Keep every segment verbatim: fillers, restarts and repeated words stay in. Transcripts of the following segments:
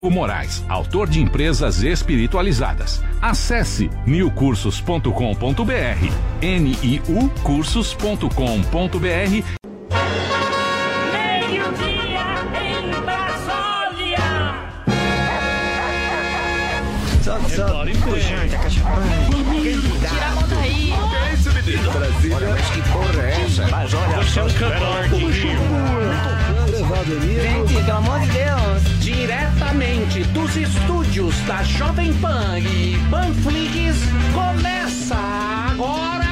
Moraes, autor de Empresas Espiritualizadas. Acesse niu cursos ponto com ponto br, N I U cursos ponto com ponto br. Meio-dia em Brasília. Só, só, pujante, a cachorrada. Tira a mão daí. Que isso, menino? Brasília. Olha, mas que porra é essa? Mas olha, Você é um cantor de gente, pelo amor de Deus. Diretamente dos estúdios da Jovem Pan e Panflix, começa agora.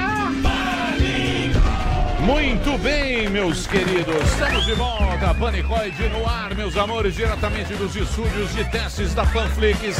Muito bem, meus queridos, estamos de volta, Panicoide no ar, meus amores, diretamente dos estúdios de testes da Panflix.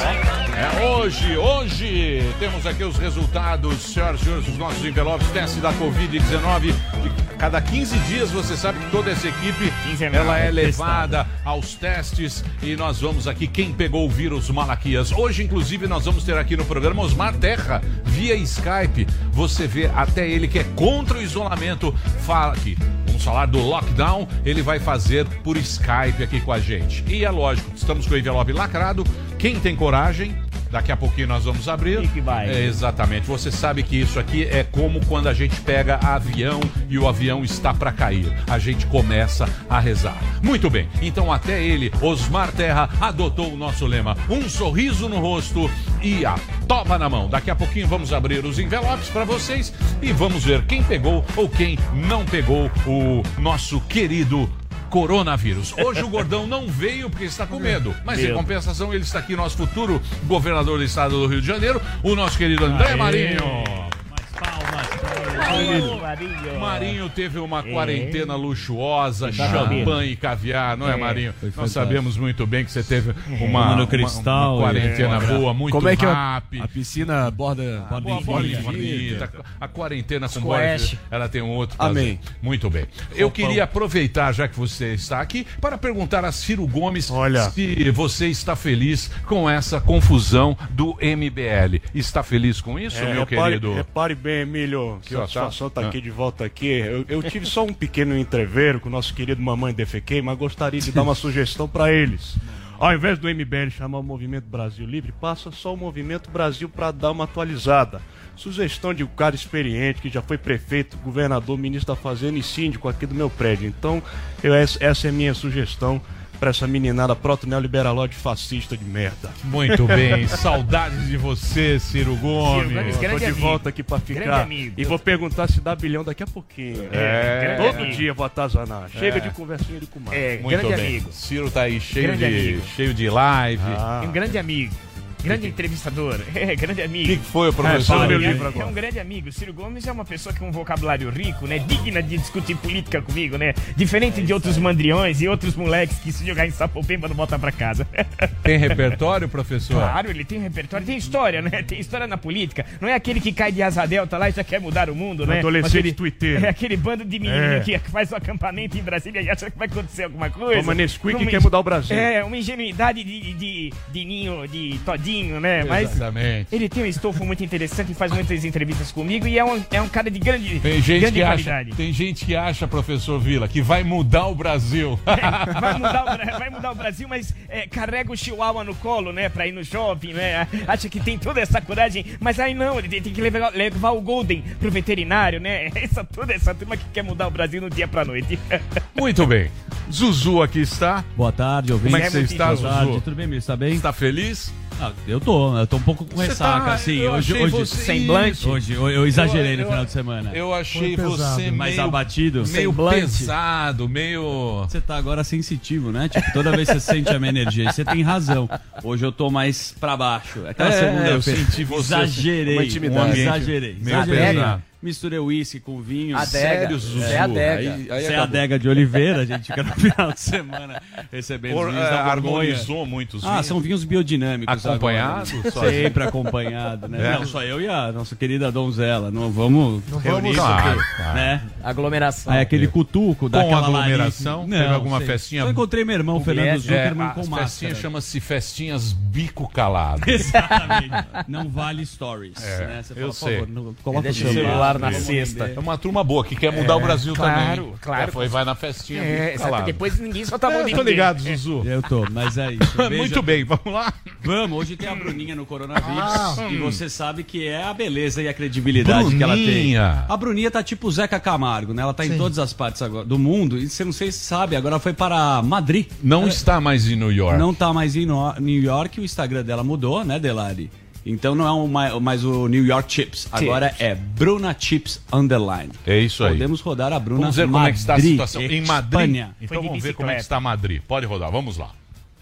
É hoje, hoje, temos aqui os resultados, senhoras e senhores, dos nossos envelopes, teste da covid dezenove. Cada quinze dias, você sabe que toda essa equipe, ela é levada aos testes e nós vamos aqui, quem pegou o vírus Malaquias. Hoje, inclusive, nós vamos ter aqui no programa Osmar Terra, via Skype. Você vê até ele que é contra o isolamento, fala aqui. Vamos falar do lockdown, ele vai fazer por Skype aqui com a gente. E é lógico, estamos com o envelope lacrado. Quem tem coragem, daqui a pouquinho nós vamos abrir. E que vai. É, exatamente. Você sabe que isso aqui é como quando a gente pega avião e o avião está para cair. A gente começa a rezar. Muito bem. Então até ele, Osmar Terra, adotou o nosso lema. Um sorriso no rosto e a toba na mão. Daqui a pouquinho vamos abrir os envelopes para vocês e vamos ver quem pegou ou quem não pegou o nosso querido coronavírus. Hoje o Gordão não veio porque está com medo, mas em compensação ele está aqui, nosso futuro governador do estado do Rio de Janeiro, o nosso querido André Aê. Marinho. Mais palmas. Marinho. Marinho. Marinho teve uma quarentena luxuosa, champanhe e caviar, não é, Marinho? Nós sabemos muito bem que você teve uma, uma, cristal, uma quarentena é. boa, muito Como é que rápida. A piscina borda, borda ah, infinita. infinita. A quarentena com borda, ela tem um outro prazer. Amém. Muito bem. Eu queria aproveitar, já que você está aqui, para perguntar a Ciro Gomes Olha. se você está feliz com essa confusão do M B L. Está feliz com isso, é, meu repare, querido? Repare bem, Emílio, que a situação está aqui de volta aqui. Eu, eu tive só um pequeno entreveiro com o nosso querido Mamãe Defequei, mas gostaria de dar uma sugestão para eles. Ao invés do M B L chamar o Movimento Brasil Livre, passa só o Movimento Brasil para dar uma atualizada. Sugestão de um cara experiente, que já foi prefeito, governador, ministro da Fazenda e síndico aqui do meu prédio. Então, eu, essa é a minha sugestão para essa meninada proto-neoliberalóide fascista de merda. Muito bem, saudades de você, Ciro Gomes. Ciro Gomes, tô de amigo. volta aqui para ficar. E vou perguntar se dá bilhão daqui a pouquinho. É, Todo amigo. dia vou atazanar. Chega é. de conversinha de comadre. É, muito grande bem. amigo. Ciro tá aí cheio, grande de, amigo. cheio de live. Ah. Um grande amigo. Grande entrevistador, é, grande amigo. O que foi o professor? É, é, é um grande amigo. Ciro Gomes é uma pessoa com um vocabulário rico, né? Digna de discutir política comigo, né? Diferente de outros mandriões e outros moleques que se jogar em Sapopemba não volta pra casa. Tem repertório, professor? Claro, ele tem repertório, tem história, né? Tem história na política. Não é aquele que cai de asa delta lá e já quer mudar o mundo, né? Adolescente twitteiro. É aquele bando de menino é. que faz o acampamento em Brasília e acha que vai acontecer alguma coisa. Como a Nesquik que quer mudar o Brasil. É, uma ingenuidade de, de, de ninho, de todinho, né? Mas exatamente. Ele tem um estofo muito interessante e faz muitas entrevistas comigo e é um, é um cara de grande, tem gente grande que qualidade. Acha, tem gente que acha, professor Vila, que vai mudar o Brasil. É, vai, mudar o, vai mudar o Brasil, mas é, carrega o chihuahua no colo, né? Pra ir no shopping, né? Acha que tem toda essa coragem, mas aí não, ele tem, tem que levar, levar o Golden pro veterinário, né? Essa, toda essa turma que quer mudar o Brasil no dia pra noite. Muito bem. Zuzu aqui está. Boa tarde, ouvinte. Como é que você está, Zuzu? Boa tarde, tudo bem, meu? Está bem? Está feliz? Ah, eu tô, eu tô um pouco com você ressaca, tá, assim, hoje, hoje você... semblante, hoje eu, eu exagerei eu, no eu, final de semana. Eu achei você meio, mais abatido, meio semblante. pesado, meio... Você tá agora sensitivo, né? Tipo, toda vez que você sente a minha energia, e você tem razão. Hoje eu tô mais pra baixo. Aquela é, segunda-feira, eu senti você exagerei, uma intimidade, exagerei, meio exagerei. pesado. Misturei uísque com vinho. Adega. Sério, Zuzu? É a adega. Aí, aí Você é a adega de Oliveira, a gente fica no final de semana recebendo Por, os vinhos é, da Borgonha. Harmonizou muitos vinhos. Ah, são vinhos biodinâmicos. Acompanhado? Sempre acompanhado, né? É. Não, só eu e a nossa querida donzela. Não vamos não reunir, vamos, claro, claro. né? Aglomeração. Aí aquele cutuco daquela com aglomeração? Não, teve alguma sei. festinha? Eu encontrei meu irmão, Fernando Zuckerman, é, com máscara. A festinha chama-se Festinhas Bico Calado. Exatamente. Não vale stories. É, né? Você eu fala, sei. por favor, não, coloca deixa o celular. claro, na sexta. É uma turma boa que quer mudar É, o Brasil claro, também. claro. É, foi, vai na festinha. É, exato. Depois ninguém solta a mão de Eu tô ninguém. ligado, Zuzu. Eu tô, mas é isso. Veja- Muito bem, vamos lá? Vamos, hoje tem a Bruninha no coronavírus. Ah, e hum. você sabe que é a beleza e a credibilidade que ela tem. Bruninha. A Bruninha tá tipo o Zeca Camargo, né? Ela tá em Sim. todas as partes agora do mundo. E você não sei se sabe, agora ela foi para Madrid. Não Ela está mais em New York. Não tá mais em No- New York. O Instagram dela mudou, né, Delari? Então não é um, mais, mais o New York Chips. Agora é Bruna Chips Underline. É isso aí. Podemos rodar a Bruna Vamos ver como é que está a Madrid, situação em Madrid. Espanha. Então Foi de vamos ver como é que bicicleta. está Madrid. Pode rodar, vamos lá.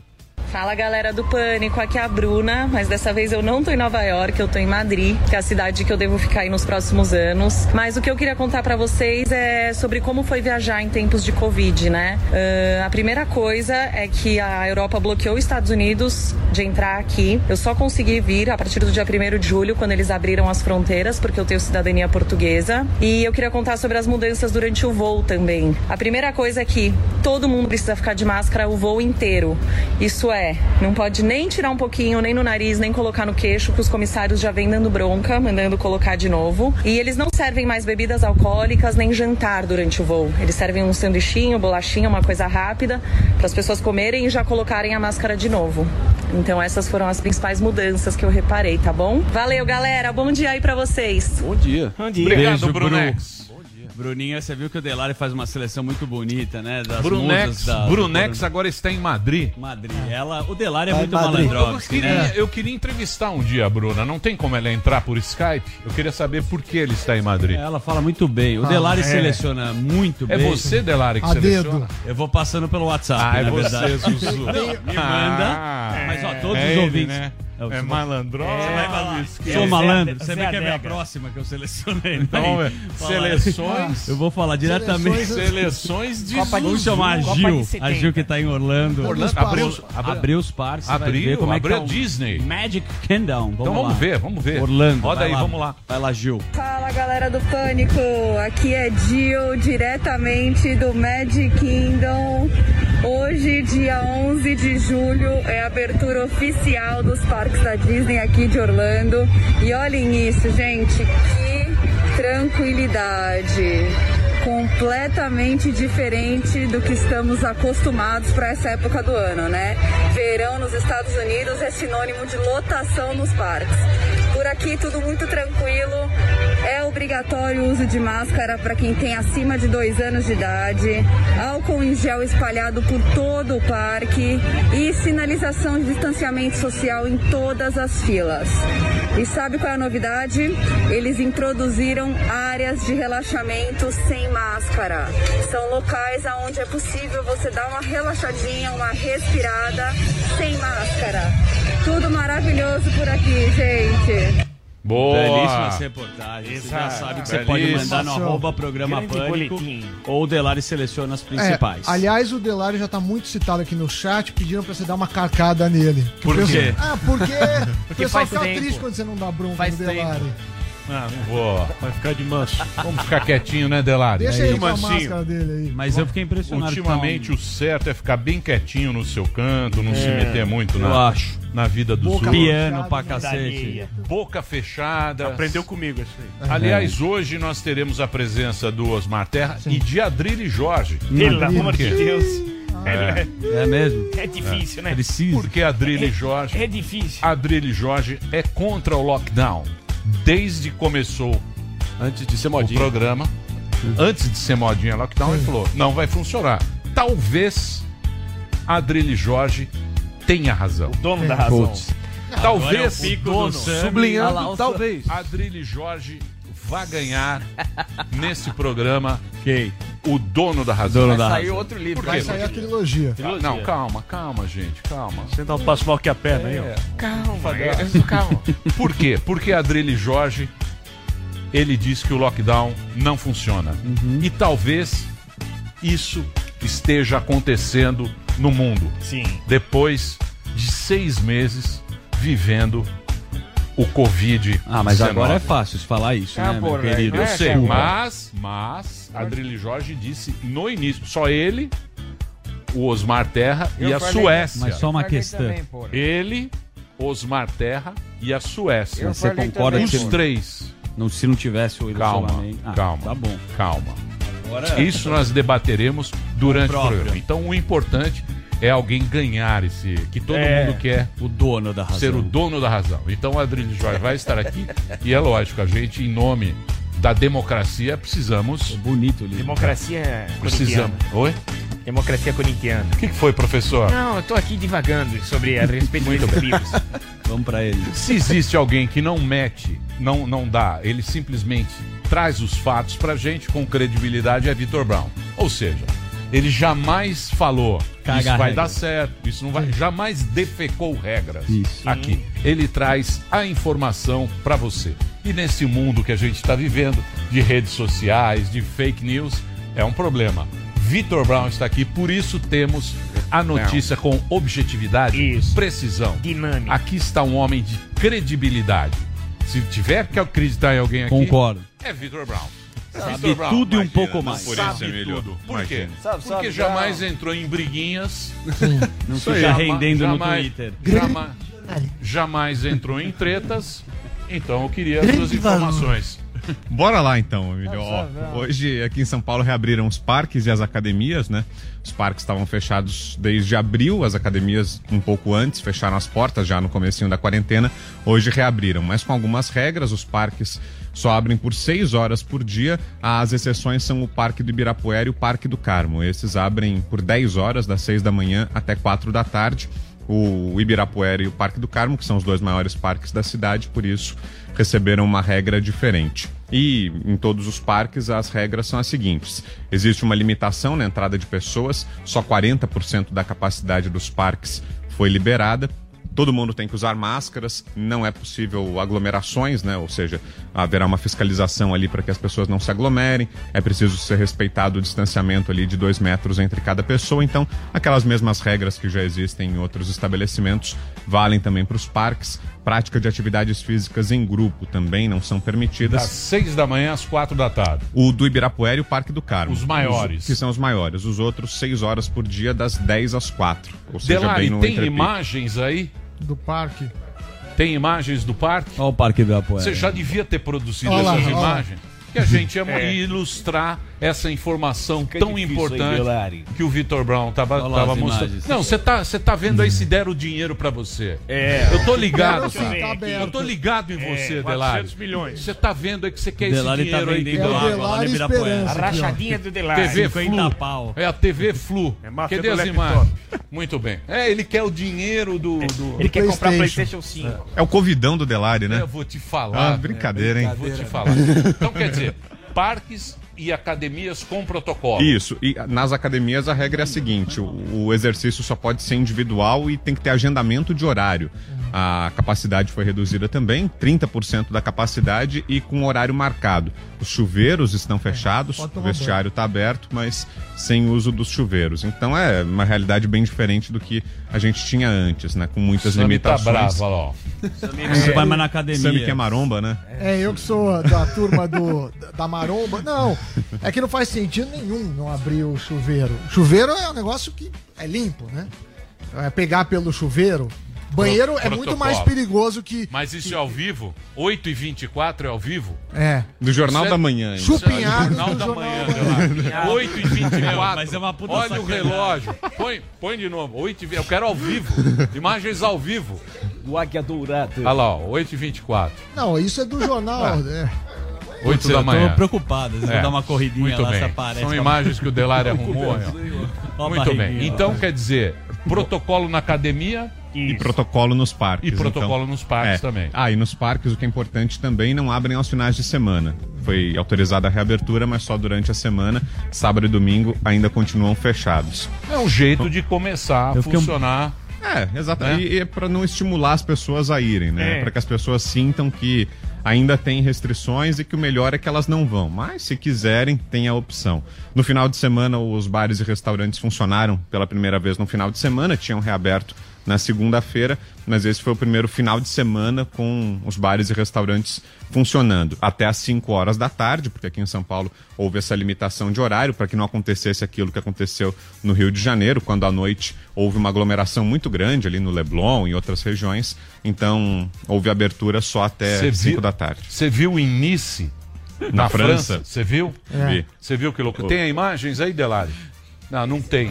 Fala galera do Pânico, aqui é a Bruna, mas dessa vez eu não tô em Nova York, eu tô em Madrid, que é a cidade que eu devo ficar aí nos próximos anos. Mas o que eu queria contar pra vocês é sobre como foi viajar em tempos de Covid, né? Uh, a primeira coisa é que a Europa bloqueou os Estados Unidos de entrar aqui. Eu só consegui vir a partir do dia primeiro de julho, quando eles abriram as fronteiras, porque eu tenho cidadania portuguesa. E eu queria contar sobre as mudanças durante o voo também. A primeira coisa é que todo mundo precisa ficar de máscara o voo inteiro. Isso é É, não pode nem tirar um pouquinho, nem no nariz, nem colocar no queixo, que os comissários já vêm dando bronca, mandando colocar de novo. E eles não servem mais bebidas alcoólicas, nem jantar durante o voo. Eles servem um sanduichinho, bolachinha, uma coisa rápida, para as pessoas comerem e já colocarem a máscara de novo. Então essas foram as principais mudanças que eu reparei, tá bom? Valeu, galera. Bom dia aí pra vocês. Bom dia. Bom dia. Obrigado, Beijo, Brunex. Bruninha, você viu que o Delari faz uma seleção muito bonita, né? Das Brunex, musas da- Brunex do agora está em Madrid. Madrid. Ela, o Delari é Tá em muito Madrid. Eu malandrovski, queria, né? eu queria entrevistar um dia a Bruna. Não tem como ela entrar por Skype? Eu queria saber por que ele está em Madrid. Ela fala muito bem. O Delari seleciona muito É bem. você, Delari, que A seleciona? dedo. Eu vou passando pelo WhatsApp, Ah, é na você, verdade. Zuzu. Me manda. Ah, Mas, ó, todos é os ele, ouvintes... né? Eu É sou- malandro. Sou malandro. Zé- Você vê Zé que é a minha Adega. próxima que eu selecionei. Então, Vai vamos ver. falar. Seleções. Eu vou falar diretamente. Seleções- Seleções de Copa de- Vamos Zuzu. chamar a Copa Gil. de A setenta. Gil que tá em Orlando. Orlando, Espaço. abriu, abriu, Abriu os parques. você vai Abriu, ver como é que abriu tá a um Disney. Magic Kingdom. Vamos Então vamos lá. ver, vamos ver. Orlando. Roda vai aí, lá. vamos lá. Vai lá, Gil. Fala galera do Pânico, aqui é Jill, diretamente do Magic Kingdom. Hoje, dia onze de julho, é a abertura oficial dos parques da Disney aqui de Orlando. E olhem isso, gente, que tranquilidade. Completamente diferente do que estamos acostumados para essa época do ano, né? Verão nos Estados Unidos é sinônimo de lotação nos parques. Por aqui tudo muito tranquilo. É obrigatório o uso de máscara para quem tem acima de dois anos de idade. Álcool em gel espalhado por todo o parque e sinalização de distanciamento social em todas as filas. E sabe qual é a novidade? Eles introduziram áreas de relaxamento sem máscara. São locais onde é possível você dar uma relaxadinha, uma respirada sem máscara. Tudo maravilhoso por aqui, gente. Boa. Belíssimas reportagens. Você já Exato. sabe que você Belíssimo. pode mandar no arroba programa Grande Pânico boletim. ou o Delari seleciona as É, principais. aliás, o Delari já tá muito citado aqui no chat, pediram pra você dar uma carcada nele. Por o quê? pessoal- Ah, porque, o pessoal faz fica tempo. triste quando você não dá bronca Faz no Delari. Ah, não vou. Vai ficar de manso. Vamos ficar quietinho, né, Delari? Deixa É ele isso. com a Mansinho. máscara dele aí. Mas eu fiquei impressionado. Ultimamente com- o certo é ficar bem quietinho no seu canto, não se meter muito eu na, acho. na vida dos Boca outros. Piano pra Fechado, cacete. Boca fechada. Aprendeu comigo isso aí. Aliás, hoje nós teremos a presença do Osmar Terra e de Adrilho Jorge. Pelo Madrid. amor de quê? Deus. É mesmo? É difícil, né? Precisa. Porque Adrilho Jorge, É difícil. Adrilho Jorge é contra o lockdown. Desde que começou Antes de ser o modinho. programa, antes de ser modinha lockdown, ele falou: não vai funcionar. Talvez Adrilho Jorge tenha razão. Dono da razão. Talvez Agora é o pico do dono, Sammy. sublinhando, Olha lá, o talvez Adrilho Jorge vá ganhar nesse programa Ok. o dono da razão. Dono da Saiu outro livro. Por Vai quê? sair a trilogia. Ah, não, calma, calma, gente, calma. Você dá um passo mal que a perna aí, ó. Calma, calma. Por quê? Porque Adrilho Jorge, ele diz que o lockdown não funciona. E talvez isso esteja acontecendo no mundo. Sim. Depois de seis meses vivendo o Covid. Ah, mas agora é fácil falar isso, Ah, né, meu porra, querido? Eu É, sei, cara. mas, mas Adrilho Jorge disse no início, só ele, o Osmar Terra e a Suécia. Mas só uma questão. Ele, Osmar Terra e a Suécia. Você concorda que Os você... três. Não, se não tivesse o Calma, isolamento... Ah, calma. Tá bom. Calma. Agora, Isso nós debateremos durante o próprio. programa. Então o importante é alguém ganhar esse... Que todo É. mundo quer o dono da razão. ser o dono da razão. Então o Adrilho Jorge vai estar aqui e é lógico, a gente, em nome da democracia, precisamos... Bonito livro. Democracia Precisamos. corintiana. Oi? Democracia corintiana. O que, que foi, professor? Não, eu tô aqui divagando sobre a respeito desses livros. Vamos pra ele. Se existe alguém que não mete, não, não dá, ele simplesmente traz os fatos pra gente com credibilidade, é Vitor Brown. Ou seja, ele jamais falou, Caga isso a vai regra. dar certo, isso não vai, jamais defecou regras. Isso. Aqui, ele traz a informação pra você. E nesse mundo que a gente está vivendo, de redes sociais, de fake news, é um problema. Vitor Brown está aqui, por isso temos a notícia com objetividade, Isso. precisão. Dinâmica. Aqui está um homem de credibilidade. Se tiver que acreditar em alguém aqui, Concordo. é Vitor Brown. Sabe Vitor Brown, tudo e um imagina, pouco mais. Sabe Por isso, Emílio, tudo. Por quê? imagina. Sabe, Porque sabe, jamais já- entrou em briguinhas. Não Isso aí. fica Jama- rendendo no jamais- Twitter. Jamais, jamais entrou em tretas. Então eu queria as suas informações. Bora lá então, Emílio. Ó, hoje aqui em São Paulo reabriram os parques e as academias, né? Os parques estavam fechados desde abril, as academias um pouco antes, fecharam as portas já no comecinho da quarentena. Hoje reabriram, mas com algumas regras. Os parques só abrem por seis horas por dia. As exceções são o Parque do Ibirapuera e o Parque do Carmo. Esses abrem por dez horas, das seis da manhã até quatro da tarde. O Ibirapuera e o Parque do Carmo, que são os dois maiores parques da cidade, por isso receberam uma regra diferente. E em todos os parques as regras são as seguintes: existe uma limitação na entrada de pessoas, só quarenta por cento da capacidade dos parques foi liberada. Todo mundo tem que usar máscaras, não é possível aglomerações, né? Ou seja, haverá uma fiscalização ali para que as pessoas não se aglomerem. É preciso ser respeitado o distanciamento ali de dois metros entre cada pessoa. Então, aquelas mesmas regras que já existem em outros estabelecimentos valem também para os parques. Prática de atividades físicas em grupo também não são permitidas. Das seis da manhã às quatro da tarde. O do Ibirapuera e o Parque do Carmo. Os maiores. Os, que são os maiores. Os outros, seis horas por dia, das dez às quatro. Ou seja, Delari, bem no tem entrepique. imagens aí? Do parque. Tem imagens do parque? Olha o Parque do Ibirapuera. Você já devia ter produzido Olha lá, essas olha lá. imagens. Que a gente ia É. ilustrar essa informação Fica tão difícil, importante hein, Delari? que o Vitor Brown tava, Olha lá tava as mostrando. imagens. Não, você tá, você tá vendo aí se deram o dinheiro pra você. É. Eu tô ligado, Quero sim, cara. tá aberto. Eu tô ligado em você, Delari. quatrocentos milhões. Você tá vendo aí que você quer esse Delari tá dinheiro aí. vendendo É o água lá no Delari Ibirapuera. A Esperança. aqui, ó. rachadinha do Delari. T V cinquenta Flu. pau. É a T V Flu. É máfia Cadê do as laptop. imagens? Muito bem. É, ele quer o dinheiro do. do... Ele quer comprar PlayStation. PlayStation cinco. É o Covidão do Delari, né? Eu vou te falar. Ah, brincadeira, hein? Vou te falar. Então, quer dizer, parques e academias com protocolo. Isso, e nas academias a regra é a seguinte: o, o exercício só pode ser individual e tem que ter agendamento de horário. A capacidade foi reduzida também, trinta por cento da capacidade e com horário marcado. Os chuveiros estão fechados, pode o tomar vestiário está aberto, mas sem uso dos chuveiros. Então é uma realidade bem diferente do que a gente tinha antes, né? Com muitas Sami tá limitações. brava, lá, ó. Você vai mais na academia. Sami que é maromba, né? É, eu que sou da turma do, da maromba. Não, é que não faz sentido nenhum não abrir o chuveiro. Chuveiro é um negócio que é limpo, né? É pegar pelo chuveiro. Banheiro Pro- é muito protocolo. mais perigoso que. Mas isso é ao vivo? oito e vinte e quatro é ao vivo? É. Do Jornal Isso é- da Manhã. hein? Chupinhado Jornal do da Jornal Manhã, da Delari. oito e vinte e quatro. Mas é uma puta Olha o sacanagem. relógio. Põe, põe de novo. oito e vinte. Eu quero ao vivo. Imagens ao vivo. Do Águia Dourada. Olha lá, ó, oito e vinte e quatro. Não, isso é do jornal. É. oito da Eu manhã. tô preocupado. Vocês É. vão dar uma corridinha Muito lá, se bem. aparece. São imagens que o Delari arrumou. ó. Ó a Muito bem. barriguinha, Então, ó. quer dizer, protocolo na academia E protocolo nos parques. e protocolo então. nos parques É. também. Ah, e nos parques o que é importante também, não abrem aos finais de semana. Foi autorizada a reabertura, mas só durante a semana. Sábado e domingo ainda continuam fechados. É um jeito de começar a Eu fiquei um- funcionar. É, exato. Né? E, e é para não estimular as pessoas a irem, né? É. Para que as pessoas sintam que ainda tem restrições e que o melhor é que elas não vão. Mas se quiserem, tem a opção. No final de semana, os bares e restaurantes funcionaram pela primeira vez no final de semana, tinham reaberto na segunda-feira, mas esse foi o primeiro final de semana com os bares e restaurantes funcionando até às cinco horas da tarde, porque aqui em São Paulo houve essa limitação de horário para que não acontecesse aquilo que aconteceu no Rio de Janeiro, quando à noite houve uma aglomeração muito grande ali no Leblon e em outras regiões, então houve abertura só até cinco da tarde. Você viu em Nice, na, na França? Você viu? É. Você viu que louco? Tem imagens aí, Delari? Não, não tem.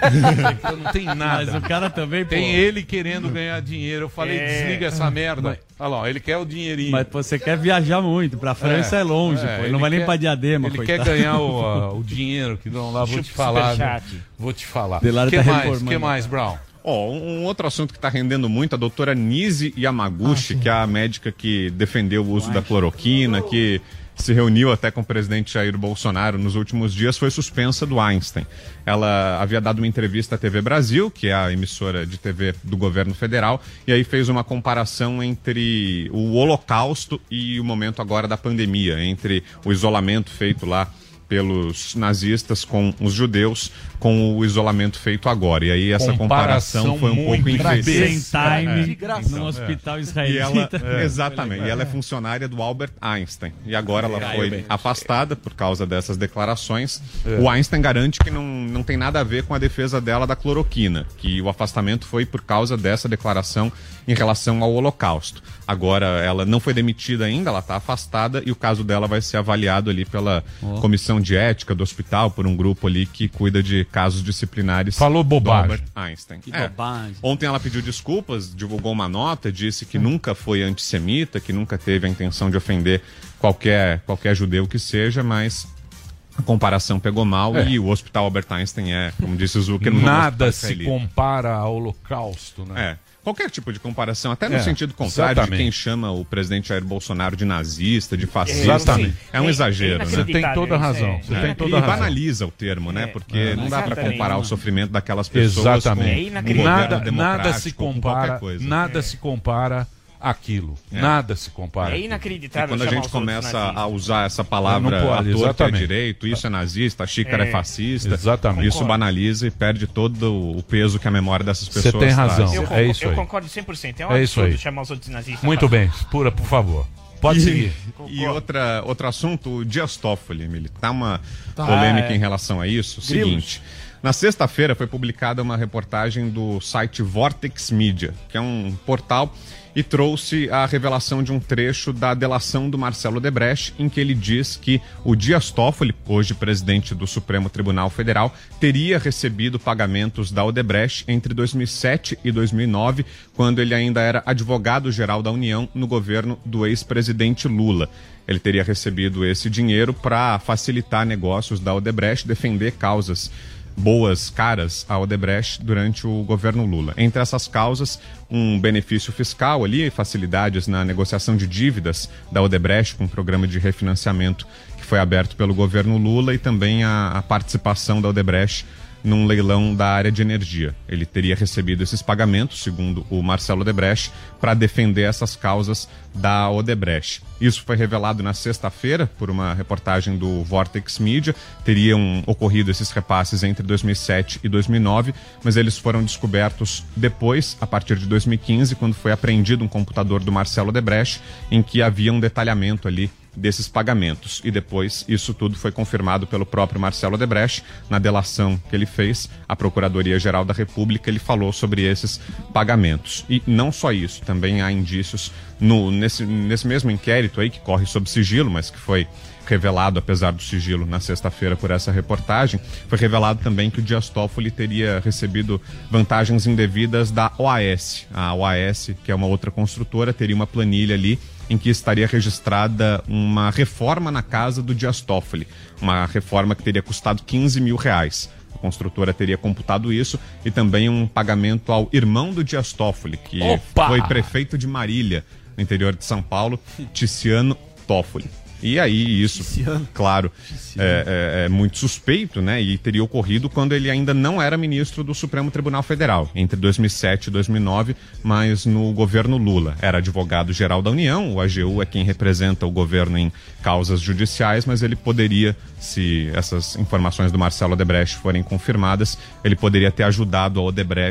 Não tem nada. Mas o cara também, pô... Tem ele querendo ganhar dinheiro. Eu falei, é... desliga essa merda. Mas... Olha lá, ele quer o dinheirinho. Mas você quer viajar muito. Pra França é, é longe, é, pô. Ele não vai quer... nem pra Diadema, Ele coitado. quer ganhar o, a, o dinheiro que não lá. Vou te falar. Né? Vou te falar. O que tá mais? que mais, Brown? Oh, um outro assunto que está rendendo muito, a doutora Nise Yamaguchi, ah, que é a médica que defendeu o uso Uai. da cloroquina, que se reuniu até com o presidente Jair Bolsonaro nos últimos dias, foi suspensa do Einstein. Ela havia dado uma entrevista à T V Brasil, que é a emissora de T V do governo federal, e aí fez uma comparação entre o Holocausto e o momento agora da pandemia, entre o isolamento feito lá pelos nazistas com os judeus, com o isolamento feito agora. E aí essa comparação, comparação foi um pouco infeliz. Time é. no hospital israelita. E ela, é, exatamente. E ela é funcionária do Albert Einstein. E agora ela foi afastada por causa dessas declarações. É. O Einstein garante que não, não tem nada a ver com a defesa dela da cloroquina, que o afastamento foi por causa dessa declaração em relação ao Holocausto. Agora ela não foi demitida ainda, ela está afastada e o caso dela vai ser avaliado ali pela oh. comissão de ética do hospital, por um grupo ali que cuida de casos disciplinares. Falou bobagem. Albert Einstein. Que é. bobagem. Ontem ela pediu desculpas, divulgou uma nota, disse que hum. nunca foi antissemita, que nunca teve a intenção de ofender qualquer, qualquer judeu que seja, mas a comparação pegou mal é. e o Hospital Albert Einstein é, como disse o Zuckerman, nada se compara ao Holocausto, né? É. Qualquer tipo de comparação, até no é, sentido contrário exatamente. de quem chama o presidente Jair Bolsonaro de nazista, de fascista. Exatamente. É um exagero, é, é né? Você tem toda a razão. Você é. tem toda e a razão. banaliza o termo, né? Porque é, não dá para comparar o sofrimento daquelas pessoas exatamente. com é um nada, nada se compara, coisa. Nada é. se compara aquilo. É. Nada se compara. É inacreditável. E quando a gente começa a usar essa palavra à torta e à direito, isso é nazista, a xícara é, é fascista, exatamente. Isso banaliza e perde todo o peso que a memória dessas pessoas Você tem razão. Eu, é isso eu aí. concordo cem por cento. É um é absurdo isso aí. chamar os outros nazistas. Muito bem. Pura, por favor. Pode e, seguir. E outra, outro assunto, o Dias Toffoli, Emílio. Tá uma tá, polêmica é. em relação a isso. Grilos. Seguinte... Na sexta-feira foi publicada uma reportagem do site Vortex Media, que é um portal, e trouxe a revelação de um trecho da delação do Marcelo Odebrecht, em que ele diz que o Dias Toffoli, hoje presidente do Supremo Tribunal Federal, teria recebido pagamentos da Odebrecht entre dois mil e sete e dois mil e nove, quando ele ainda era advogado-geral da União no governo do ex-presidente Lula. Ele teria recebido esse dinheiro para facilitar negócios da Odebrecht, defender causas boas, caras a Odebrecht durante o governo Lula. Entre essas causas, um benefício fiscal ali, facilidades na negociação de dívidas da Odebrecht com um programa de refinanciamento que foi aberto pelo governo Lula e também a, a participação da Odebrecht num leilão da área de energia. Ele teria recebido esses pagamentos, segundo o Marcelo Odebrecht, para defender essas causas da Odebrecht. Isso foi revelado na sexta-feira por uma reportagem do Vortex Media. Teriam ocorrido esses repasses entre dois mil e sete e dois mil e nove, mas eles foram descobertos depois, a partir de dois mil e quinze, quando foi apreendido um computador do Marcelo Odebrecht, em que havia um detalhamento ali desses pagamentos. E depois isso tudo foi confirmado pelo próprio Marcelo Odebrecht na delação que ele fez à Procuradoria-Geral da República. Ele falou sobre esses pagamentos. E não só isso, também há indícios no, nesse, nesse mesmo inquérito aí que corre sob sigilo, mas que foi revelado, apesar do sigilo, na sexta-feira por essa reportagem, foi revelado também que o Dias Toffoli teria recebido vantagens indevidas da O A S. A O A S, que é uma outra construtora, teria uma planilha ali em que estaria registrada uma reforma na casa do Dias Toffoli, uma reforma que teria custado quinze mil reais. A construtora teria computado isso e também um pagamento ao irmão do Dias Toffoli, que Opa! foi prefeito de Marília, no interior de São Paulo, Tiziano Toffoli. E aí isso, Tiziano. claro, é, é, é muito suspeito, né? E teria ocorrido quando ele ainda não era ministro do Supremo Tribunal Federal, entre dois mil e sete e dois mil e nove, mas no governo Lula. Era advogado-geral da União, o A G U é quem representa o governo em causas judiciais, mas ele poderia, se essas informações do Marcelo Odebrecht forem confirmadas, ele poderia ter ajudado a Odebrecht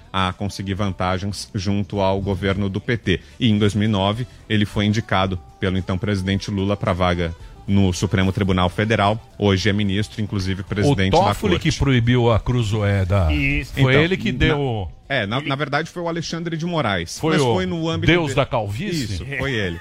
a conseguir vantagens junto ao governo do P T. E em dois mil e nove ele foi indicado pelo então presidente Lula para a vaga no Supremo Tribunal Federal. Hoje é ministro, inclusive presidente da Corte. O Toffoli que proibiu a Cruzoé da... Isso. Foi então, ele que deu... Na... É, na, na verdade foi o Alexandre de Moraes. Foi mas o foi no âmbito Deus de... da calvície? Isso, foi ele.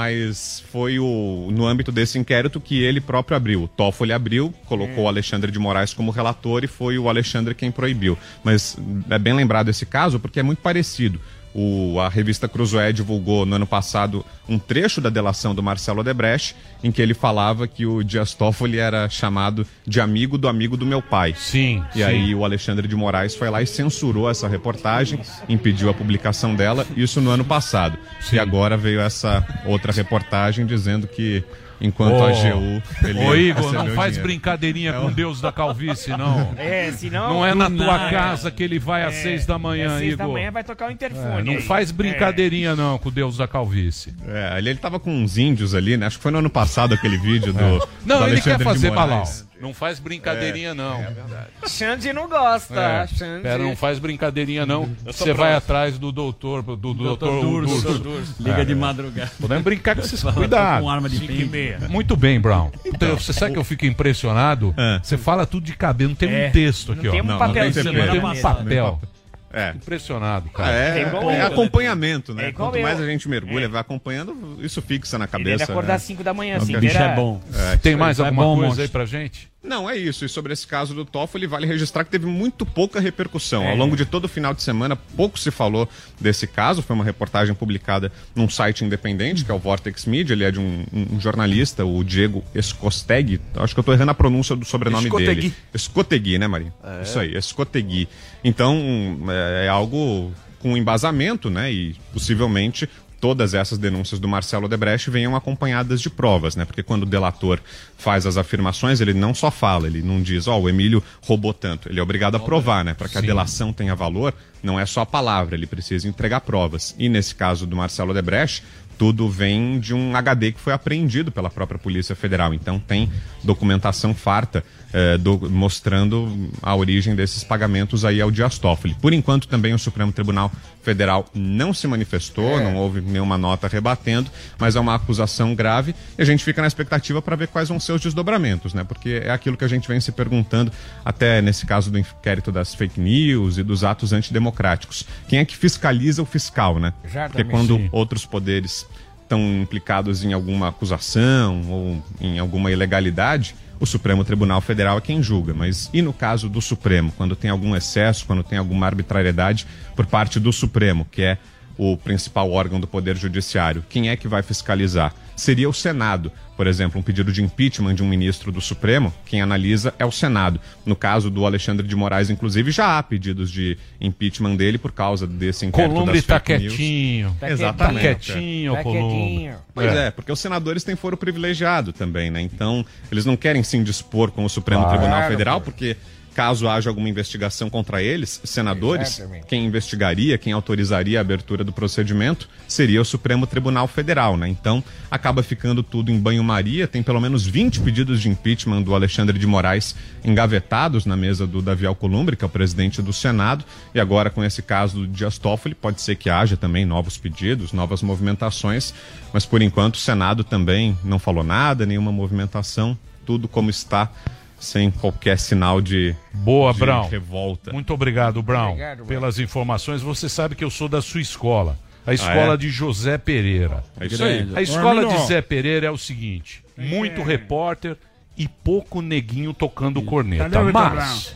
Mas foi o, no âmbito desse inquérito que ele próprio abriu. O Toffoli abriu, colocou o Alexandre de Moraes como relator e foi o Alexandre quem proibiu. Mas é bem lembrado esse caso porque é muito parecido. O, a revista Cruzoé divulgou no ano passado um trecho da delação do Marcelo Odebrecht, em que ele falava que o Dias Toffoli era chamado de amigo do amigo do meu pai. Sim. E sim. aí o Alexandre de Moraes foi lá e censurou essa reportagem, impediu a publicação dela, isso no ano passado. Sim. E agora veio essa outra reportagem dizendo que enquanto oh. a G U... Ele Ô Igor, não faz dinheiro. brincadeirinha com Deus da calvície, não. É, senão... Não é na tua nada. casa que ele vai às É, seis da manhã, às seis Igor. da manhã vai tocar o interfone. É, não aí. faz brincadeirinha, é. não, com Deus da calvície. É, ali ele tava com uns índios ali, né? Acho que foi no ano passado aquele vídeo do... É. Não, do ele Alexandre quer fazer de Moraes. balau. Não faz brincadeirinha, é, não. É verdade. Xande não gosta. É. Xande... Pera, não faz brincadeirinha, não. Você vai atrás do doutor, do, do doutor Durso. Liga é. de madrugada. Podemos brincar com esses cuidados. Com arma de pente. Muito bem, Brown. Então, você sabe que eu fico impressionado? É. Você fala tudo de cabelo, não tem É. um texto aqui, não ó. Tem um não, papelzinho. não Não tem Não um papel. É. Impressionado, Ah, cara. é, É é acompanhamento, né? É igual Quanto eu. mais a gente mergulha, vai acompanhando, isso fixa na Ele cabeça. deve acordar né? às cinco da manhã, O assim. bicho era- é bom. É, Tem mais É alguma bom, coisa monstro. aí pra gente? Não, é isso. E sobre esse caso do Toffoli, vale registrar que teve muito pouca repercussão. É. Ao longo de todo o final de semana, pouco se falou desse caso. Foi uma reportagem publicada num site independente, que é o Vortex Media. Ele é de um, um jornalista, o Diego Escostegui. Acho que eu tô errando a pronúncia do sobrenome Escotegui. dele. Escotegui, né, Marinho? É. Isso aí, Escotegui. Então, é, é algo com embasamento, né? E possivelmente todas essas denúncias do Marcelo Odebrecht venham acompanhadas de provas, né? Porque quando o delator faz as afirmações, ele não só fala, ele não diz, ó, oh, o Emílio roubou tanto. Ele é obrigado a provar, né? Para que a delação tenha valor, não é só a palavra, ele precisa entregar provas. E nesse caso do Marcelo Odebrecht, tudo vem de um H D que foi apreendido pela própria Polícia Federal. Então tem documentação farta eh, do, mostrando a origem desses pagamentos aí ao Dias Toffoli. Por enquanto também o Supremo Tribunal Federal não se manifestou, é. não houve nenhuma nota rebatendo, mas é uma acusação grave e a gente fica na expectativa para ver quais vão ser os desdobramentos, né? Porque é aquilo que a gente vem se perguntando até nesse caso do inquérito das fake news e dos atos antidemocráticos. Quem é que fiscaliza o fiscal, né? Exatamente. Porque quando Sim. outros poderes estão implicados em alguma acusação ou em alguma ilegalidade, o Supremo Tribunal Federal é quem julga. Mas e no caso do Supremo, quando tem algum excesso, quando tem alguma arbitrariedade por parte do Supremo, que é o principal órgão do Poder Judiciário, quem é que vai fiscalizar? Seria o Senado. Por exemplo, um pedido de impeachment de um ministro do Supremo, quem analisa é o Senado. No caso do Alexandre de Moraes, inclusive, já há pedidos de impeachment dele por causa desse inquérito Columbre das tá fake news. quietinho. Tá Exatamente. Tá quietinho, Tá Columbre. quietinho. Pois é. porque os senadores têm foro privilegiado também, né? Então, eles não querem se indispor com o Supremo Claro. Tribunal Federal, porque caso haja alguma investigação contra eles, senadores, Exatamente. quem investigaria, quem autorizaria a abertura do procedimento seria o Supremo Tribunal Federal, né? Então, acaba ficando tudo em banho-maria. Tem pelo menos vinte pedidos de impeachment do Alexandre de Moraes engavetados na mesa do Davi Alcolumbre, que é o presidente do Senado. E agora, com esse caso do Dias Toffoli, pode ser que haja também novos pedidos, novas movimentações. Mas, por enquanto, o Senado também não falou nada, nenhuma movimentação. Tudo como está, sem qualquer sinal de, Boa, de Brown. revolta. Muito obrigado, Brown, Obrigado, Brown. pelas informações. Você sabe que eu sou da sua escola, a escola é? de José Pereira. É isso aí. A escola de Zé Pereira é o seguinte: muito repórter e pouco neguinho tocando corneta. Mas,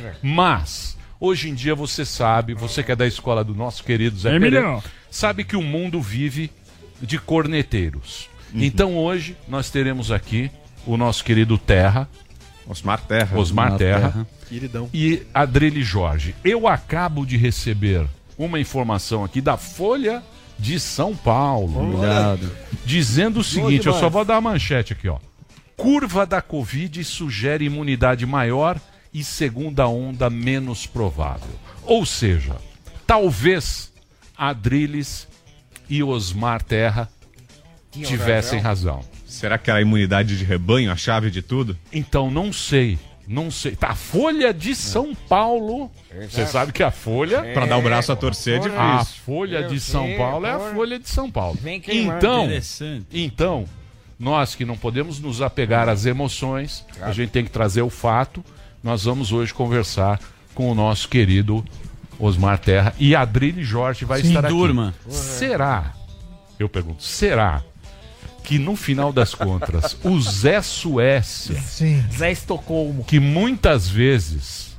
mas, hoje em dia você sabe, você que é da escola do nosso querido Zé Pereira, sabe que o mundo vive de corneteiros. Então hoje nós teremos aqui o nosso querido Terra, Osmar Terra. Osmar Terra, Terra. Queridão. e Adrilles Jorge. Eu acabo de receber uma informação aqui da Folha de São Paulo, Cuidado. dizendo o seguinte, eu só vou dar a manchete aqui, ó. Curva da Covid sugere imunidade maior e segunda onda menos provável. Ou seja, talvez Adrilles e Osmar Terra tivessem razão. Será que era a imunidade de rebanho a chave de tudo? Então não sei. Não sei. Tá, a Folha de São Paulo. Você sabe que a Folha... É, pra dar o braço a torcer é difícil. A Folha de São Paulo é a Folha de São Paulo. Então, então, nós que não podemos nos apegar às emoções, a gente tem que trazer o fato. Nós vamos hoje conversar com o nosso querido Osmar Terra. E a Adriane Jorge vai Sim, estar aqui. turma. Será, eu pergunto, será que no final das contas, o Zé Suécia, Sim. Zé Estocolmo, que muitas vezes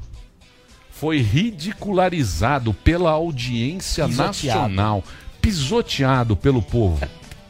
foi ridicularizado pela audiência Pisoteado. nacional, pisoteado pelo povo,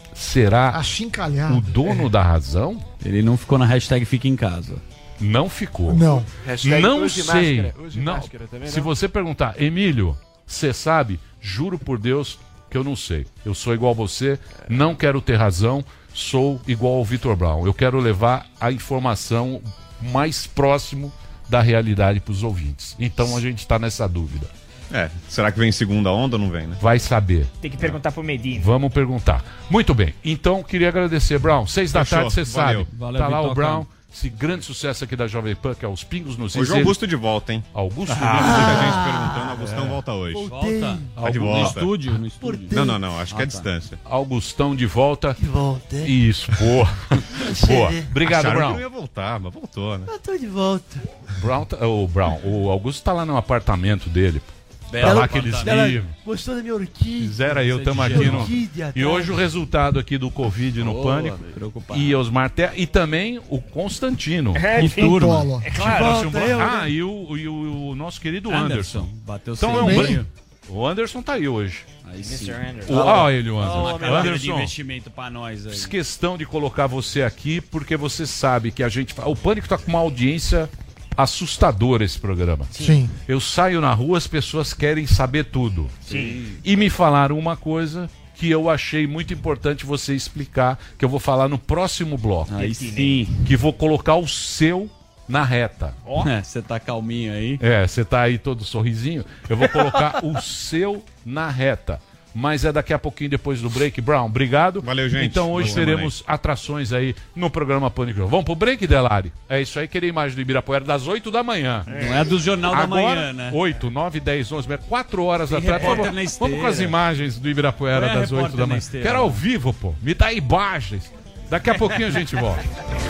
será Achincalhado. o dono da razão? Ele não ficou na hashtag Fica em Casa. Não ficou. Não. Hashtag Não use sei. máscara. Use Não. máscara também, Se não? você perguntar, Emílio, você sabe? Juro por Deus que eu não sei. Eu sou igual a você, não quero ter razão, sou igual ao Vitor Brown. Eu quero levar a informação mais próximo da realidade para os ouvintes. Então a gente está nessa dúvida. É, será que vem segunda onda ou não vem, né? Vai saber. tem que perguntar pro Medina. Vamos perguntar. Muito bem. Então, queria agradecer, Brown. Seis da Fechou. tarde, você Valeu. sabe. Valeu, Tá lá Vitor o Brown. Campos. Esse grande sucesso aqui da Jovem Pan, que é os Pingos nos Is. Hoje o Ele- Augusto de volta, hein? Augusto Muita Lima. gente perguntando, Augustão volta hoje. Volta. Tá de No volta. estúdio? No estúdio. Não, não, não, acho que é Ah, a tá. distância. Augustão de volta. De volta. Isso, boa. Boa. Obrigado, Acharam que Brown. não ia voltar, mas voltou, né? Eu tô de volta. Brown tá- o Brown, o Augusto tá lá no apartamento dele. Tá Belo lá aqueles apartamento. Ela livros. gostou da minha orquídea. Fizeram aí, eu tamo de aqui gelo. no... Orquídea, E tá? hoje o resultado aqui do Covid no Boa, Pânico. preocupado. E Osmar Terra. E também o Constantino. É, Que tem- turma. Polo. É claro. volta, eu, Ah, né? e o, e o, o nosso querido Anderson. Anderson. Bateu Então é um Bem. banho. O Anderson tá aí hoje. Aí sim. mister Anderson. O, ó ele, o Uma Anderson. carteira de Anderson, investimento pra nós aí. fiz questão de colocar você aqui porque você sabe que a gente... fa- O Pânico tá com uma audiência assustadora esse programa. Sim. Eu saio na rua, as pessoas querem saber tudo. Sim. E me falaram uma coisa que eu achei muito importante você explicar, que eu vou falar no próximo bloco. Aí sim. Que vou colocar o seu na reta. É, você tá calminho aí. É, você tá aí todo sorrisinho. Eu vou colocar o seu na reta. Mas é daqui a pouquinho depois do break. Brown, obrigado. Valeu, gente. Então hoje Boa teremos atrações aí no programa Pânico. Vamos pro break, Delari? É isso aí, queria imagem do Ibirapuera das oito da manhã. Não é do Jornal da Agora, Manhã, né? oito, nove, dez, onze, quatro horas Tem atrás. repórter Vamos, na esteira. vamos com as imagens do Ibirapuera Põe a das oito repórter da na manhã. esteira. Quero ao vivo, pô. Me dá imagens. Daqui a pouquinho a gente volta.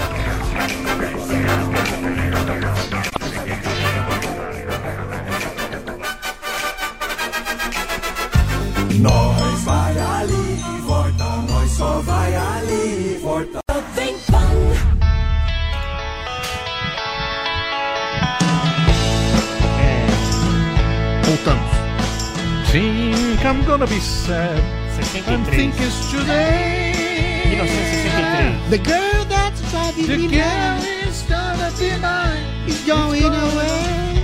Nós vai ali e volta, nós só vai ali e volta. Voltamos. Think I'm gonna be sad. I sessenta e think três. it's today. mil novecentos e sessenta e três. The girl that's driving The me girl mad is gonna be mine. is going away.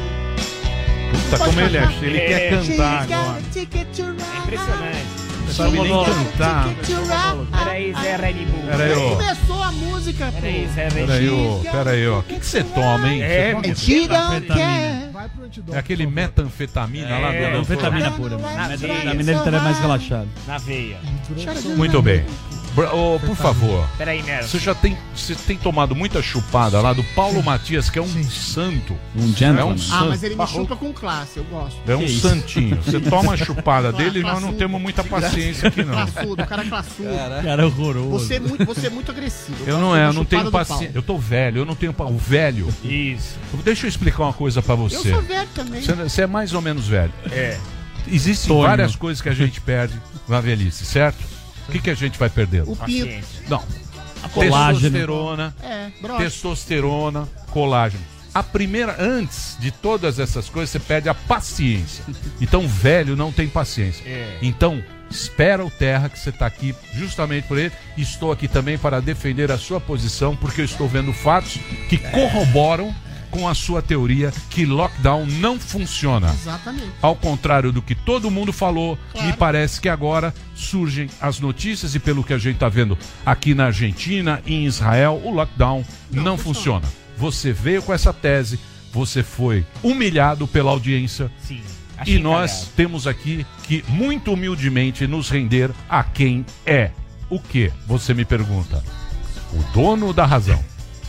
Puta, como ele é. Ele É. quer She's cantar got agora. a ticket to ride. É impressionante. Não sabe nem cantar. Ticket to ride. Peraí, Zé Red Bull. Pera aí, ó. Começou a música, pô. Peraí, Zé Red Pera aí, Bull. ó. Pera aí, ó. O que que você toma, hein? É, Você toma- And she don't care. Vai pro antidoping. É aquele metanfetamina lá É, do... Anfetamina pura. Na Metanfetamina veia. ele tá mais relaxado. Na veia. Muito bem. Bra- ô, por favor, Peraí, Nero. você já tem, você tem tomado muita chupada lá do Paulo Matias, que é um santo. Um É gentleman. um santo. Ah, mas ele me chupa com classe, eu gosto. É um Que isso? santinho. Você toma a chupada dele e nós não Classudo. temos muita paciência aqui, não. Classudo, o cara é classudo. Cara horroroso. Você é muito, você é muito agressivo. Eu gosto não da é, eu não chupada tenho do paciência. Paulo. Eu tô velho, eu não tenho pa- o velho. Isso. Deixa eu explicar uma coisa pra Eu você. sou velho também. Você, você é mais ou menos velho. É. Existem Tonho. várias coisas que a gente perde na velhice, certo? O que, que a gente vai perdendo? O pinto. Paciência. Não. Colágeno. Testosterona, É, brocha. testosterona, colágeno. A primeira, antes de todas essas coisas, você perde a paciência. Então, velho não tem paciência. É. Então, espera o Terra, que você está aqui justamente por ele. Estou aqui também para defender a sua posição, porque eu estou vendo fatos que corroboram com a sua teoria que lockdown não funciona. Exatamente. Ao contrário do que todo mundo falou, Claro. me parece que agora surgem as notícias e pelo que a gente está vendo aqui na Argentina e em Israel, o lockdown não, Não funciona. Você veio com essa tese, você foi humilhado pela audiência Sim. e Achei nós cagado. temos aqui que muito humildemente nos render a quem é. O que? Você me pergunta. O dono da razão.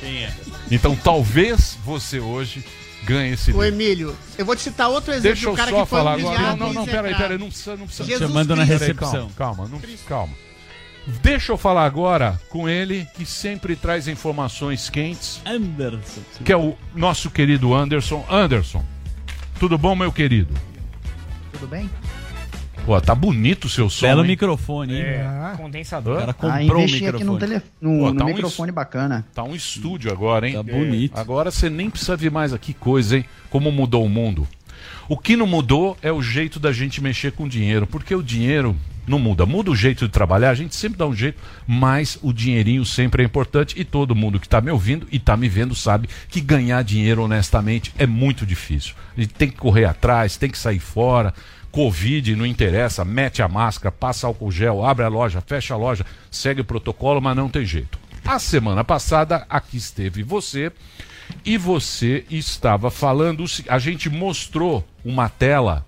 Quem é? Então talvez você hoje ganhe esse Ô, livro. Emílio, eu vou te citar outro exemplo Deixa eu do cara só que foi falar agora. humilhado Não, não, não, e peraí, execrado. peraí, não precisa, não precisa. Jesus Chamando na Cristo. recepção. Calma, calma, não, calma. Deixa eu falar agora com ele, que sempre traz informações quentes, Anderson. que é o nosso querido Anderson. Anderson, tudo bom, meu querido? Tudo bem? Pô, tá bonito o seu som, Belo hein? microfone, hein? É, condensador. O cara Ah, comprou um investi microfone. aqui no, tele... no, Pô, no tá um microfone es- bacana. Tá um estúdio agora, hein? Tá bonito. Agora você nem precisa vir mais aqui, coisa, hein? Como mudou o mundo. O que não mudou é o jeito da gente mexer com dinheiro, porque o dinheiro não muda. Muda o jeito de trabalhar, a gente sempre dá um jeito, mas o dinheirinho sempre é importante e todo mundo que está me ouvindo e está me vendo sabe que ganhar dinheiro honestamente é muito difícil. A gente tem que correr atrás, tem que sair fora. Covid, não interessa, mete a máscara, passa álcool gel, abre a loja, fecha a loja, segue o protocolo, mas não tem jeito. A semana passada, aqui esteve você, e você estava falando, a gente mostrou uma tela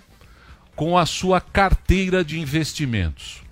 com a sua carteira de investimentos.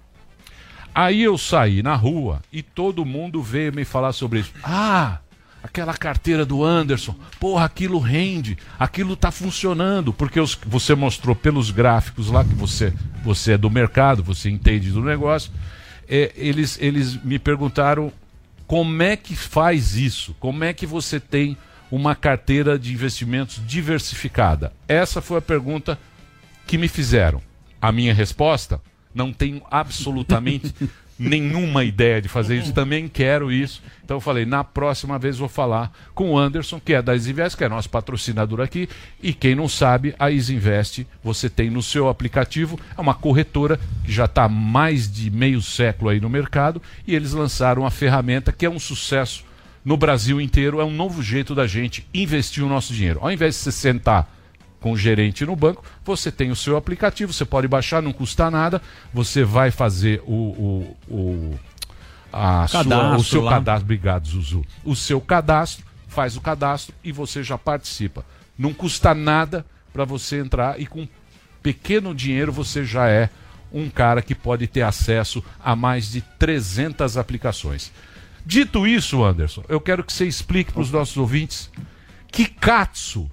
Aí eu saí na rua e todo mundo veio me falar sobre isso. Ah, aquela carteira do Anderson, porra, aquilo rende, aquilo tá funcionando, porque os, você mostrou pelos gráficos lá que você, você é do mercado, você entende do negócio, é, eles, eles me perguntaram como é que faz isso, como é que você tem uma carteira de investimentos diversificada. Essa foi a pergunta que me fizeram. A minha resposta, não tenho absolutamente nenhuma ideia de fazer isso, também quero isso. Então eu falei, na próxima vez vou falar com o Anderson, que é da Isinvest, que é nosso patrocinador aqui, e quem não sabe, a Isinvest você tem no seu aplicativo, é uma corretora que já está há mais de meio século aí no mercado, e eles lançaram uma ferramenta que é um sucesso no Brasil inteiro, é um novo jeito da gente investir o nosso dinheiro. Ao invés de você sentar com o gerente no banco, você tem o seu aplicativo, você pode baixar, não custa nada, você vai fazer o, o, o, a sua, o seu lá. cadastro, obrigado Zuzu, o seu cadastro, faz o cadastro e você já participa. Não custa nada para você entrar e com pequeno dinheiro você já é um cara que pode ter acesso a mais de trezentas aplicações. Dito isso, Anderson, eu quero que você explique para os nossos ouvintes que Katsu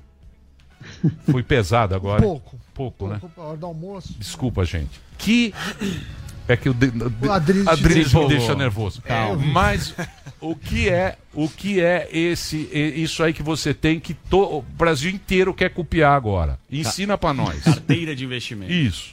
foi pesado agora. Pouco. Pouco, né? Pouco, a hora do almoço. Desculpa, gente. Que é que o, de, O Adriles Adriles te me deixou. deixa nervoso. É, eu vi. Mas o que é, o que é esse isso aí que você tem que to, o Brasil inteiro quer copiar agora? Ensina pra nós. Carteira de investimento. Isso.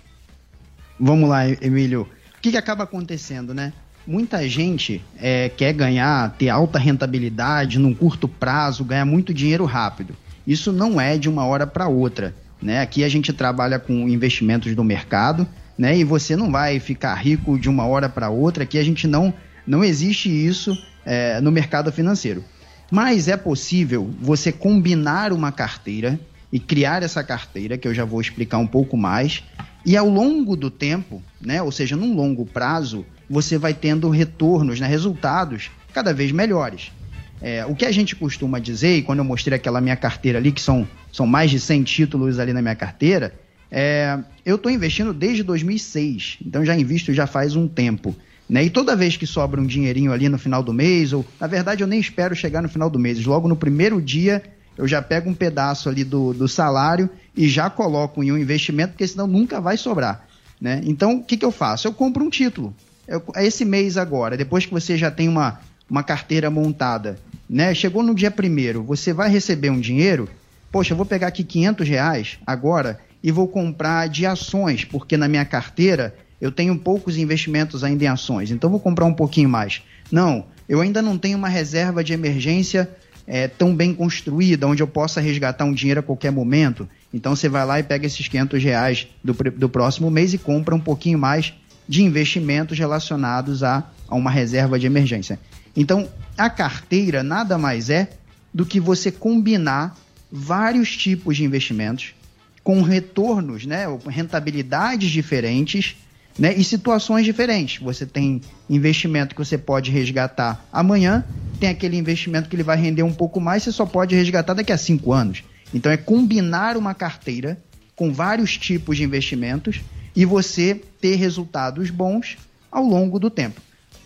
Vamos lá, Emílio. O que, que acaba acontecendo, né? Muita gente é, quer ganhar, ter alta rentabilidade num curto prazo, ganhar muito dinheiro rápido. Isso não é de uma hora para outra, né? Aqui a gente trabalha com investimentos do mercado, né? E você não vai ficar rico de uma hora para outra. Aqui a gente não, não existe isso é, no mercado financeiro. Mas é possível você combinar uma carteira e criar essa carteira, que eu já vou explicar um pouco mais, e ao longo do tempo, né? Ou seja, num longo prazo, você vai tendo retornos, né? Resultados cada vez melhores. É, o que a gente costuma dizer, e quando eu mostrei aquela minha carteira ali, que são, são mais de cem títulos ali na minha carteira, é, eu estou investindo desde dois mil e seis, então já invisto já faz um tempo. Né? E toda vez que sobra um dinheirinho ali no final do mês, ou na verdade eu nem espero chegar no final do mês, logo no primeiro dia eu já pego um pedaço ali do, do salário e já coloco em um investimento, porque senão nunca vai sobrar. Né? Então o que, que eu faço? Eu compro um título. Eu, esse mês agora, depois que você já tem uma, uma carteira montada, né? Chegou no dia primeiro, você vai receber um dinheiro, poxa, eu vou pegar aqui quinhentos reais agora e vou comprar de ações, porque na minha carteira eu tenho poucos investimentos ainda em ações, então vou comprar um pouquinho mais. Não, eu ainda não tenho uma reserva de emergência é, tão bem construída, onde eu possa resgatar um dinheiro a qualquer momento. Então você vai lá e pega esses quinhentos reais do, do próximo mês e compra um pouquinho mais de investimentos relacionados a, a uma reserva de emergência. Então, a carteira nada mais é do que você combinar vários tipos de investimentos com retornos, né, rentabilidades diferentes, né, e situações diferentes. Você tem investimento que você pode resgatar amanhã, tem aquele investimento que ele vai render um pouco mais, você só pode resgatar daqui a cinco anos. Então, é combinar uma carteira com vários tipos de investimentos e você ter resultados bons ao longo do tempo.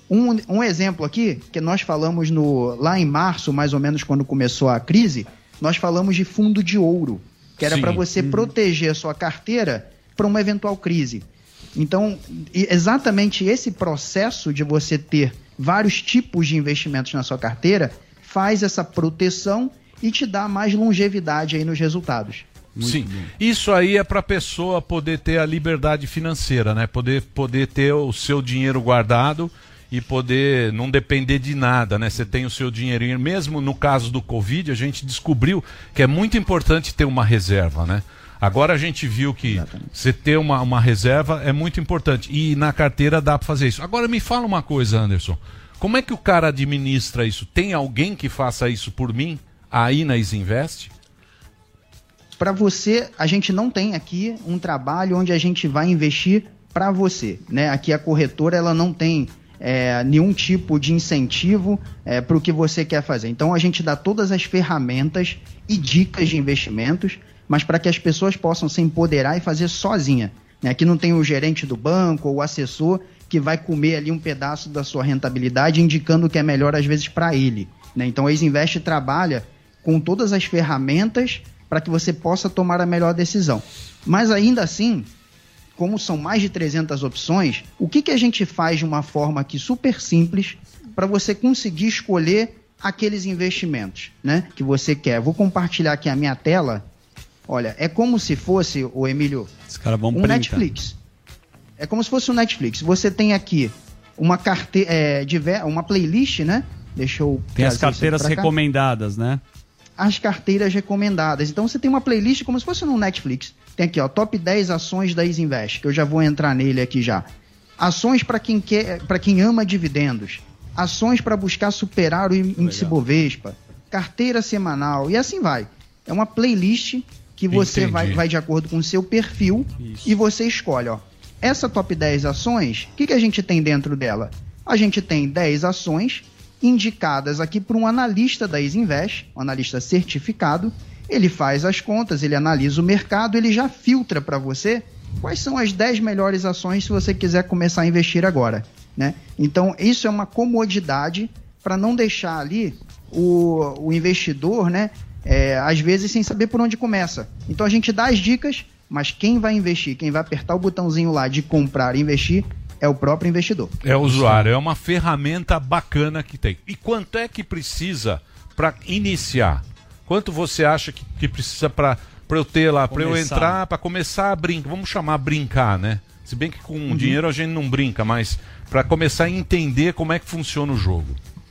Um, um exemplo aqui, que nós falamos no, lá em março, mais ou menos quando começou a crise, nós falamos de fundo de ouro, que era para você uhum. proteger a sua carteira para uma eventual crise. Então, exatamente esse processo de você ter vários tipos de investimentos na sua carteira faz essa proteção e te dá mais longevidade aí nos resultados. Muito Sim, bem. Isso aí é para a pessoa poder ter a liberdade financeira, né? Poder, poder ter o seu dinheiro guardado e poder não depender de nada, né? Você tem o seu dinheirinho. Mesmo no caso do Covid, a gente descobriu que é muito importante ter uma reserva, né? Agora a gente viu que Exatamente. Você ter uma, uma reserva é muito importante. E na carteira dá para fazer isso. Agora me fala uma coisa, Anderson. Como é que o cara administra isso? Tem alguém que faça isso por mim aí na Isinvest? Para você, a gente não tem aqui um trabalho onde a gente vai investir para você, né? Aqui a corretora ela não tem é, nenhum tipo de incentivo é, para o que você quer fazer. Então a gente dá todas as ferramentas e dicas de investimentos, mas para que as pessoas possam se empoderar e fazer sozinha. Né? Aqui não tem o gerente do banco ou o assessor que vai comer ali um pedaço da sua rentabilidade indicando o que é melhor às vezes para ele. Né? Então a Isinvest trabalha com todas as ferramentas para que você possa tomar a melhor decisão. Mas ainda assim, como são mais de trezentas opções, o que, que a gente faz de uma forma aqui super simples para você conseguir escolher aqueles investimentos, né, que você quer? Vou compartilhar aqui a minha tela. Olha, é como se fosse, o Emílio, um printar. Netflix. É como se fosse um Netflix. Você tem aqui uma carteira, é, uma playlist, né? Deixa eu tem as carteiras recomendadas, né? As carteiras recomendadas. Então você tem uma playlist como se fosse no Netflix. Tem aqui, ó, top dez ações da Isinvest, que eu já vou entrar nele aqui já. Ações para quem quer, para quem ama dividendos. Ações para buscar superar o índice Bovespa. Carteira semanal e assim vai. É uma playlist que você vai, vai de acordo com o seu perfil. Isso. E você escolhe, ó. Essa top dez ações, o que, que a gente tem dentro dela? A gente tem dez ações indicadas aqui por um analista da Isinvest, um analista certificado. Ele faz as contas, ele analisa o mercado, ele já filtra para você quais são as dez melhores ações se você quiser começar a investir agora, né? Então, isso é uma comodidade para não deixar ali o, o investidor, né, é, às vezes sem saber por onde começa. Então, a gente dá as dicas, mas quem vai investir, quem vai apertar o botãozinho lá de comprar e investir é o próprio investidor. É o usuário, é uma ferramenta bacana que tem. E quanto é que precisa para iniciar? Quanto você acha que, que precisa para eu ter lá, para eu entrar, para começar a brincar? Vamos chamar brincar, né? Se bem que com uhum. dinheiro a gente não brinca, mas para começar a entender como é que funciona o jogo.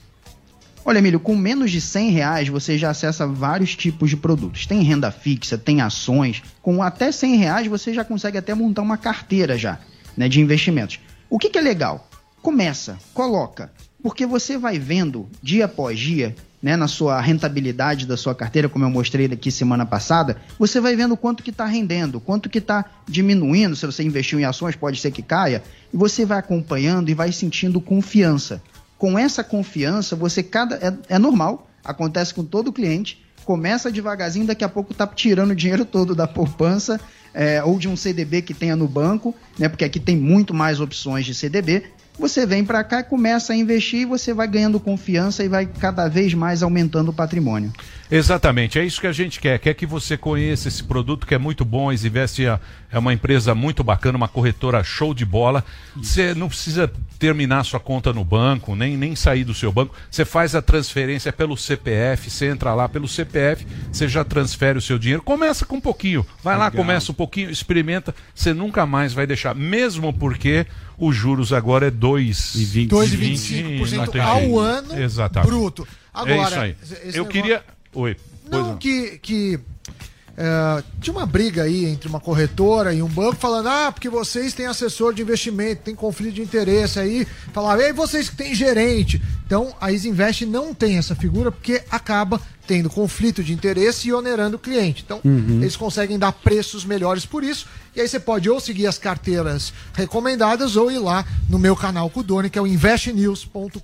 Olha, Emílio, com menos de cem reais você já acessa vários tipos de produtos. Tem renda fixa, tem ações. Com até cem reais você já consegue até montar uma carteira já, né, de investimentos. O que, que é legal? Começa, coloca, porque você vai vendo dia após dia, né, na sua rentabilidade da sua carteira, como eu mostrei aqui semana passada, você vai vendo quanto que está rendendo, quanto que está diminuindo. Se você investiu em ações, pode ser que caia, e você vai acompanhando e vai sentindo confiança. Com essa confiança, você cada é, é normal, acontece com todo cliente, começa devagarzinho, daqui a pouco está tirando o dinheiro todo da poupança, é, ou de um C D B que tenha no banco, né, porque aqui tem muito mais opções de C D B. Você vem para cá, começa a investir e você vai ganhando confiança e vai cada vez mais aumentando o patrimônio. Exatamente, é isso que a gente quer. Quer que você conheça esse produto que é muito bom. A Isinvest é uma empresa muito bacana, uma corretora show de bola. Você não precisa terminar sua conta no banco, nem, nem sair do seu banco. Você faz a transferência pelo C P F, você entra lá pelo C P F, você já transfere o seu dinheiro. Começa com um pouquinho, vai Legal. lá, começa um pouquinho, experimenta. Você nunca mais vai deixar, mesmo porque os juros agora é dois vírgula vinte e cinco por cento ao ano. Exatamente. Bruto. Agora, é isso aí. Eu negócio... queria... Oi. Não, não, que... que... Uh, tinha uma briga aí entre uma corretora e um banco falando, ah, porque vocês têm assessor de investimento, tem conflito de interesse aí, falava, e vocês que têm gerente. Então a Isinvest não tem essa figura porque acaba tendo conflito de interesse e onerando o cliente. Então uhum. eles conseguem dar preços melhores por isso, e aí você pode ou seguir as carteiras recomendadas ou ir lá no meu canal com o Doni, que é o invest news ponto com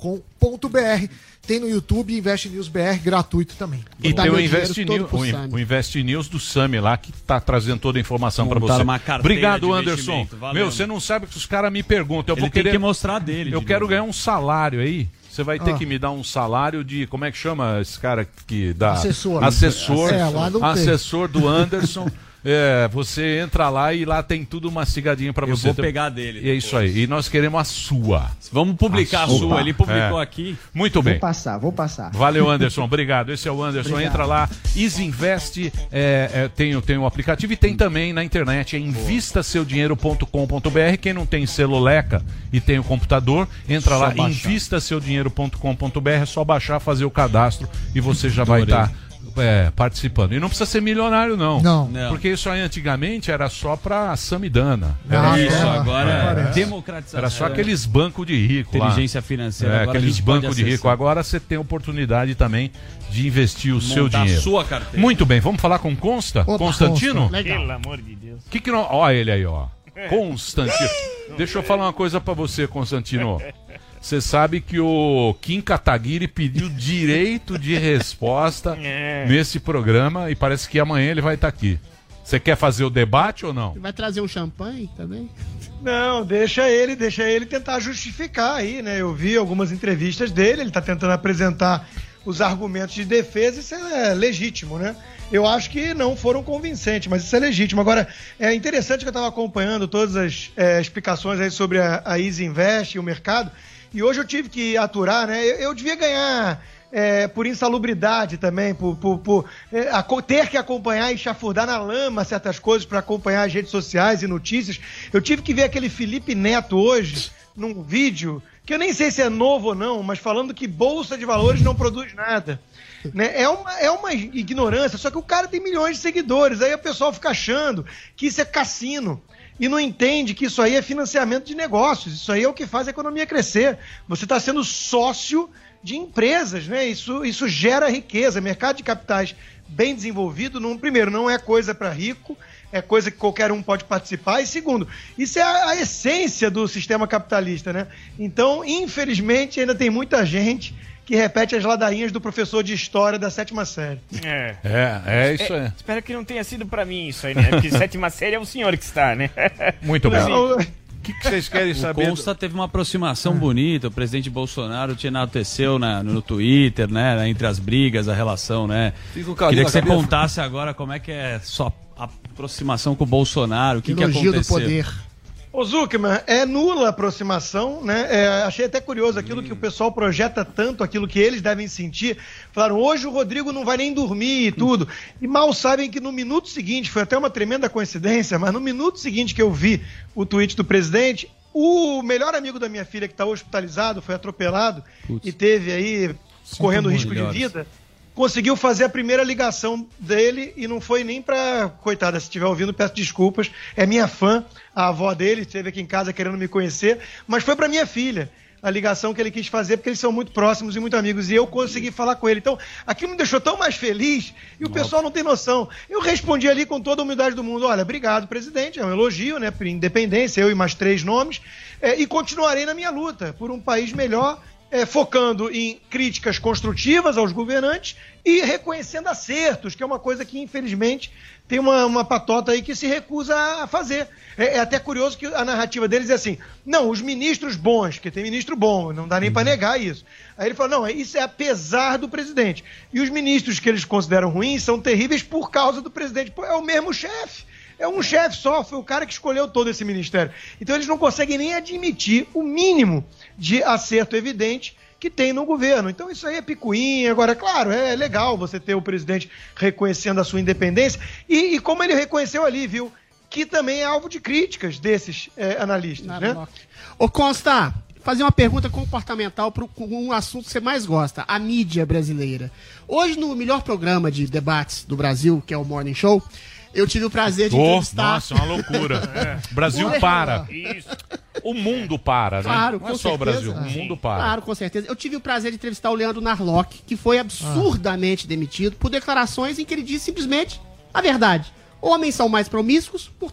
ponto b r. Tem no YouTube Invest News B R, gratuito também. E tem o Invest, News, o, o Invest News do Sami lá, que tá trazendo toda a informação para você. Obrigado, Anderson. Meu, você não sabe que os caras me perguntam. Eu Ele vou tem querer... que mostrar dele. Eu de quero novo. ganhar um salário aí. Você vai ter Ah. que me dar um salário de... Como é que chama esse cara que dá... Assessor. Assessor. É, lá não tem. Assessor do Anderson. É, você entra lá e lá tem tudo mastigadinho pra Eu você. vou pegar dele E é isso aí. E nós queremos a sua. Vamos publicar a sua. Opa. Ele publicou É. aqui. Muito bem. Vou passar, vou passar. Valeu, Anderson. Obrigado. Esse é o Anderson. Obrigado. Entra lá. Easy Invest. É, é, tem, o- tem o aplicativo e tem também na internet. É invista seu dinheiro ponto com ponto b r. Quem não tem celuleca e tem o computador, entra Só lá. baixar. invista seu dinheiro ponto com ponto b r. É só baixar, fazer o cadastro e você já vai estar participando. E não precisa ser milionário, não. Não. Não. Porque isso aí antigamente era só pra Samidana. Ah, Era, Isso, é, agora é parece. democratização. era só aqueles bancos de rico lá. Inteligência financeira. É, agora a aqueles gente pode bancos de rico. acessar. Agora você tem oportunidade também de investir o seu Montar a dinheiro. sua carteira. Muito bem, vamos falar com Consta? Opa, Constantino? Consta. Pelo amor de Deus. Que que não... Ó ele aí, ó. Constantino. Deixa eu falar uma coisa pra você, Constantino. Você sabe que o Kim Kataguiri pediu direito de resposta É. nesse programa e parece que amanhã ele vai estar aqui. Você quer fazer o debate ou não? Vai trazer um champanhe também? Não, deixa ele, deixa ele tentar justificar aí, né? Eu vi algumas entrevistas dele, ele tá tentando apresentar os argumentos de defesa, isso é legítimo, né? Eu acho que não foram convincentes, mas isso é legítimo. Agora, é interessante que eu estava acompanhando todas as é, explicações aí sobre a, a Easy Invest e o mercado, e hoje eu tive que aturar, né? Eu, eu devia ganhar é, por insalubridade também, por, por, por é, a, ter que acompanhar e chafurdar na lama certas coisas para acompanhar as redes sociais e notícias. Eu tive que ver aquele Felipe Neto hoje, num vídeo, que eu nem sei se é novo ou não, mas falando que Bolsa de Valores não produz nada. Né? É, uma, é uma ignorância, só que o cara tem milhões de seguidores, aí o pessoal fica achando que isso é cassino. E não entende que isso aí é financiamento de negócios, isso aí é o que faz a economia crescer. Você está sendo sócio de empresas, né? Isso, isso gera riqueza. Mercado de capitais bem desenvolvido, não, primeiro, não é coisa para rico, é coisa que qualquer um pode participar, e segundo, isso é a, a essência do sistema capitalista, né? Então, infelizmente, ainda tem muita gente que repete as ladainhas do professor de história da sétima série. É. É, é isso aí. Espero que não tenha sido pra mim isso aí, né? Porque sétima série é o senhor que está, né? Muito bem. Não, O que, que vocês querem O saber? Consta teve uma aproximação bonita, o presidente Bolsonaro te enalteceu na, no Twitter, né, entre as brigas, a relação, né? Fica o carinho Queria na que você cabeça. contasse agora como é que é sua aproximação com o Bolsonaro, o que, que Elogio do aconteceu. poder. Ô Zuckerman, é nula a aproximação, né? É, achei até curioso aquilo que o pessoal projeta tanto, aquilo que eles devem sentir. Falaram, hoje o Rodrigo não vai nem dormir e tudo. E mal sabem que no minuto seguinte, foi até uma tremenda coincidência, mas no minuto seguinte que eu vi o tweet do presidente, o melhor amigo da minha filha que está hospitalizado, foi atropelado Putz. e teve aí, correndo muito. risco de Melhores. vida, conseguiu fazer a primeira ligação dele e não foi nem pra... Coitada, se estiver ouvindo, peço desculpas. É minha fã, a avó dele, esteve aqui em casa querendo me conhecer, mas foi pra minha filha a ligação que ele quis fazer, porque eles são muito próximos e muito amigos, e eu consegui falar com ele. Então, aquilo me deixou tão mais feliz, e o pessoal não tem noção. Eu respondi ali com toda a humildade do mundo, olha, obrigado, presidente, é um elogio, né, por independência, eu e mais três nomes, é, e continuarei na minha luta por um país melhor, É, focando em críticas construtivas aos governantes e reconhecendo acertos, que é uma coisa que, infelizmente, tem uma, uma patota aí que se recusa a fazer. É, é até curioso que a narrativa deles é assim, não, os ministros bons, porque tem ministro bom, não dá nem para negar isso. Aí ele fala, não, isso é apesar do presidente. E os ministros que eles consideram ruins são terríveis por causa do presidente. Pô, é o mesmo chefe. É um chefe só, foi o cara que escolheu todo esse ministério. Então eles não conseguem nem admitir o mínimo de acerto evidente que tem no governo. Então isso aí é picuinha. Agora, claro, é legal você ter o presidente reconhecendo a sua independência. E, e como ele reconheceu ali, viu? Que também é alvo de críticas desses é, analistas, né? Ô Consta, fazer uma pergunta comportamental para um assunto que você mais gosta, a mídia brasileira. Hoje, no melhor programa de debates do Brasil, que é o Morning Show, eu tive o prazer de Oh, entrevistar... nossa, uma loucura. O Brasil Ué, para. Isso. O mundo para, né? Claro, não é com só o certeza. Brasil, o mundo para. Claro, com certeza. Eu tive o prazer de entrevistar o Leandro Narlock, que foi absurdamente demitido por declarações em que ele disse simplesmente a verdade. Homens são mais promíscuos, portanto,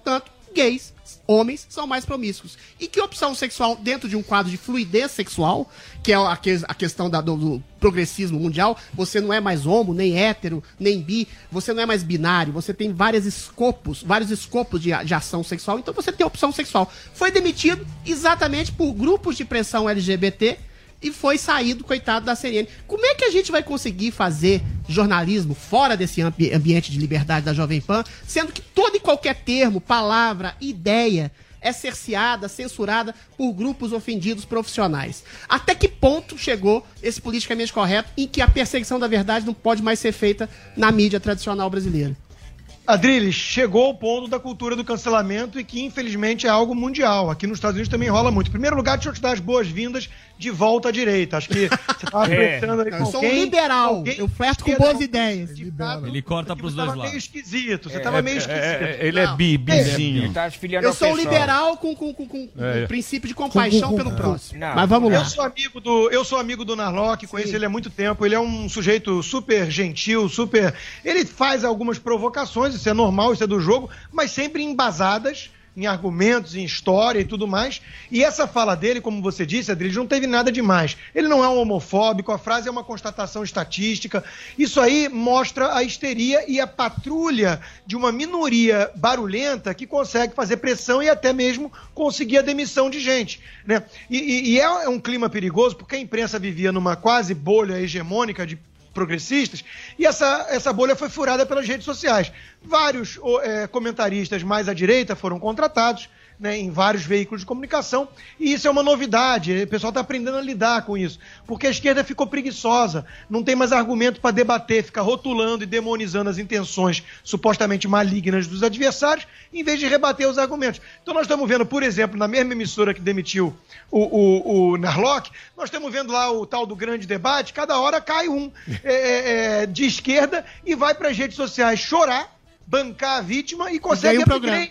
gays, homens, são mais promíscuos. E que opção sexual, dentro de um quadro de fluidez sexual, que é a, que, a questão da, do, do progressismo mundial, você não é mais homo, nem hétero, nem bi, você não é mais binário, você tem vários escopos, vários escopos de, de ação sexual, então você tem opção sexual. Foi demitido exatamente por grupos de pressão L G B T e foi saído, coitado, da C N N. Como é que a gente vai conseguir fazer jornalismo fora desse ambi- ambiente de liberdade da Jovem Pan, sendo que todo e qualquer termo, palavra, ideia é cerceada, censurada por grupos ofendidos profissionais? Até que ponto chegou esse politicamente correto em que a perseguição da verdade não pode mais ser feita na mídia tradicional brasileira? Adriles, chegou ao ponto da cultura do cancelamento e que, infelizmente, é algo mundial. Aqui nos Estados Unidos também rola muito. Em primeiro lugar, deixa eu te dar as boas-vindas de volta à direita. Acho que você estava flertando aí com Eu sou um alguém, liberal, alguém eu flerto com esquerda, boas ideias. Ele corta pros dois Você tava lados. meio esquisito, você É, tava meio é, esquisito. é, é, ele é bi, bizinho. Ele tá afiliando Eu ao sou um pessoal. liberal com, com, com, com É. um princípio de compaixão pelo próximo. Não. Mas vamos lá. Eu sou amigo do, eu sou amigo do Narlock, conheço ele há muito tempo. Ele é um sujeito super gentil, super. Ele faz algumas provocações, isso é normal, isso é do jogo, mas sempre embasadas em argumentos, em história e tudo mais. E essa fala dele, como você disse, Adriles, não teve nada demais. Ele não é um homofóbico, a frase é uma constatação estatística. Isso aí mostra a histeria e a patrulha de uma minoria barulhenta que consegue fazer pressão e até mesmo conseguir a demissão de gente, né? E, e, e é um clima perigoso porque a imprensa vivia numa quase bolha hegemônica de progressistas, e essa, essa bolha foi furada pelas redes sociais. Vários é, comentaristas mais à direita foram contratados, né, em vários veículos de comunicação, e isso é uma novidade, o pessoal está aprendendo a lidar com isso, porque a esquerda ficou preguiçosa, não tem mais argumento para debater, fica rotulando e demonizando as intenções supostamente malignas dos adversários, em vez de rebater os argumentos. Então nós estamos vendo, por exemplo, na mesma emissora que demitiu o, o, o Narlock, nós estamos vendo lá o tal do grande debate, cada hora cai um é, é, de esquerda e vai para as redes sociais chorar, bancar a vítima e consegue um programa.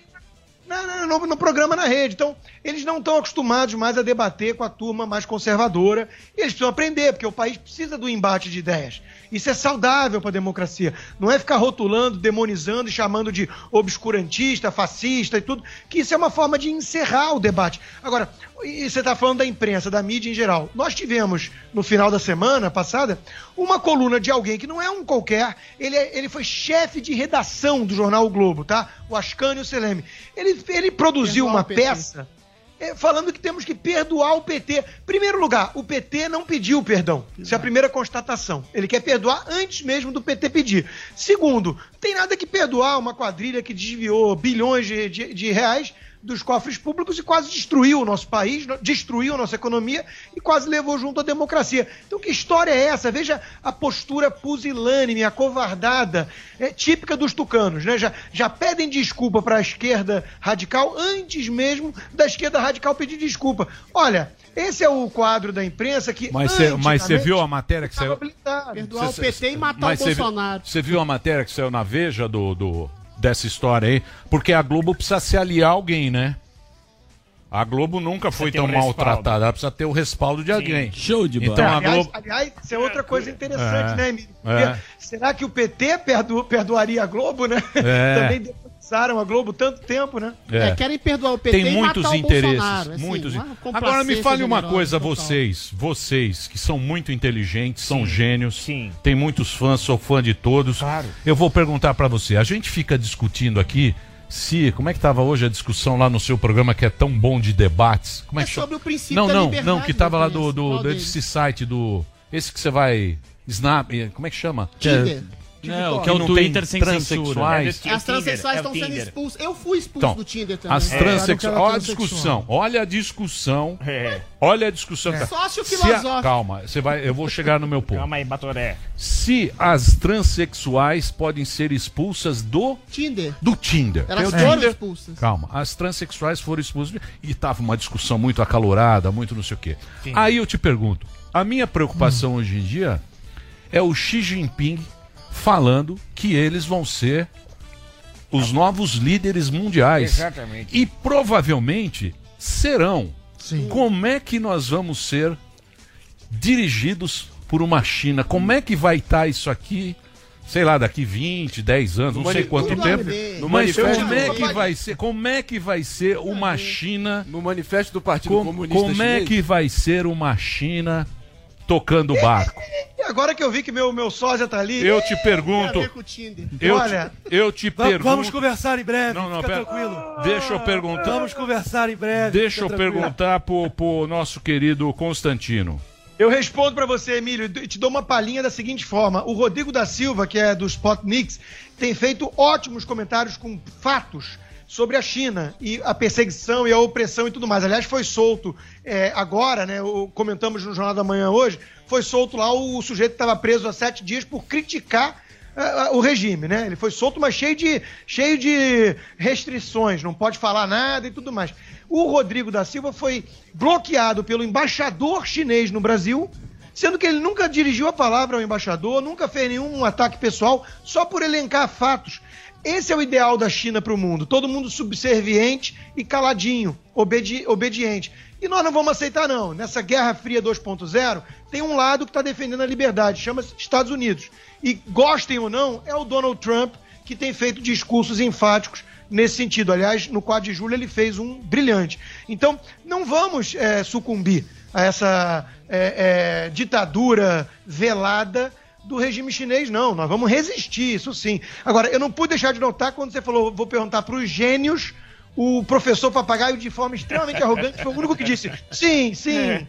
No, no, no programa na rede. Então, eles não estão acostumados mais a debater com a turma mais conservadora. E eles precisam aprender, porque o país precisa do embate de ideias. Isso é saudável para a democracia. Não é ficar rotulando, demonizando e chamando de obscurantista, fascista e tudo, que isso é uma forma de encerrar o debate. Agora, e você está falando da imprensa, da mídia em geral. Nós tivemos, no final da semana passada, uma coluna de alguém que não é um qualquer, ele, é, ele foi chefe de redação do jornal O Globo, tá? O Ascânio Seleme. Ele, ele produziu Perdoar uma o P T. peça é, falando que temos que perdoar o P T. Primeiro lugar, o P T não pediu perdão. Isso é a primeira constatação. Ele quer perdoar antes mesmo do P T pedir. Segundo, não tem nada que perdoar uma quadrilha que desviou bilhões de, de, de reais dos cofres públicos e quase destruiu o nosso país, destruiu a nossa economia e quase levou junto a democracia. Então que história é essa? Veja a postura pusilânime, acovardada, é, típica dos tucanos, né? Já, já pedem desculpa para a esquerda radical antes mesmo da esquerda radical pedir desculpa. Olha, esse é o quadro da imprensa que Mas você mas você viu a matéria que estava saiu... blindado. Perdoar Cê- o P T e matar Mas o você viu- Bolsonaro. Você viu a matéria que saiu na Veja do, do, dessa história aí? Porque a Globo precisa se aliar a alguém, né? A Globo nunca foi ter tão um respaldo. maltratada, ela precisa ter o respaldo de alguém. Show de bola. Então a aliás, Globo... aliás, isso é outra coisa interessante, É, né, Emílio? é. Porque Será que o P T perdo, perdoaria a Globo, né? É. Também demonizaram a Globo tanto tempo, né? É. É, querem perdoar o P T Tem e muitos matar o interesses, Bolsonaro. assim, muitos. uma complacência Agora me fale uma generosa coisa, total. vocês, vocês que são muito inteligentes, são gênios, sim. tem muitos fãs, sou fã de todos. Claro. Eu vou perguntar pra você, a gente fica discutindo aqui se, como é que tava hoje a discussão lá no seu programa que é tão bom de debates? Como é, É que chama? sobre o princípio Não, da não, liberdade não, que tava da lá do, imprensa. do, Qual desse site do, esse que você vai Snap, como é que chama? Tinder. Não, Que que é o não Twitter tem sem censura. transexuais. As transexuais É o estão sendo Tinder. expulsas. Eu fui expulso Então, do Tinder também. As É. transexuais. era Olha a transexual. discussão. Olha a discussão. É. Olha a discussão. que tá- Sócio Se a- filosófico. Calma, você vai, eu vou chegar no meu ponto. Calma aí, Batoré. Se as transexuais podem ser expulsas do Tinder. do Tinder. Elas Tem o foram Tinder- expulsas. Calma, as transexuais foram expulsas e tava uma discussão muito acalorada, muito não sei o quê. Sim. Aí eu te pergunto, a minha preocupação hoje em dia é o Xi Jinping falando que eles vão ser os novos líderes mundiais. Exatamente. E provavelmente serão. Sim. Como é que nós vamos ser dirigidos por uma China? Como é que vai estar isso aqui sei lá, daqui vinte, dez anos, No não sei mani- quanto no tempo. mani- no Mas manifesto- como é que vai ser? Como é que vai ser uma China? No manifesto do Partido com, Comunista Como é Chinês? que vai ser uma China tocando barco? E agora que eu vi que meu, meu sósia tá ali. Eu te pergunto. Eu Olha, te, eu te Va- pergunto. Vamos conversar em breve, Não, não, fica pera. tranquilo. Deixa eu perguntar. Vamos conversar em breve. Deixa eu fica tranquilo. perguntar pro, pro nosso querido Constantino. eu respondo pra você, Emílio, e te dou uma palhinha da seguinte forma. O Rodrigo da Silva, que é do Spotnix, tem feito ótimos comentários com fatos sobre a China e a perseguição e a opressão e tudo mais. Aliás, foi solto é, agora, né? O, comentamos no Jornal da Manhã hoje, foi solto lá o, o sujeito que estava preso há sete dias por criticar uh, o regime, né? Ele foi solto, mas cheio de, cheio de restrições, não pode falar nada e tudo mais. O Rodrigo da Silva foi bloqueado pelo embaixador chinês no Brasil, sendo que ele nunca dirigiu a palavra ao embaixador, nunca fez nenhum ataque pessoal, só por elencar fatos. Esse é o ideal da China para o mundo, todo mundo subserviente e caladinho, obedi- obediente. E nós não vamos aceitar não, nessa Guerra Fria dois ponto zero, tem um lado que está defendendo a liberdade, chama-se Estados Unidos. E gostem ou não, é o Donald Trump que tem feito discursos enfáticos nesse sentido. Aliás, no quatro de julho ele fez um brilhante. Então, não vamos é, sucumbir a essa é, é, ditadura velada do regime chinês, não. Nós vamos resistir, isso sim. Agora, eu não pude deixar de notar quando você falou, vou perguntar para os gênios, o professor Papagaio, de forma extremamente arrogante, foi o único que disse sim, sim.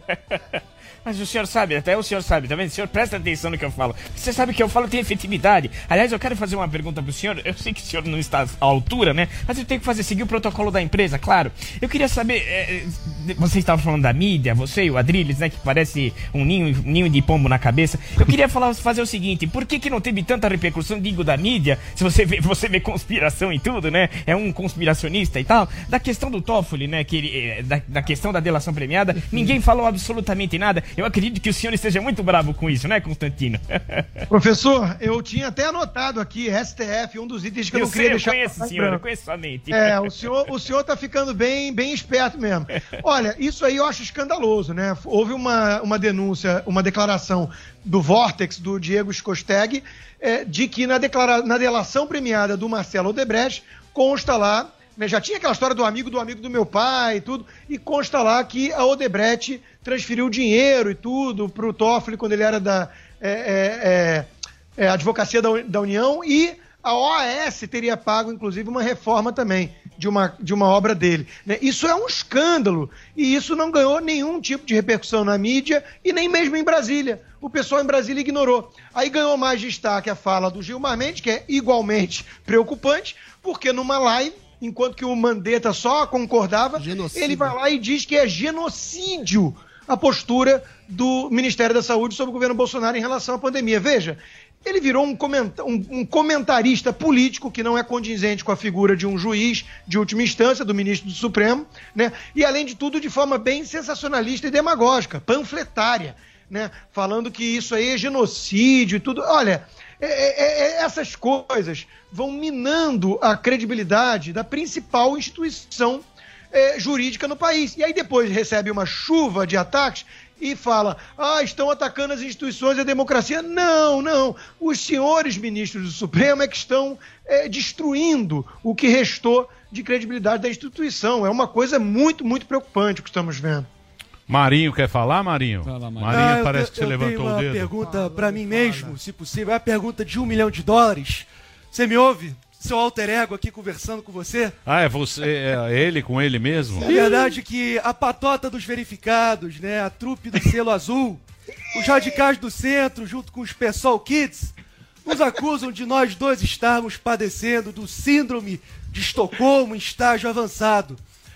Mas o senhor sabe, até o senhor sabe, tá vendo? O senhor presta atenção no que eu falo. Você sabe que eu falo tem efetividade. Aliás, eu quero fazer uma pergunta pro senhor. Eu sei que o senhor não está à altura, né? Mas eu tenho que fazer, seguir o protocolo da empresa, claro. Eu queria saber, é, você estava falando da mídia, você e o Adrilles, né? Que parece um ninho, um ninho de pombo na cabeça. Eu queria falar, fazer o seguinte, por que que não teve tanta repercussão, digo, da mídia? Se você vê, você vê conspiração e tudo, né? É um conspiracionista e tal. Da questão do Toffoli, né? Que ele, da, da questão da delação premiada, ninguém falou absolutamente nada. Eu acredito que o senhor esteja muito bravo com isso, né, Constantino? Professor, eu tinha até anotado aqui, S T F, um dos itens que eu, eu não queria sei, deixar... Eu conheço, senhor, eu conheço sua mente. É, o senhor, o senhor tá ficando bem, bem esperto mesmo. Olha, isso aí eu acho escandaloso, né? Houve uma, uma denúncia, uma declaração do Vortex, do Diego Schosteg, é, de que na, declara, na delação premiada do Marcelo Odebrecht consta lá, né, já tinha aquela história do amigo do amigo do meu pai e tudo, e consta lá que a Odebrecht transferiu dinheiro e tudo para o Toffoli quando ele era da é, é, é, Advocacia da, da União, e a O A S teria pago, inclusive, uma reforma também de uma, de uma obra dele. Né? Isso é um escândalo, e isso não ganhou nenhum tipo de repercussão na mídia e nem mesmo em Brasília. O pessoal em Brasília ignorou. Aí ganhou mais destaque a fala do Gilmar Mendes, que é igualmente preocupante, porque numa live, enquanto que o Mandetta só concordava, genocídio. Ele vai lá e diz que é genocídio a postura do Ministério da Saúde sobre o governo Bolsonaro em relação à pandemia. Veja, ele virou um, comenta- um, um comentarista político que não é condizente com a figura de um juiz de última instância, do ministro do Supremo, né? E, além de tudo, de forma bem sensacionalista e demagógica, panfletária, né? Falando que isso aí é genocídio e tudo. Olha, é, é, é, essas coisas vão minando a credibilidade da principal instituição é, jurídica no país. E aí depois recebe uma chuva de ataques e fala, ah, estão atacando as instituições e a democracia. Não, não. Os senhores ministros do Supremo é que estão é, destruindo o que restou de credibilidade da instituição. É uma coisa muito, muito preocupante o que estamos vendo. Marinho quer falar, Marinho? Fala, Marinho, Marinho ah, parece te, que você levantou o dedo. Eu tenho uma pergunta para mim mesmo, se possível. É a pergunta de um milhão de dólares. Você me ouve? Seu alter ego aqui conversando com você? Ah, é você, é ele com ele mesmo? É verdade que a patota dos verificados, né, a trupe do selo azul, os radicais do centro, junto com os PSOL Kids, nos acusam de nós dois estarmos padecendo do síndrome de Estocolmo em estágio avançado.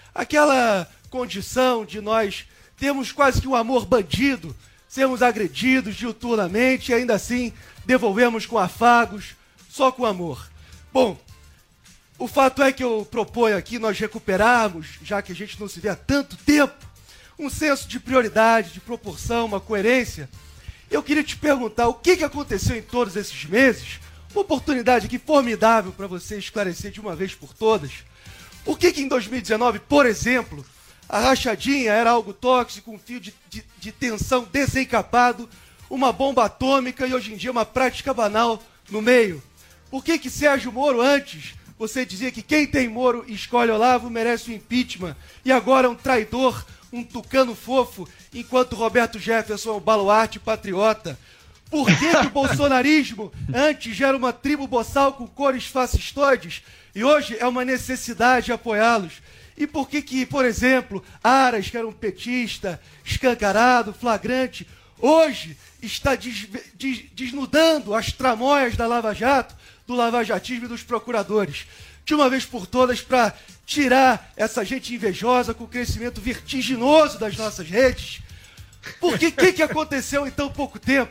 Aquela condição de nós termos quase que um amor bandido, sermos agredidos diuturnamente e ainda assim devolvemos com afagos, só com amor. Bom, o fato é que eu proponho aqui nós recuperarmos, já que a gente não se vê há tanto tempo, um senso de prioridade, de proporção, uma coerência. Eu queria te perguntar o que, que aconteceu em todos esses meses, uma oportunidade aqui formidável para você esclarecer de uma vez por todas. Por que que em dois mil e dezenove, por exemplo, a rachadinha era algo tóxico, um fio de, de, de tensão desencapado, uma bomba atômica, e hoje em dia uma prática banal no meio. Por que que Sérgio Moro, antes, você dizia que quem tem Moro e escolhe Olavo merece o impeachment, e agora é um traidor, um tucano fofo, enquanto Roberto Jefferson é um baluarte patriota? Por que que o bolsonarismo antes já era uma tribo boçal com cores fascistoides e hoje é uma necessidade apoiá-los? E por que que, por exemplo, Aras, que era um petista, escancarado, flagrante, hoje está des des desnudando as tramóias da Lava Jato, do lavajatismo e dos procuradores? De uma vez por todas, para tirar essa gente invejosa com o crescimento vertiginoso das nossas redes? Por que que, que aconteceu em tão pouco tempo?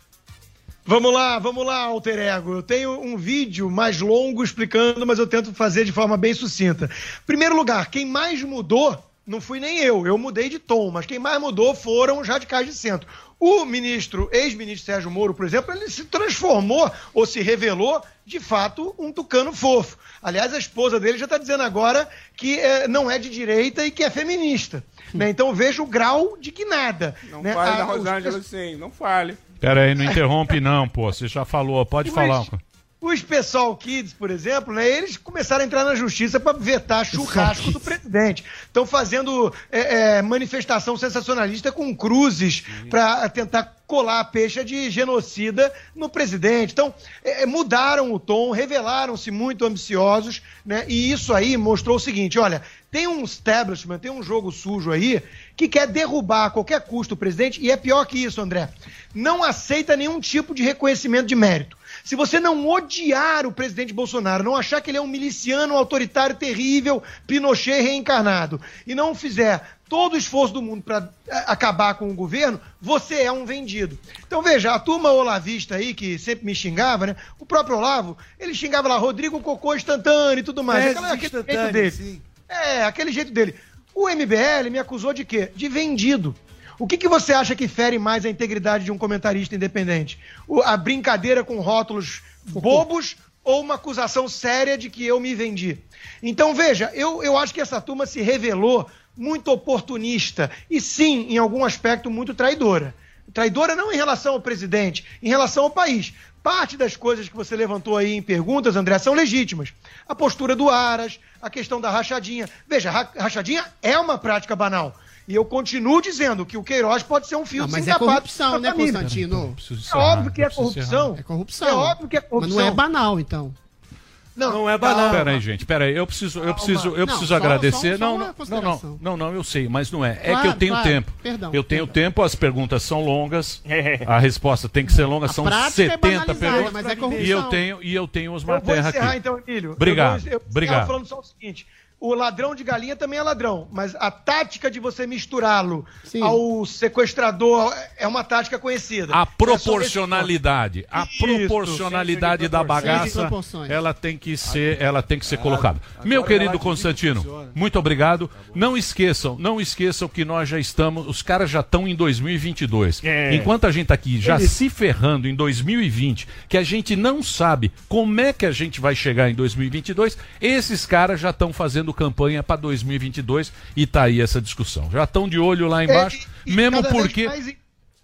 Vamos lá, vamos lá, Alter Ego. Eu tenho um vídeo mais longo explicando, mas eu tento fazer de forma bem sucinta. Primeiro lugar, quem mais mudou não fui nem eu, eu mudei de tom, mas quem mais mudou foram os radicais de centro. O ministro, ex-ministro Sérgio Moro, por exemplo, ele se transformou ou se revelou, de fato, um tucano fofo. Aliás, a esposa dele já está dizendo agora que é, não é de direita e que é feminista. Né? Então veja o grau de que nada. Não né? fale a, da Rosângela os... sim, não fale. Pera aí, não interrompe não, pô. Você já falou, pode Os, falar. os Pessoal Kids, por exemplo, né, eles começaram a entrar na justiça para vetar churrasco do presidente. Estão fazendo é, é, manifestação sensacionalista com cruzes para tentar colar a pecha de genocida no presidente. Então, é, mudaram o tom, revelaram-se muito ambiciosos, né? E isso aí mostrou o seguinte, olha, tem um establishment, tem um jogo sujo aí que quer derrubar a qualquer custo o presidente, e é pior que isso, André. Não aceita nenhum tipo de reconhecimento de mérito. Se você não odiar o presidente Bolsonaro, não achar que ele é um miliciano, um autoritário terrível, Pinochet reencarnado, e não fizer todo o esforço do mundo para acabar com o governo, você é um vendido. Então veja, a turma olavista aí, que sempre me xingava, né? O próprio Olavo, ele xingava lá, Rodrigo Cocô instantâneo e tudo mais. É, Aquela, aquele jeito dele. Sim. É, aquele jeito dele. O M B L me acusou de quê? De vendido. O que, que você acha que fere mais a integridade de um comentarista independente? O, a brincadeira com rótulos bobos ou uma acusação séria de que eu me vendi? Então, veja, eu, eu acho que essa turma se revelou muito oportunista e, sim, em algum aspecto, muito traidora. Traidora não em relação ao presidente, em relação ao país. Parte das coisas que você levantou aí em perguntas, André, são legítimas. A postura do Aras, a questão da rachadinha. Veja, rachadinha é uma prática banal. E eu continuo dizendo que o Queiroz pode ser um fio não, mas é corrupção, né, Constantino? É óbvio que é corrupção. É corrupção. É óbvio que é corrupção. Mas não é banal, então. Não, não é banal. Pera aí, gente, pera aí. Eu preciso, eu preciso, eu preciso não, agradecer. Só, só, só não, não, não, não, não, não, eu sei, mas não é. É claro, que eu tenho claro. tempo. Perdão, eu tenho perdão. tempo, as perguntas são longas, a resposta tem que ser longa, a são é setenta perguntas. Mas é corrupção. E eu tenho, e eu tenho os Terra aqui. Eu vou encerrar então, Emílio. Obrigado. Eu vou, eu Obrigado. falando só o seguinte. O ladrão de galinha também é ladrão, mas a tática de você misturá-lo ao sequestrador é uma tática conhecida. A proporcionalidade, a Isso, proporcionalidade da bagaça, ela tem que ser, ela tem que ser colocada. Meu querido Constantino, muito obrigado. Não esqueçam, não esqueçam que nós já estamos, os caras já estão em dois mil e vinte e dois. É. Enquanto a gente tá aqui já Isso. se ferrando em dois mil e vinte, que a gente não sabe como é que a gente vai chegar em dois mil e vinte e dois, esses caras já estão fazendo campanha para dois mil e vinte e dois e tá aí essa discussão. Já estão de olho lá embaixo, é, e, e mesmo cada porque... vez mais,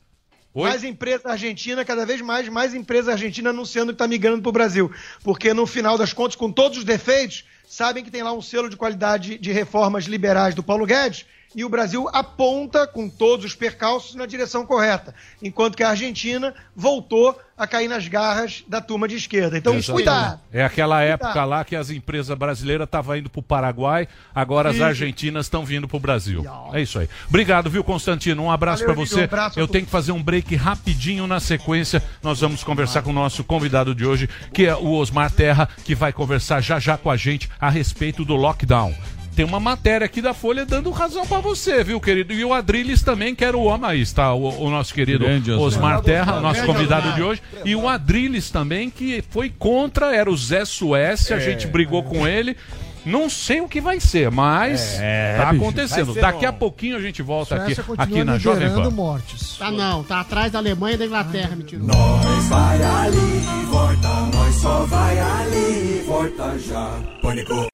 mais empresa argentina, cada vez mais, mais empresa argentina anunciando que está migrando para o Brasil. Porque no final das contas, com todos os defeitos, sabem que tem lá um selo de qualidade de reformas liberais do Paulo Guedes e o Brasil aponta com todos os percalços na direção correta, enquanto que a Argentina voltou a cair nas garras da turma de esquerda. Então, Exatamente. cuidado. É aquela época Cuidado. lá que as empresas brasileiras estavam indo para o Paraguai, agora as Isso. argentinas estão vindo para o Brasil. É isso aí. Obrigado, viu, Constantino? Um abraço para Valeu, você. Emílio, um abraço a Eu todos. tenho que fazer um break rapidinho na sequência. Nós vamos conversar com o nosso convidado de hoje, que é o Osmar Terra, que vai conversar já já com a gente a respeito do lockdown. Tem uma matéria aqui da Folha dando razão pra você, viu, querido? E o Adriles também, que era o homem aí, está o, o nosso querido Grande Osmar Terra, Osmar. nosso Grande convidado Osmar. de hoje. E o Adriles também, que foi contra, era o Zé Suécia, a É. gente brigou com ele. Não sei o que vai ser, mas É, tá bicho. acontecendo. Vai ser Daqui bom. a pouquinho a gente volta aqui, Suécia continua aqui na Jovem liderando Pan. mortes. Tá não, tá atrás da Alemanha e da Inglaterra, mentira. Nós vai ali e volta, nós só vai ali e volta já. Pânico.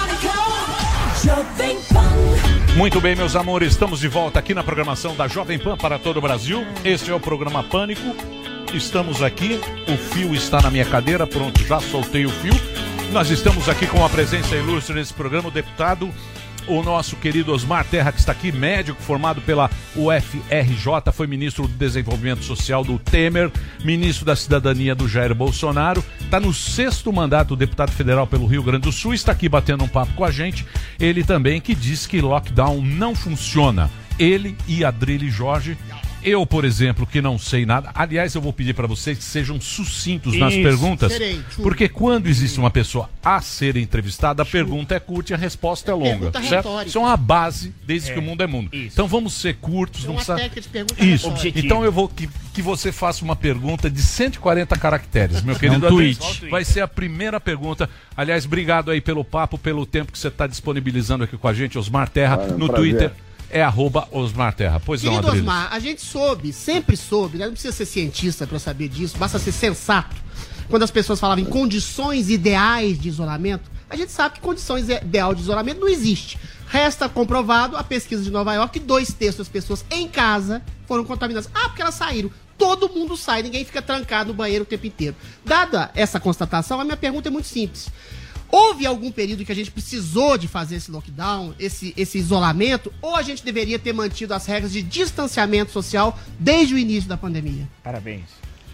Jovem Pan. Muito bem, meus amores, estamos de volta aqui na programação da Jovem Pan para todo o Brasil. Este é o programa Pânico. estamos aqui, o fio está na minha cadeira, pronto, já soltei o fio. Nós estamos aqui com a presença ilustre nesse programa, o deputado, o nosso querido Osmar Terra, que está aqui, médico formado pela U F R J, foi ministro do Desenvolvimento Social do Temer, ministro da Cidadania do Jair Bolsonaro, está no sexto mandato, deputado federal pelo Rio Grande do Sul, está aqui batendo um papo com a gente. Ele também que diz que lockdown não funciona. Ele e Adrilho Jorge. Eu, por exemplo, que não sei nada. Aliás, eu vou pedir para vocês que sejam sucintos nas Isso, perguntas. serei, Porque quando existe uma pessoa a ser entrevistada, a pergunta é curta e a resposta é longa. Pergunta Certo? retórica. Isso é uma base desde É, que o mundo é mundo. isso. Então vamos ser curtos. É Não uma precisa... técnica de pergunta Isso. retórica. Então eu vou que, que você faça uma pergunta de cento e quarenta caracteres, meu querido. É um tweet. Adrilho. Vai ser a primeira pergunta. Aliás, obrigado aí pelo papo, pelo tempo que você está disponibilizando aqui com a gente, Osmar Terra, Ah, é um no prazer. Twitter. É arroba Osmar Terra. Pois não, Querido Adrilho. Osmar, a gente soube, sempre soube, né? Não precisa ser cientista para saber disso, basta ser sensato. Quando as pessoas falavam em condições ideais de isolamento, a gente sabe que condições ideal de isolamento não existe. Resta comprovado a pesquisa de Nova York que dois terços das pessoas em casa foram contaminadas. Ah, porque elas saíram. Todo mundo sai, ninguém fica trancado no banheiro o tempo inteiro. Dada essa constatação, a minha pergunta é muito simples. Houve algum período que a gente precisou de fazer esse lockdown, esse, esse isolamento, ou a gente deveria ter mantido as regras de distanciamento social desde o início da pandemia? Parabéns.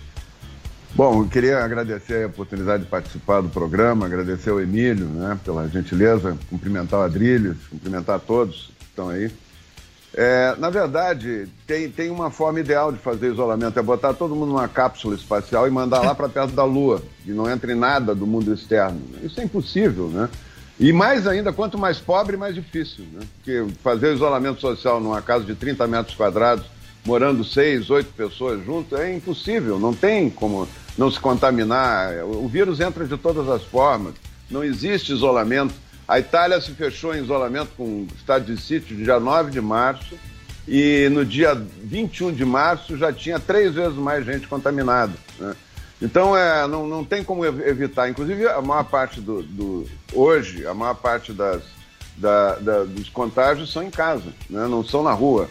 Bom, eu queria agradecer a oportunidade de participar do programa, agradecer ao Emílio, né, pela gentileza, cumprimentar o Adrilho, cumprimentar a todos que estão aí. É, na verdade, tem, tem uma forma ideal de fazer isolamento, é botar todo mundo numa cápsula espacial e mandar lá para perto da Lua, e não entre nada do mundo externo. Isso é impossível, né? E mais ainda, quanto mais pobre, mais difícil, né? Porque fazer o isolamento social numa casa de trinta metros quadrados, morando seis, oito pessoas juntas, é impossível, não tem como não se contaminar. O vírus entra de todas as formas, não existe isolamento. A Itália se fechou em isolamento com estado de sítio no dia nove de março e no dia vinte e um de março já tinha três vezes mais gente contaminada, né? Então é, não, não tem como evitar. Inclusive a maior parte do, do hoje, a maior parte das, da, da, dos contágios são em casa, né? Não são na rua.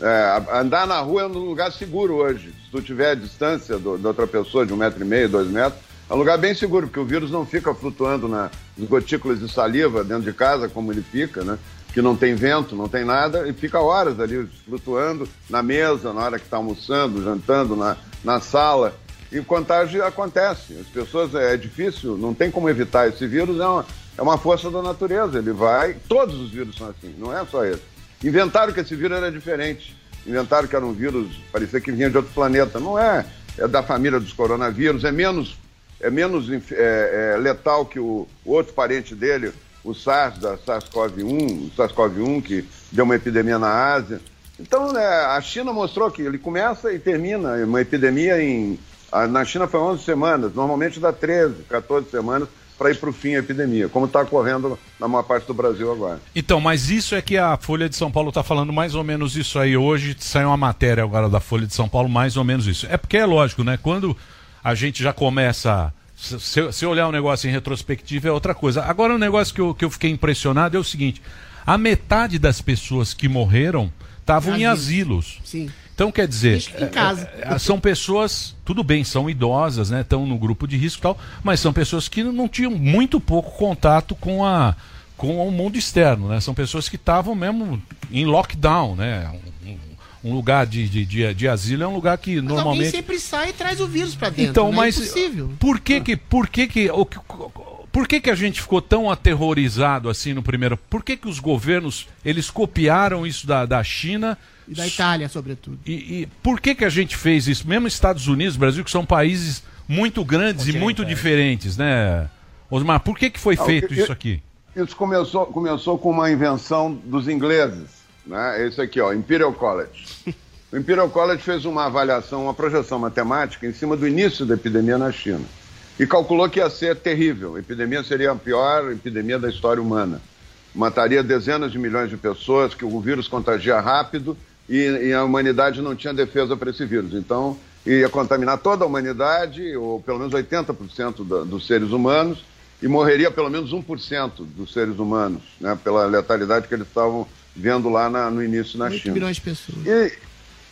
É, andar na rua é um lugar seguro hoje. Se tu tiver a distância do, da outra pessoa de um metro e meio, dois metros, é um lugar bem seguro, porque o vírus não fica flutuando na, nas gotículas de saliva dentro de casa, como ele fica, né? Que não tem vento, não tem nada, e fica horas ali flutuando na mesa, na hora que está almoçando, jantando, na, na sala. E o contágio acontece. As pessoas, é difícil, não tem como evitar. Esse vírus é uma, é uma força da natureza, ele vai... Todos os vírus são assim, não é só esse. Inventaram que esse vírus era diferente. Inventaram que era um vírus, parecia que vinha de outro planeta. Não é. É da família dos coronavírus, é menos... é menos é, é, letal que o, o outro parente dele, o SARS, da SARS-CoV um, o SARS-CoV um, que deu uma epidemia na Ásia. Então, né, a China mostrou que ele começa e termina uma epidemia em... A, na China foi onze semanas, normalmente dá treze, quatorze semanas para ir para o fim a epidemia, como está ocorrendo na maior parte do Brasil agora. Então, mas isso é que a Folha de São Paulo está falando mais ou menos isso aí. Hoje saiu uma matéria agora da Folha de São Paulo, mais ou menos isso. É porque é lógico, né? Quando a gente já começa... Se, se olhar um negócio em retrospectiva é outra coisa. Agora, um negócio que eu, que eu fiquei impressionado é o seguinte: a metade das pessoas que morreram estavam em asilos. Sim. Então, quer dizer, Em casa. é, é, são pessoas, tudo bem, são idosas, né? Estão no grupo de risco e tal, mas são pessoas que não tinham muito pouco contato com, a, com o mundo externo, né? São pessoas que estavam mesmo em lockdown, né? Um, um lugar de, de, de, de asilo é um lugar que Mas normalmente... alguém sempre sai e traz o vírus pra dentro, Então, né? mas É impossível. por que que, por que que, o, por que que a gente ficou tão aterrorizado assim no primeiro? Por que que os governos, eles copiaram isso da, da China? E da Itália, sobretudo. E, e por que que a gente fez isso? Mesmo Estados Unidos, Brasil, que são países muito grandes e muito diferentes, né, Osmar? Por que que foi Ah, feito que- isso aqui? Isso começou, começou com uma invenção dos ingleses, né? Esse aqui, ó, Imperial College. O Imperial College fez uma avaliação, uma projeção matemática em cima do início da epidemia na China e calculou que ia ser terrível. A epidemia seria a pior epidemia da história humana. Mataria dezenas de milhões de pessoas, que o vírus contagia rápido e, e a humanidade não tinha defesa para esse vírus. Então, ia contaminar toda a humanidade, ou pelo menos oitenta por cento da, dos seres humanos, e morreria pelo menos um por cento dos seres humanos, né, pela letalidade que eles estavam vendo lá na, no início na oito China. milhões de pessoas. E,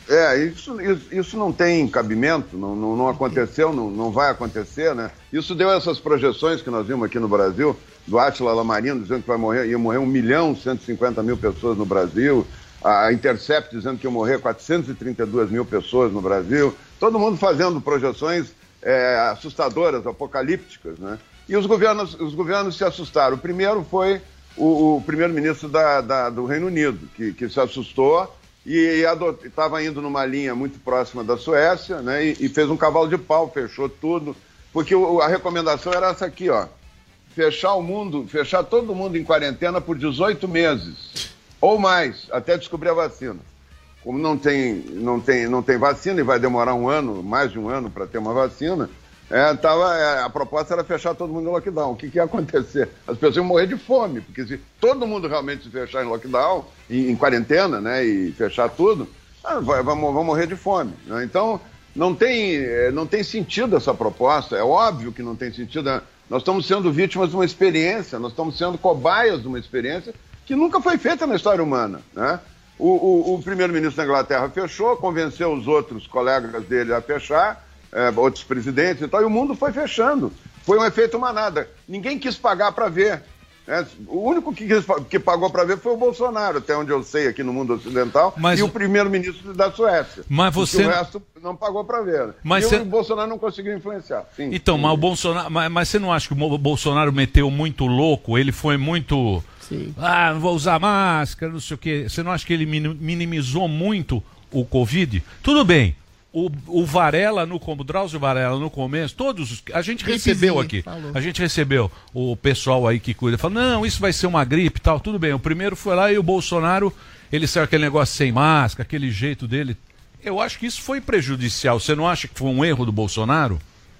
É, isso, isso, isso não tem cabimento, não, não, não aconteceu, não, não vai acontecer, né? Isso deu essas projeções que nós vimos aqui no Brasil, do Átila Lamarino dizendo que vai morrer, ia morrer um milhão e cento e cinquenta mil pessoas no Brasil, a Intercept dizendo que ia morrer quatrocentas e trinta e duas mil pessoas no Brasil, todo mundo fazendo projeções é, assustadoras, apocalípticas, né? E os governos, os governos se assustaram. O primeiro foi o, o primeiro-ministro da, da, do Reino Unido, que, que se assustou e estava indo numa linha muito próxima da Suécia, né, e, e fez um cavalo de pau, fechou tudo, porque o, a recomendação era essa aqui, ó, fechar o mundo, fechar todo mundo em quarentena por dezoito meses, ou mais, até descobrir a vacina. Como não tem, não tem, não tem vacina e vai demorar um ano, mais de um ano para ter uma vacina, é, tava, é, a proposta era fechar todo mundo em lockdown. O que, que ia acontecer? As pessoas iam morrer de fome, porque se todo mundo realmente se fechar em lockdown, em, em quarentena, né, e fechar tudo, ah, vai, vamos, vamos morrer de fome, né? Então, não tem, não tem sentido essa proposta, é óbvio que não tem sentido. Né? Nós estamos sendo vítimas de uma experiência, nós estamos sendo cobaias de uma experiência que nunca foi feita na história humana, né? O, o, o primeiro-ministro da Inglaterra fechou, convenceu os outros colegas dele a fechar, É, outros presidentes e tal, e o mundo foi fechando. Foi um efeito manada. Ninguém quis pagar para ver. Né? O único que, quis, que pagou para ver foi o Bolsonaro, até onde eu sei, aqui no mundo ocidental, mas... e o primeiro-ministro da Suécia. Mas você... O resto não pagou para ver. Mas e você... o Bolsonaro não conseguiu influenciar. Sim, então, sim. Mas, o Bolsonaro... mas, mas você não acha que o Bolsonaro meteu muito louco? Ele foi muito... Sim. Ah, não vou usar máscara, não sei o quê. Você não acha que ele minimizou muito o Covid? Tudo bem. O, o Varela, no, o Drauzio Varela, no começo, todos, a gente recebeu aqui, falou. a gente recebeu o pessoal aí que cuida, falou, não, isso vai ser uma gripe e tal, tudo bem, o primeiro foi lá e o Bolsonaro, ele saiu aquele negócio sem máscara, aquele jeito dele, eu acho que isso foi prejudicial, você não acha que foi um erro do Bolsonaro?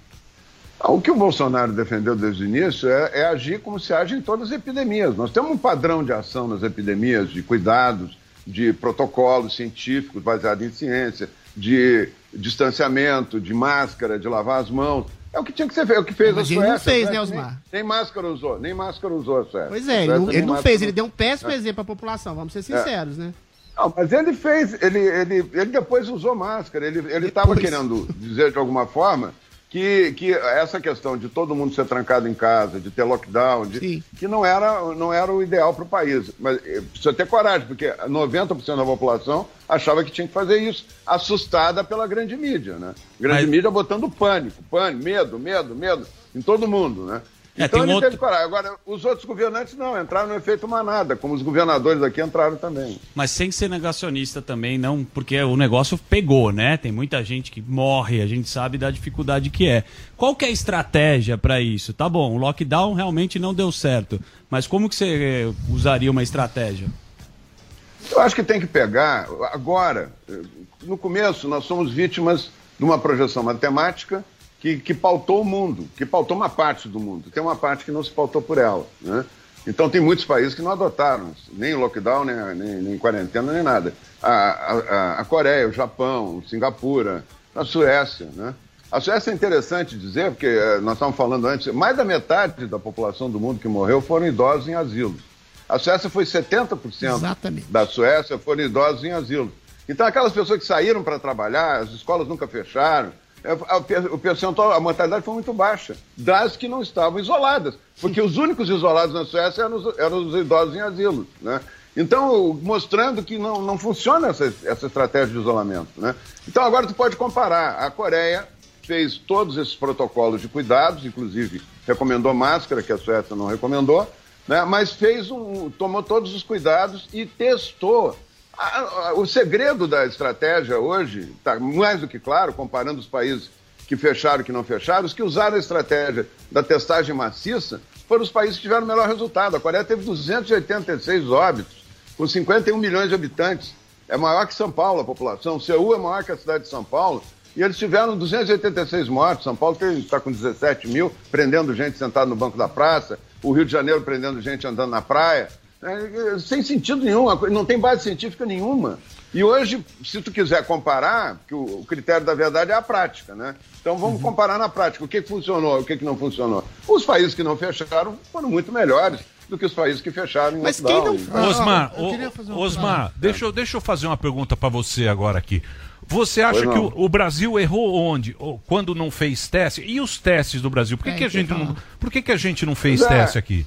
O que o Bolsonaro defendeu desde o início é, é agir como se age em todas as epidemias, nós temos um padrão de ação nas epidemias, de cuidados, de protocolos científicos baseados em ciência, de distanciamento, de máscara, de lavar as mãos. É o que tinha que ser feito, é o que fez Mas a Suécia. ele não fez, né, né, Osmar? Nem, nem máscara usou, nem máscara usou a Suécia. Pois é, ele não, ele não fez, ele deu um péssimo é. exemplo à população, vamos ser sinceros, é. né? Não, mas ele fez, ele, ele, ele depois usou máscara, ele estava querendo dizer de alguma forma que, que essa questão de todo mundo ser trancado em casa, de ter lockdown, de, que não era, não era o ideal para o país. Mas precisa ter coragem, porque noventa por cento da população achava que tinha que fazer isso, assustada pela grande mídia, né? Grande Mas... mídia botando pânico, pânico, medo, medo, medo, em todo mundo, né? É, então ele outro... teve coragem. Agora, os outros governantes não, entraram no efeito manada, como os governadores aqui entraram também. Mas sem ser negacionista também, não, porque o negócio pegou, né? Tem muita gente que morre, a gente sabe da dificuldade que é. Qual que é a estratégia para isso? Tá bom, o lockdown realmente não deu certo, mas como que você usaria uma estratégia? Eu acho que tem que pegar, agora, no começo nós somos vítimas de uma projeção matemática que, que pautou o mundo, que pautou uma parte do mundo. Tem uma parte que não se pautou por ela, né? Então tem muitos países que não adotaram nem lockdown, nem, nem, nem quarentena, nem nada. A, a, a Coreia, o Japão, Singapura, a Suécia, né? A Suécia é interessante dizer, porque nós estávamos falando antes, mais da metade da população do mundo que morreu foram idosos em asilos. A Suécia foi setenta por cento Exatamente. Da Suécia foram idosos em asilo. Então, aquelas pessoas que saíram para trabalhar, as escolas nunca fecharam, o percentual, a mortalidade foi muito baixa, das que não estavam isoladas, porque os únicos isolados na Suécia eram os, eram os idosos em asilo, né? Então, mostrando que não, não funciona essa, essa estratégia de isolamento, né? Então, agora tu pode comparar. A Coreia fez todos esses protocolos de cuidados, inclusive recomendou máscara, que a Suécia não recomendou, né? Mas fez um, tomou todos os cuidados e testou. O segredo da estratégia hoje, está mais do que claro, comparando os países que fecharam e que não fecharam, os que usaram a estratégia da testagem maciça foram os países que tiveram o melhor resultado. A Coreia teve duzentos e oitenta e seis óbitos, com cinquenta e um milhões de habitantes. É maior que São Paulo a população. Seul é maior que a cidade de São Paulo. E eles tiveram duzentos e oitenta e seis mortos. São Paulo está com dezessete mil, prendendo gente sentada no banco da praça. O Rio de Janeiro prendendo gente andando na praia. É, sem sentido nenhum, não tem base científica nenhuma. E hoje, se tu quiser comparar, que o, o critério da verdade é a prática, né? Então vamos uhum. comparar na prática, o que, que funcionou, o que, que não funcionou. Os países que não fecharam foram muito melhores do que os países que fecharam em Mas quem não... Osmar, ah, eu, eu Osmar, deixa eu, deixa eu fazer uma pergunta para você agora aqui. Você acha Pois que não. o, o Brasil errou onde? Ou quando não fez teste? E os testes do Brasil? Por que, É, que, a, gente então. não, por que, que a gente não fez Pois é. teste aqui?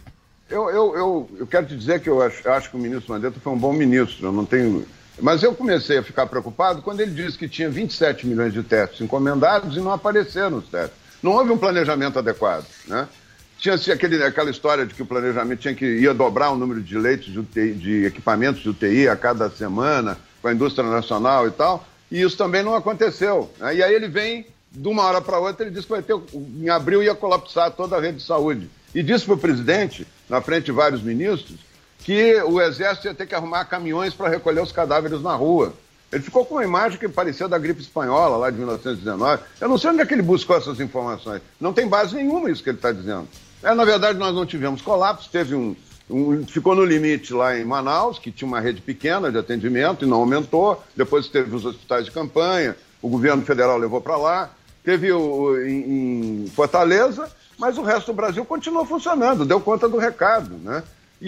Eu, eu, eu, eu quero te dizer que eu acho, eu acho que o ministro Mandetta foi um bom ministro, eu não tenho... Mas eu comecei a ficar preocupado quando ele disse que tinha vinte e sete milhões de testes encomendados e não apareceram os testes. Não houve um planejamento adequado, né? Tinha-se aquele, aquela história de que o planejamento tinha que ia dobrar o número de leitos de, U T I, de equipamentos de U T I a cada semana, com a indústria nacional e tal, e isso também não aconteceu, né? E aí ele vem, de uma hora para outra, ele disse que vai ter, em abril ia colapsar toda a rede de saúde. E disse para o presidente, na frente de vários ministros, que o Exército ia ter que arrumar caminhões para recolher os cadáveres na rua. Ele ficou com uma imagem que parecia da gripe espanhola, lá de mil novecentos e dezenove. Eu não sei onde é que ele buscou essas informações. Não tem base nenhuma isso que ele está dizendo. É, na verdade, nós não tivemos colapso, teve um, um... Ficou no limite lá em Manaus, que tinha uma rede pequena de atendimento e não aumentou. Depois teve os hospitais de campanha, o governo federal levou para lá. Teve o, em, em Fortaleza, mas o resto do Brasil continuou funcionando, deu conta do recado, né?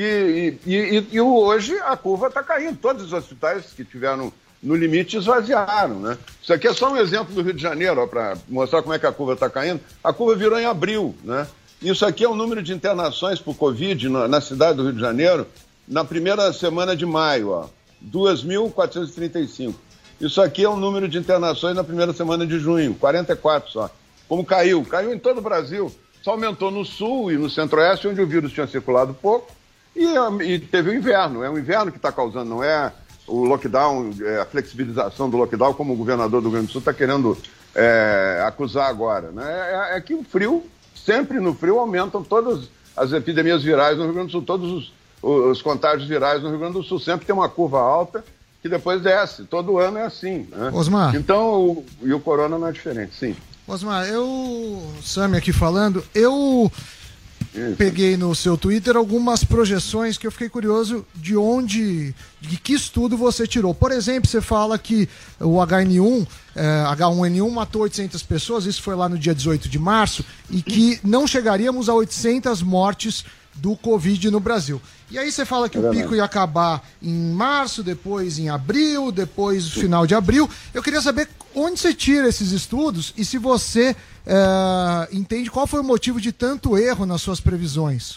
E, e, e, e hoje a curva está caindo. Todos os hospitais que tiveram no limite esvaziaram, né? Isso aqui é só um exemplo do Rio de Janeiro, para mostrar como é que a curva está caindo. A curva virou em abril, né? Isso aqui é o número de internações por Covid na, na cidade do Rio de Janeiro na primeira semana de maio, ó, duas mil quatrocentos e trinta e cinco. Isso aqui é o número de internações na primeira semana de junho, quarenta e quatro só. Como caiu? Caiu em todo o Brasil. Só aumentou no sul e no centro-oeste, onde o vírus tinha circulado pouco. E, e teve o inverno, é o inverno que está causando, não é o lockdown, é a flexibilização do lockdown, como o governador do Rio Grande do Sul está querendo é, acusar agora, né? É, é que o frio, sempre no frio, aumentam todas as epidemias virais no Rio Grande do Sul, todos os, os contágios virais no Rio Grande do Sul, sempre tem uma curva alta que depois desce, todo ano é assim, né? Osmar. Então, o, e o corona não é diferente, sim. Osmar, eu, Sami aqui falando, eu... Isso. Peguei no seu Twitter algumas projeções que eu fiquei curioso de onde, de que estudo você tirou. Por exemplo, você fala que o H N um, eh, H um N um matou oitocentas pessoas, isso foi lá no dia dezoito de março, e que não chegaríamos a oitocentas mortes do Covid no Brasil. E aí você fala que é o pico ia acabar em março, depois em abril, depois no final de abril. Eu queria saber onde você tira esses estudos e se você é, entende qual foi o motivo de tanto erro nas suas previsões.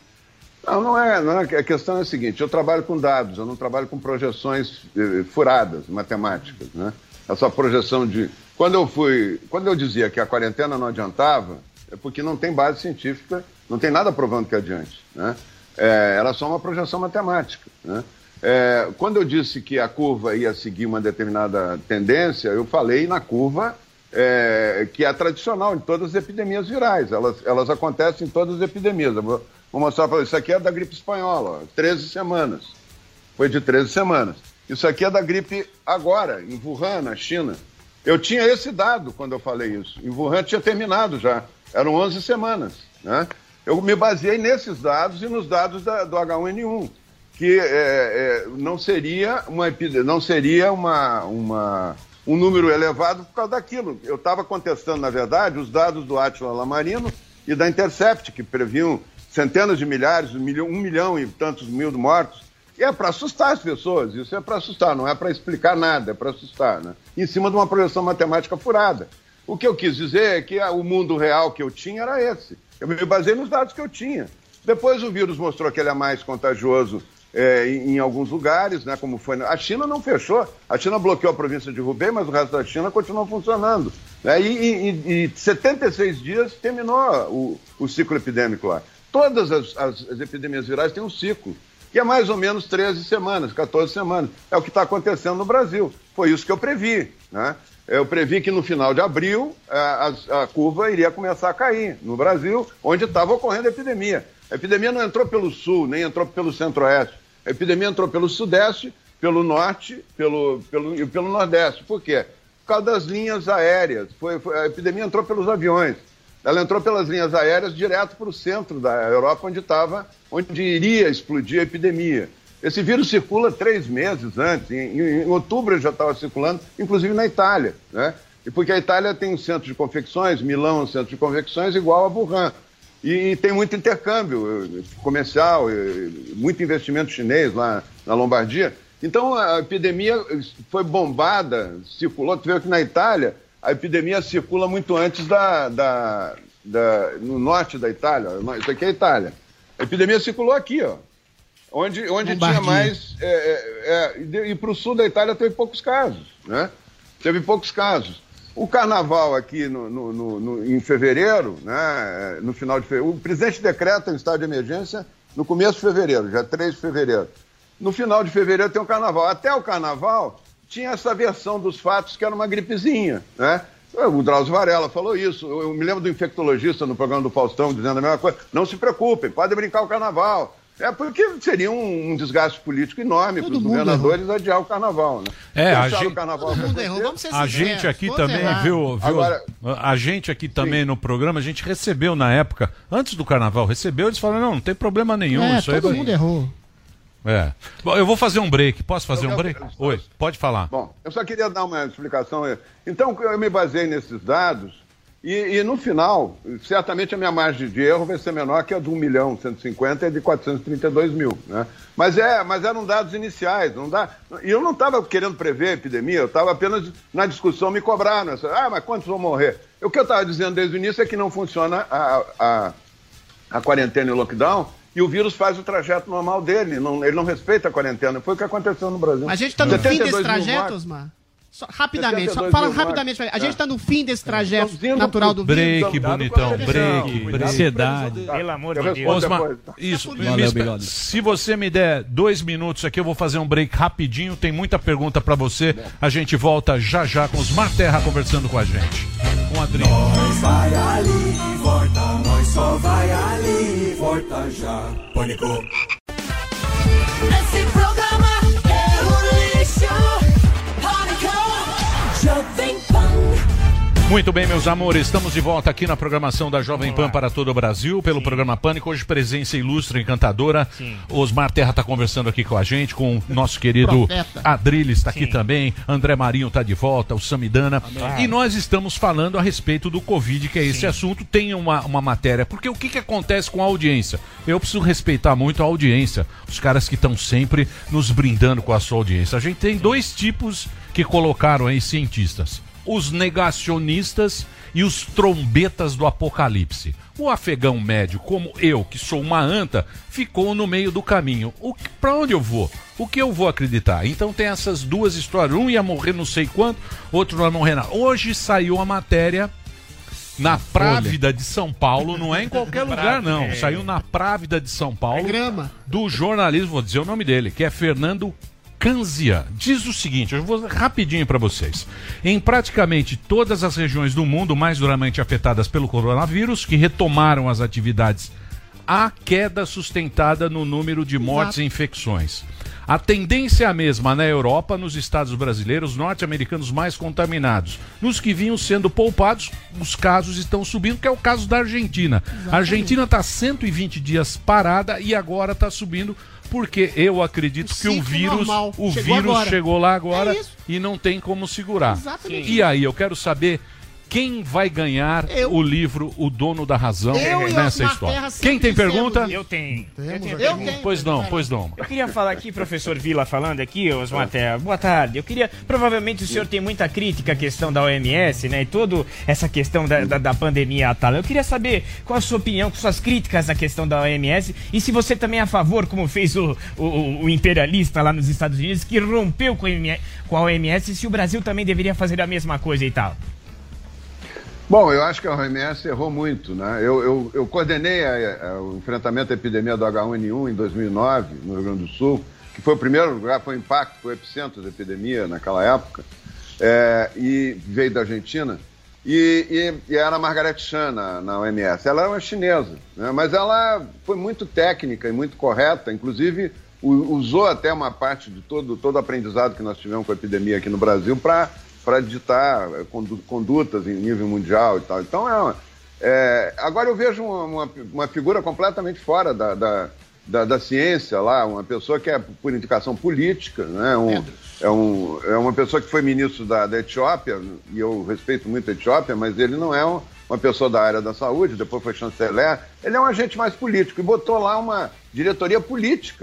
Não, não é, não é. A questão é a seguinte, eu trabalho com dados, eu não trabalho com projeções eh, furadas, matemáticas, né? Essa projeção de... Quando eu fui... Quando eu dizia que a quarentena não adiantava, é porque não tem base científica, não tem nada provando que adiante, né? É, era só uma projeção matemática, né? É, quando eu disse que a curva ia seguir uma determinada tendência, eu falei na curva é, que é tradicional em todas as epidemias virais. Elas, elas acontecem em todas as epidemias. Eu vou, vou mostrar para vocês. Isso aqui é da gripe espanhola, ó, treze semanas. Foi de treze semanas. Isso aqui é da gripe agora, em Wuhan, na China. Eu tinha esse dado quando eu falei isso. Em Wuhan tinha terminado já. Eram onze semanas, né? Eu me baseei nesses dados e nos dados da, do H um N um, que é, é, não seria, uma, não seria uma, uma, um número elevado por causa daquilo. Eu estava contestando, na verdade, os dados do Átila Lamarino e da Intercept, que previam centenas de milhares, um milhão, um milhão e tantos mil mortos. E é para assustar as pessoas, isso é para assustar, não é para explicar nada, é para assustar, né? Em cima de uma projeção matemática furada. O que eu quis dizer é que a, o mundo real que eu tinha era esse. Eu me baseei nos dados que eu tinha. Depois o vírus mostrou que ele é mais contagioso é, em, em alguns lugares, né, como foi... A China não fechou. A China bloqueou a província de Hubei, mas o resto da China continuou funcionando. Né, e em setenta e seis dias terminou o, o ciclo epidêmico lá. Todas as, as, as epidemias virais têm um ciclo, que é mais ou menos treze semanas, quatorze semanas. É o que está acontecendo no Brasil. Foi isso que eu previ, né? Eu previ que no final de abril a, a, a curva iria começar a cair no Brasil, onde estava ocorrendo a epidemia. A epidemia não entrou pelo sul, nem entrou pelo centro-oeste. A epidemia entrou pelo sudeste, pelo norte pelo, pelo, e pelo nordeste. Por quê? Por causa das linhas aéreas. Foi, foi, a epidemia entrou pelos aviões. Ela entrou pelas linhas aéreas direto para o centro da Europa, onde estava, onde iria explodir a epidemia. Esse vírus circula três meses antes, em, em, em outubro ele já estava circulando, inclusive na Itália, né? E porque a Itália tem um centro de confecções, Milão é um centro de confecções igual a Wuhan. E, e tem muito intercâmbio comercial, muito investimento chinês lá na Lombardia. Então a epidemia foi bombada, circulou. Tu viu que na Itália a epidemia circula muito antes da, da, da no norte da Itália. Isso aqui é a Itália. A epidemia circulou aqui, ó, onde, onde tinha mais. É, é, é, e para o sul da Itália teve poucos casos, né? Teve poucos casos. O carnaval aqui no, no, no, no, em fevereiro, né? No final de fevereiro, o presidente decreta um estado de emergência no começo de fevereiro, já três de fevereiro. No final de fevereiro tem o carnaval. Até o carnaval tinha essa versão dos fatos que era uma gripezinha, né? O Drauzio Varela falou isso. Eu me lembro do infectologista no programa do Faustão dizendo a mesma coisa. Não se preocupem, pode brincar o carnaval. É porque seria um, um desgaste político enorme para os governadores errou. adiar o carnaval, né? É, a gente, gente, o carnaval errou, vamos ser a gente aqui Todos também, errados. viu, viu Agora, a gente aqui também sim. no programa, a gente recebeu na época, antes do carnaval, recebeu, eles falaram, não, não tem problema nenhum. É, isso todo aí vai... mundo errou. É. Bom, eu vou fazer um break. Posso fazer eu, um break? Eu, eu, Oi, pode falar. Bom, eu só queria dar uma explicação. Então, eu me baseei nesses dados e, e no final, certamente a minha margem de erro vai ser menor que a de um milhão cento e cinquenta e de quatrocentos e trinta e dois mil, né? Mas, é, mas eram dados iniciais. Não dá... E eu não estava querendo prever a epidemia, eu estava apenas na discussão me cobrando. Ah, mas quantos vão morrer? O que eu estava dizendo desde o início é que não funciona a, a, a quarentena e o lockdown. E o vírus faz o trajeto normal dele, não, ele não respeita a quarentena. Foi o que aconteceu no Brasil. Mas a gente está no fim desse trajeto, Osmar? Só, rapidamente, só fala rapidamente. A gente está no fim desse trajeto natural do vírus. Break, bonitão, break, ansiedade. Pelo amor de Deus. Osmar, isso. Valeu, se você me der dois minutos aqui, eu vou fazer um break rapidinho. Tem muita pergunta para você. A gente volta já já com os Mar Terra conversando com a gente. Com a Adri. Nós vai ali e volta, nós só vai ali e volta já. Pânico. Esse programa é um lixo. Pânico. Jovem Pan. Muito bem, meus amores, estamos de volta aqui na programação da Jovem Pan para todo o Brasil, pelo Sim. programa Pânico. Hoje, presença ilustre, encantadora. Sim. Osmar Terra está conversando aqui com a gente, com o nosso querido Adriles está aqui também, André Marinho está de volta, o Samidana. Amém. E nós estamos falando a respeito do Covid, que é esse Sim. assunto. Tem uma, uma matéria, porque o que, que acontece com a audiência? Eu preciso respeitar muito a audiência, os caras que estão sempre nos brindando com a sua audiência. A gente tem Sim. dois tipos que colocaram aí cientistas. Os negacionistas e os trombetas do apocalipse. O afegão médio, como eu, que sou uma anta, ficou no meio do caminho. O, pra onde eu vou? O que eu vou acreditar? Então tem essas duas histórias. Um ia morrer não sei quanto, outro não ia morrer nada. Hoje saiu a matéria na Právida de São Paulo, não é em qualquer lugar não. Saiu na Právida de São Paulo. É grama. Do jornalismo, vou dizer o nome dele, que é Fernando Kanzian. Diz o seguinte, eu vou rapidinho para vocês. Em praticamente todas as regiões do mundo mais duramente afetadas pelo coronavírus, que retomaram as atividades, há queda sustentada no número de mortes Exato. e infecções. A tendência é a mesma na Europa, nos estados brasileiros, norte-americanos mais contaminados. Nos que vinham sendo poupados, os casos estão subindo, que é o caso da Argentina. Exatamente. A Argentina está cento e vinte dias parada e agora está subindo, porque eu acredito o que o vírus, o chegou, vírus agora. chegou lá agora é e não tem como segurar. Exatamente. E aí, eu quero saber quem vai ganhar eu. o livro O Dono da Razão eu nessa história. Quem tem pergunta? Eu tenho. Eu tenho. Eu tenho. Pois não, pois não. Eu queria falar aqui, professor Vila falando aqui, Osmar Terra. Boa tarde. Eu queria, provavelmente o senhor tem muita crítica à questão da O M S, né? E toda essa questão da, da, da pandemia tal. Eu queria saber qual a sua opinião, com suas críticas à questão da O M S e se você também é a favor, como fez o, o, o imperialista lá nos Estados Unidos, que rompeu com a O M S, se o Brasil também deveria fazer a mesma coisa e tal. Bom, eu acho que a O M S errou muito, né? Eu, eu, eu coordenei a, a, o enfrentamento à epidemia do agá um ene um em dois mil e nove, no Rio Grande do Sul, que foi o primeiro lugar, foi o impacto, foi o epicentro da epidemia naquela época, é, e veio da Argentina, e, e, e era a Margaret Chan na, na O M S. Ela era uma chinesa, né? Mas ela foi muito técnica e muito correta, inclusive u, usou até uma parte de todo, todo o aprendizado que nós tivemos com a epidemia aqui no Brasil para para ditar condutas em nível mundial e tal. Então, é, uma, é agora eu vejo uma, uma, uma figura completamente fora da, da, da, da ciência lá, uma pessoa que é por indicação política, né? um, é, um, é uma pessoa que foi ministro da, da Etiópia, e eu respeito muito a Etiópia, mas ele não é um, uma pessoa da área da saúde, depois foi chanceler, ele é um agente mais político, e botou lá uma diretoria política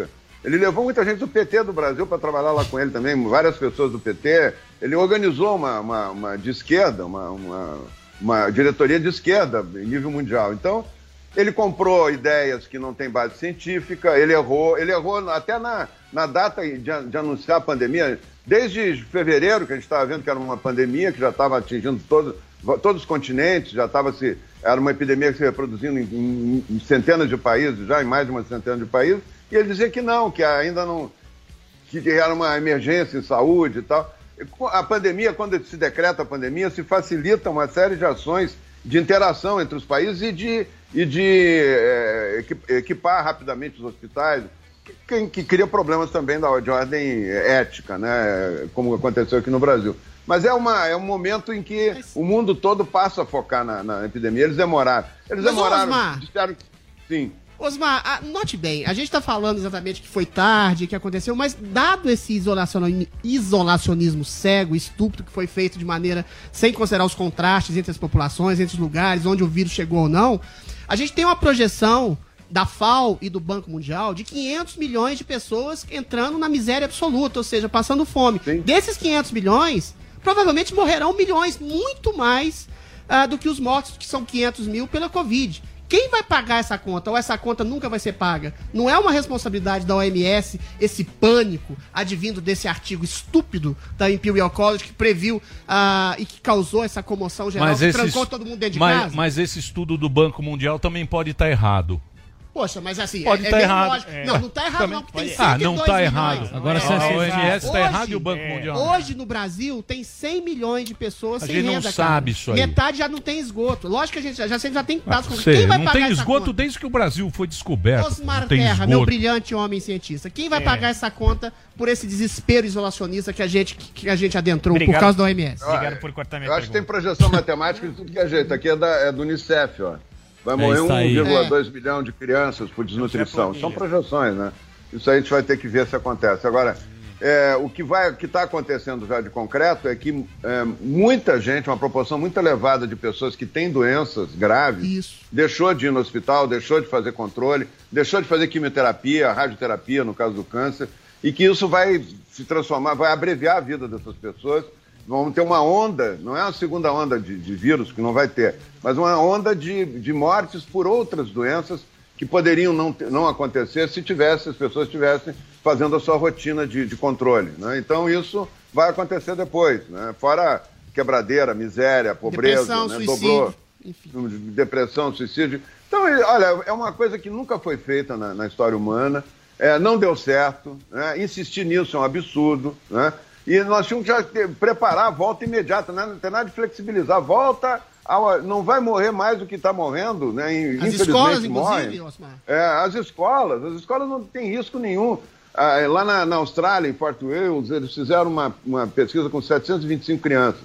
Ele levou muita gente do P T do Brasil para trabalhar lá com ele também, várias pessoas do P T. Ele organizou uma, uma, uma de esquerda, uma, uma, uma diretoria de esquerda em nível mundial. Então, ele comprou ideias que não têm base científica, ele errou, ele errou até na, na data de, de anunciar a pandemia. Desde fevereiro, que a gente estava vendo que era uma pandemia, que já estava atingindo todos, todos os continentes, já estava se... Era uma epidemia que se reproduzindo em, em, em centenas de países, já em mais de uma centena de países, e ele dizia que não, que ainda não... que era uma emergência em saúde e tal. A pandemia, quando se decreta a pandemia, se facilita uma série de ações de interação entre os países e de, e de é, equipar rapidamente os hospitais, que, que cria problemas também da, de ordem ética, né, como aconteceu aqui no Brasil. Mas é, uma, é um momento em que Mas... o mundo todo passa a focar na, na epidemia. Eles demoraram. Eles Mas, demoraram. Osmar, disseram, sim. Osmar, a, note bem, a gente está falando exatamente que foi tarde, que aconteceu, mas dado esse isolacionismo, isolacionismo cego, estúpido, que foi feito de maneira sem considerar os contrastes entre as populações, entre os lugares, onde o vírus chegou ou não, a gente tem uma projeção da F A O e do Banco Mundial de quinhentos milhões de pessoas entrando na miséria absoluta, ou seja, passando fome. Sim. Desses quinhentos milhões, provavelmente morrerão milhões, muito mais uh, do que os mortos, que são quinhentos mil pela Covid. Quem vai pagar essa conta? Ou essa conta nunca vai ser paga? Não é uma responsabilidade da O M S esse pânico advindo desse artigo estúpido da Imperial College que previu uh, e que causou essa comoção geral, mas que esse, trancou todo mundo dentro de mas, casa? Mas esse estudo do Banco Mundial também pode estar errado. Poxa, mas assim, pode é, estar é errado. Lógico. É. Não, não tá errado Também não, porque tem Ah, cento e dois não tá milhões. errado. Agora é. se a O M S está Hoje, errado e o Banco é. Mundial. Hoje no Brasil tem cem milhões de pessoas A sem gente não renda, sabe cara. isso aí. Metade já não tem esgoto. Lógico que a gente já, já, já tem dados. Sei, Quem vai não pagar tem essa esgoto conta? desde que o Brasil foi descoberto. Osmar não tem Terra, esgoto. meu brilhante homem cientista. Quem vai É. pagar essa conta por esse desespero isolacionista que a gente, que a gente adentrou Obrigado. por causa da O M S? Obrigado por cortar minha Eu acho que tem projeção matemática de tudo que é jeito. Aqui é, da, é do Unicef, ó. Vai É morrer isso aí. um vírgula dois milhão de crianças por desnutrição. São projeções, né? Isso aí a gente vai ter que ver se acontece. Agora, é, o que vai, o que está acontecendo já de concreto é que é, muita gente, uma proporção muito elevada de pessoas que têm doenças graves, Isso. deixou de ir no hospital, deixou de fazer controle, deixou de fazer quimioterapia, radioterapia, no caso do câncer, e que isso vai se transformar, vai abreviar a vida dessas pessoas. Vamos ter uma onda, não é uma segunda onda de, de vírus, que não vai ter, mas uma onda de, de mortes por outras doenças que poderiam não, ter, não acontecer se tivesse, as pessoas estivessem fazendo a sua rotina de, de controle, né? Então isso vai acontecer depois, né? Fora quebradeira, miséria, pobreza, Depressão, né? suicídio, Dobrou, enfim. depressão, suicídio. Então, olha, é uma coisa que nunca foi feita na, na história humana, é, não deu certo, né? Insistir nisso é um absurdo, né? E nós tínhamos que já ter, preparar a volta imediata, né? Não tem nada de flexibilizar. Volta, ao, não vai morrer mais do que está morrendo, né? As escolas, inclusive, Osmar. É, as escolas, as escolas não têm risco nenhum. Ah, lá na, na Austrália, em Fort Wales, eles fizeram uma, uma pesquisa com setecentas e vinte e cinco crianças.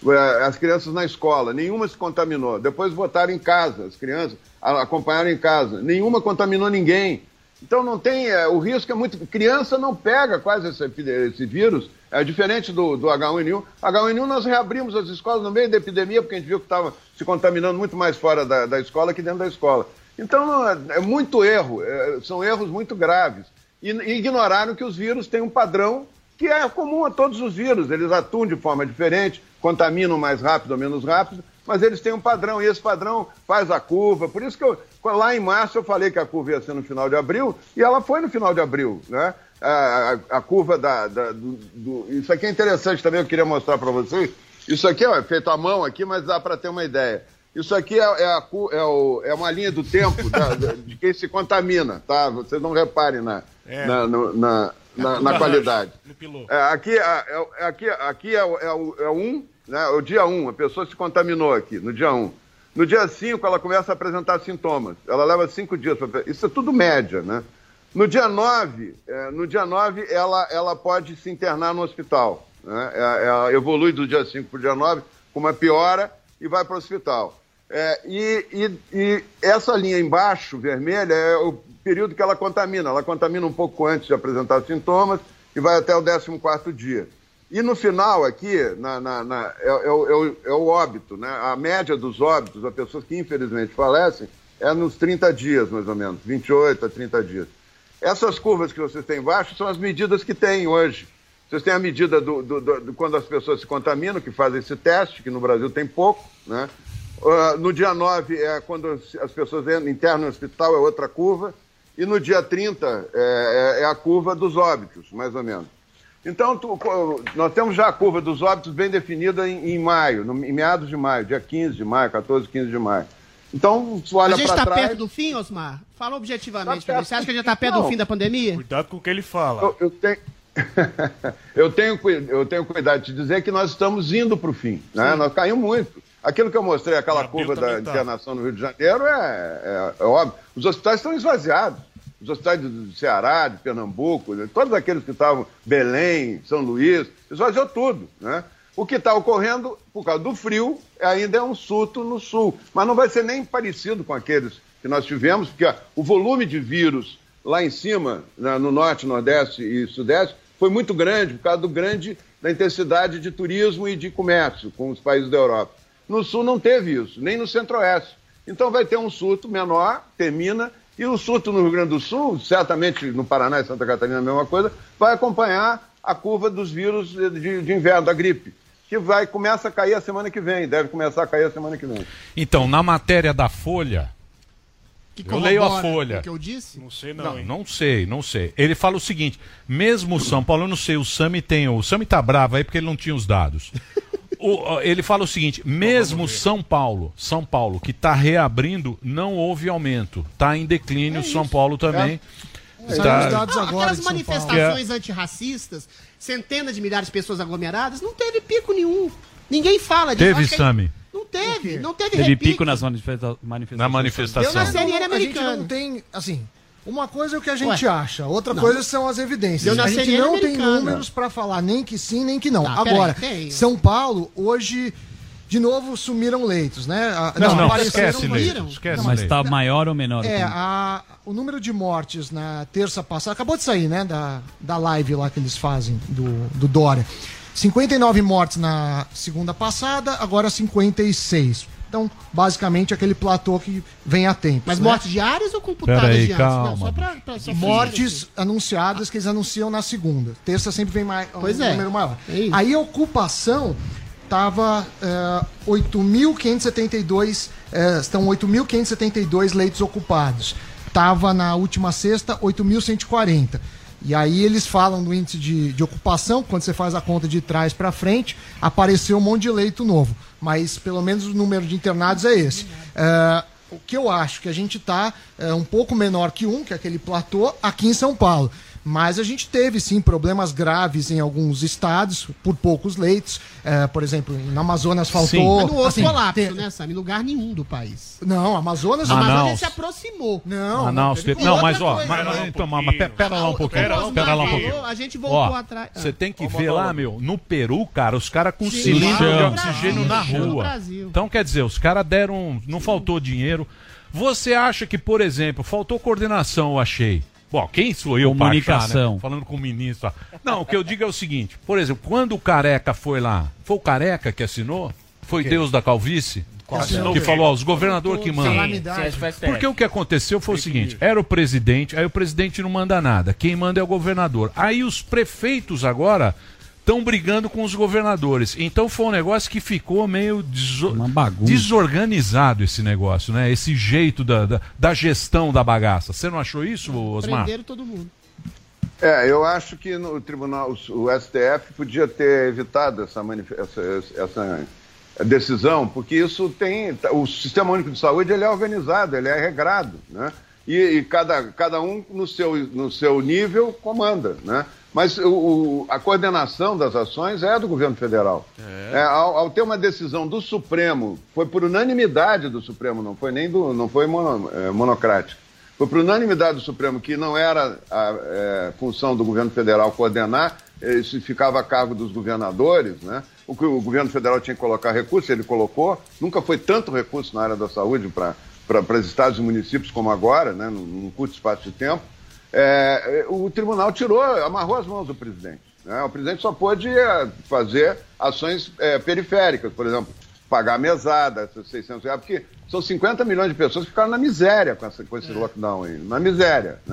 As crianças na escola, nenhuma se contaminou. Depois botaram em casa, as crianças acompanharam em casa. Nenhuma contaminou ninguém. Então não tem, é, o risco é muito... Criança não pega quase esse, esse vírus, é diferente do, do H um N um. H um N um nós reabrimos as escolas no meio da epidemia, porque a gente viu que estava se contaminando muito mais fora da, da escola que dentro da escola. Então não, é, é muito erro, é, são erros muito graves. E, e ignoraram que os vírus têm um padrão que é comum a todos os vírus. Eles atuam de forma diferente, contaminam mais rápido ou menos rápido, mas eles têm um padrão, e esse padrão faz a curva. Por isso que eu, lá em março eu falei que a curva ia ser no final de abril, e ela foi no final de abril, né? A, a, a curva da... da do, do... Isso aqui é interessante também, eu queria mostrar para vocês. Isso aqui ó, é feito à mão aqui, mas dá para ter uma ideia. Isso aqui é, é, a, é, o, é uma linha do tempo da, de quem se contamina, tá? Vocês não reparem na, é. na, no, na, na, na qualidade. É, aqui é, é, aqui, aqui é, é, o, é um, né? O dia um, a pessoa se contaminou aqui, no dia um. No dia cinco, ela começa a apresentar sintomas. Ela leva cinco dias para... Isso é tudo média, né? No dia nove, é, no dia nove ela, ela pode se internar no hospital. Né? Ela evolui do dia cinco para o dia nove com uma piora e vai para o hospital. É, e, e, e essa linha embaixo, vermelha, é o período que ela contamina. Ela contamina um pouco antes de apresentar sintomas e vai até o décimo quarto dia. E no final aqui, na, na, na, é, é, o, é o óbito, né? A média dos óbitos, as pessoas que infelizmente falecem, é nos trinta dias, mais ou menos, vinte e oito a trinta dias. Essas curvas que vocês têm embaixo são as medidas que tem hoje. Vocês têm a medida do, do, do, do quando as pessoas se contaminam, que fazem esse teste, que no Brasil tem pouco, né? Uh, no dia nove é quando as pessoas internam no hospital, é outra curva. E no dia trinta é, é, é a curva dos óbitos, mais ou menos. Então, tu, nós temos já a curva dos óbitos bem definida em, em maio, no, em meados de maio, dia quinze de maio, quatorze, quinze de maio. Então, tu olha A gente para está trás... perto do fim, Osmar? Fala objetivamente. Tá perto. Você acha que a gente está perto Não. do fim da pandemia? Cuidado com o que ele fala. Eu, eu tenho... eu, tenho, eu tenho cuidado de dizer que nós estamos indo para o fim, né? Nós caímos muito. Aquilo que eu mostrei, aquela curva da tá. internação no Rio de Janeiro, é, é, é óbvio. Os hospitais estão esvaziados. Os hospitais do Ceará, de Pernambuco, todos aqueles que estavam, Belém, São Luís, esvaziou tudo, né? O que está ocorrendo, por causa do frio, ainda é um surto no sul. Mas não vai ser nem parecido com aqueles que nós tivemos, porque ó, o volume de vírus lá em cima, na, no norte, nordeste e sudeste, foi muito grande, por causa do grande, da intensidade de turismo e de comércio com os países da Europa. No sul não teve isso, nem no centro-oeste. Então vai ter um surto menor, termina, e o surto no Rio Grande do Sul, certamente no Paraná e Santa Catarina a mesma coisa, vai acompanhar a curva dos vírus de, de inverno, da gripe, que vai, começa a cair a semana que vem, deve começar a cair a semana que vem. Então, na matéria da Folha, Que eu leio a corrobora Folha. o que eu disse? Não sei não, Não, hein? não sei, não sei. Ele fala o seguinte, mesmo o São Paulo, eu não sei, o Sami tem, o Sami tá bravo aí porque ele não tinha os dados. O, ele fala o seguinte, mesmo São Paulo, São Paulo, que está reabrindo, não houve aumento. Está em declínio, É São isso. Paulo também. É. Tá- Saiu os dados agora Aquelas de São manifestações antirracistas, centenas de milhares de pessoas aglomeradas, não teve pico nenhum. Ninguém fala disso. Teve, Acho que- Sami? Não teve, não teve, Teve repique. pico nas manifesta manifestações. Na manifestação. Deu na série A gente americana. não tem, assim, uma coisa é o que a gente Ué. acha, outra Não. coisa são as evidências. Deu na A gente série não tem americana. números para falar nem que sim, nem que não. Tá, peraí, Agora, tem. São Paulo, hoje, de novo, sumiram leitos, né? A- Não, não, apareceram- esquece leitos, esquece Mas leitos. está maior ou menor? É, Tom? a, o número de mortes na terça passada, acabou de sair, né, da, da live lá que eles fazem, do, do Dória. cinquenta e nove mortes na segunda passada, agora cinquenta e seis. Então, basicamente, aquele platô que vem a tempo. Mas né? mortes diárias ou computadas Peraí, diárias? calma, Não, só pra, pra só Mortes anunciadas que eles anunciam na segunda. Terça sempre vem mais, Pois um é. número maior. É isso. Aí a ocupação estava uh, oito mil quinhentos e setenta e dois, eh, estão oito mil quinhentos e setenta e dois leitos ocupados. Estava na última sexta oito mil cento e quarenta. E aí eles falam do índice de, de ocupação, quando você faz a conta de trás para frente, apareceu um monte de leito novo. Mas pelo menos o número de internados é esse. Eh, o que eu acho que a gente está um pouco menor que um, que é aquele platô, aqui em São Paulo. Mas a gente teve, sim, problemas graves em alguns estados, por poucos leitos. É, por exemplo, no Amazonas faltou... Mas não houve assim, colapso, tem- né, Sam? Em lugar nenhum do país. Não, Amazonas... A Ah, Amazônia não. se aproximou. Não, Manaus teve- teve- Não, mas ó, coisa. mas, mas, então, mas, pera, pera lá um pouquinho. Como o Osmar Pera lá um falou, pouquinho. a gente voltou Ó, atrás. você tem que Vamos ver botar lá, lá. meu, no Peru, cara, os caras com Sim, cilindro de no oxigênio Brasil, na no rua. Brasil. Então, quer dizer, os caras deram. Não faltou dinheiro. Você acha que, por exemplo, faltou coordenação, eu achei. Bom, quem sou eu pra achar, Comunicação. né? Falando com o ministro. Não, o que eu digo é o seguinte, por exemplo, quando o Careca foi lá, foi o Careca que assinou? Foi Deus da calvície? assinou Que o quê? falou, ó, os governadores que mandam. Calamidade. Porque o que aconteceu foi o seguinte, era o presidente, aí o presidente não manda nada, quem manda é o governador. Aí os prefeitos agora estão brigando com os governadores. Então foi um negócio que ficou meio deso- Uma bagunça. desorganizado esse negócio, né? Esse jeito da, da, da gestão da bagaça. Você não achou isso, Osmar? Prenderam todo mundo. É, eu acho que no tribunal, o S T F podia ter evitado essa, manif- essa, essa decisão, porque isso tem... O Sistema Único de Saúde, ele é organizado, ele é regrado, né? E, e cada, cada um no seu, no seu nível comanda, né? Mas o, o- a coordenação das ações é do governo federal. É, ao, ao ter uma decisão do Supremo, foi por unanimidade do Supremo, não foi nem do, não foi mono, é, monocrático. Foi por unanimidade do Supremo que não era a é, função do governo federal coordenar, isso ficava a cargo dos governadores, né? O que o governo federal tinha que colocar recurso, ele colocou. Nunca foi tanto recurso na área da saúde para para estados e municípios como agora, né? Num, num curto espaço de tempo. É, o tribunal tirou, amarrou as mãos do presidente, né? O presidente só pôde é, fazer ações é, periféricas, por exemplo, pagar a mesada, esses seiscentos reais, porque são cinquenta milhões de pessoas que ficaram na miséria com, essa, com esse lockdown aí, na miséria, né?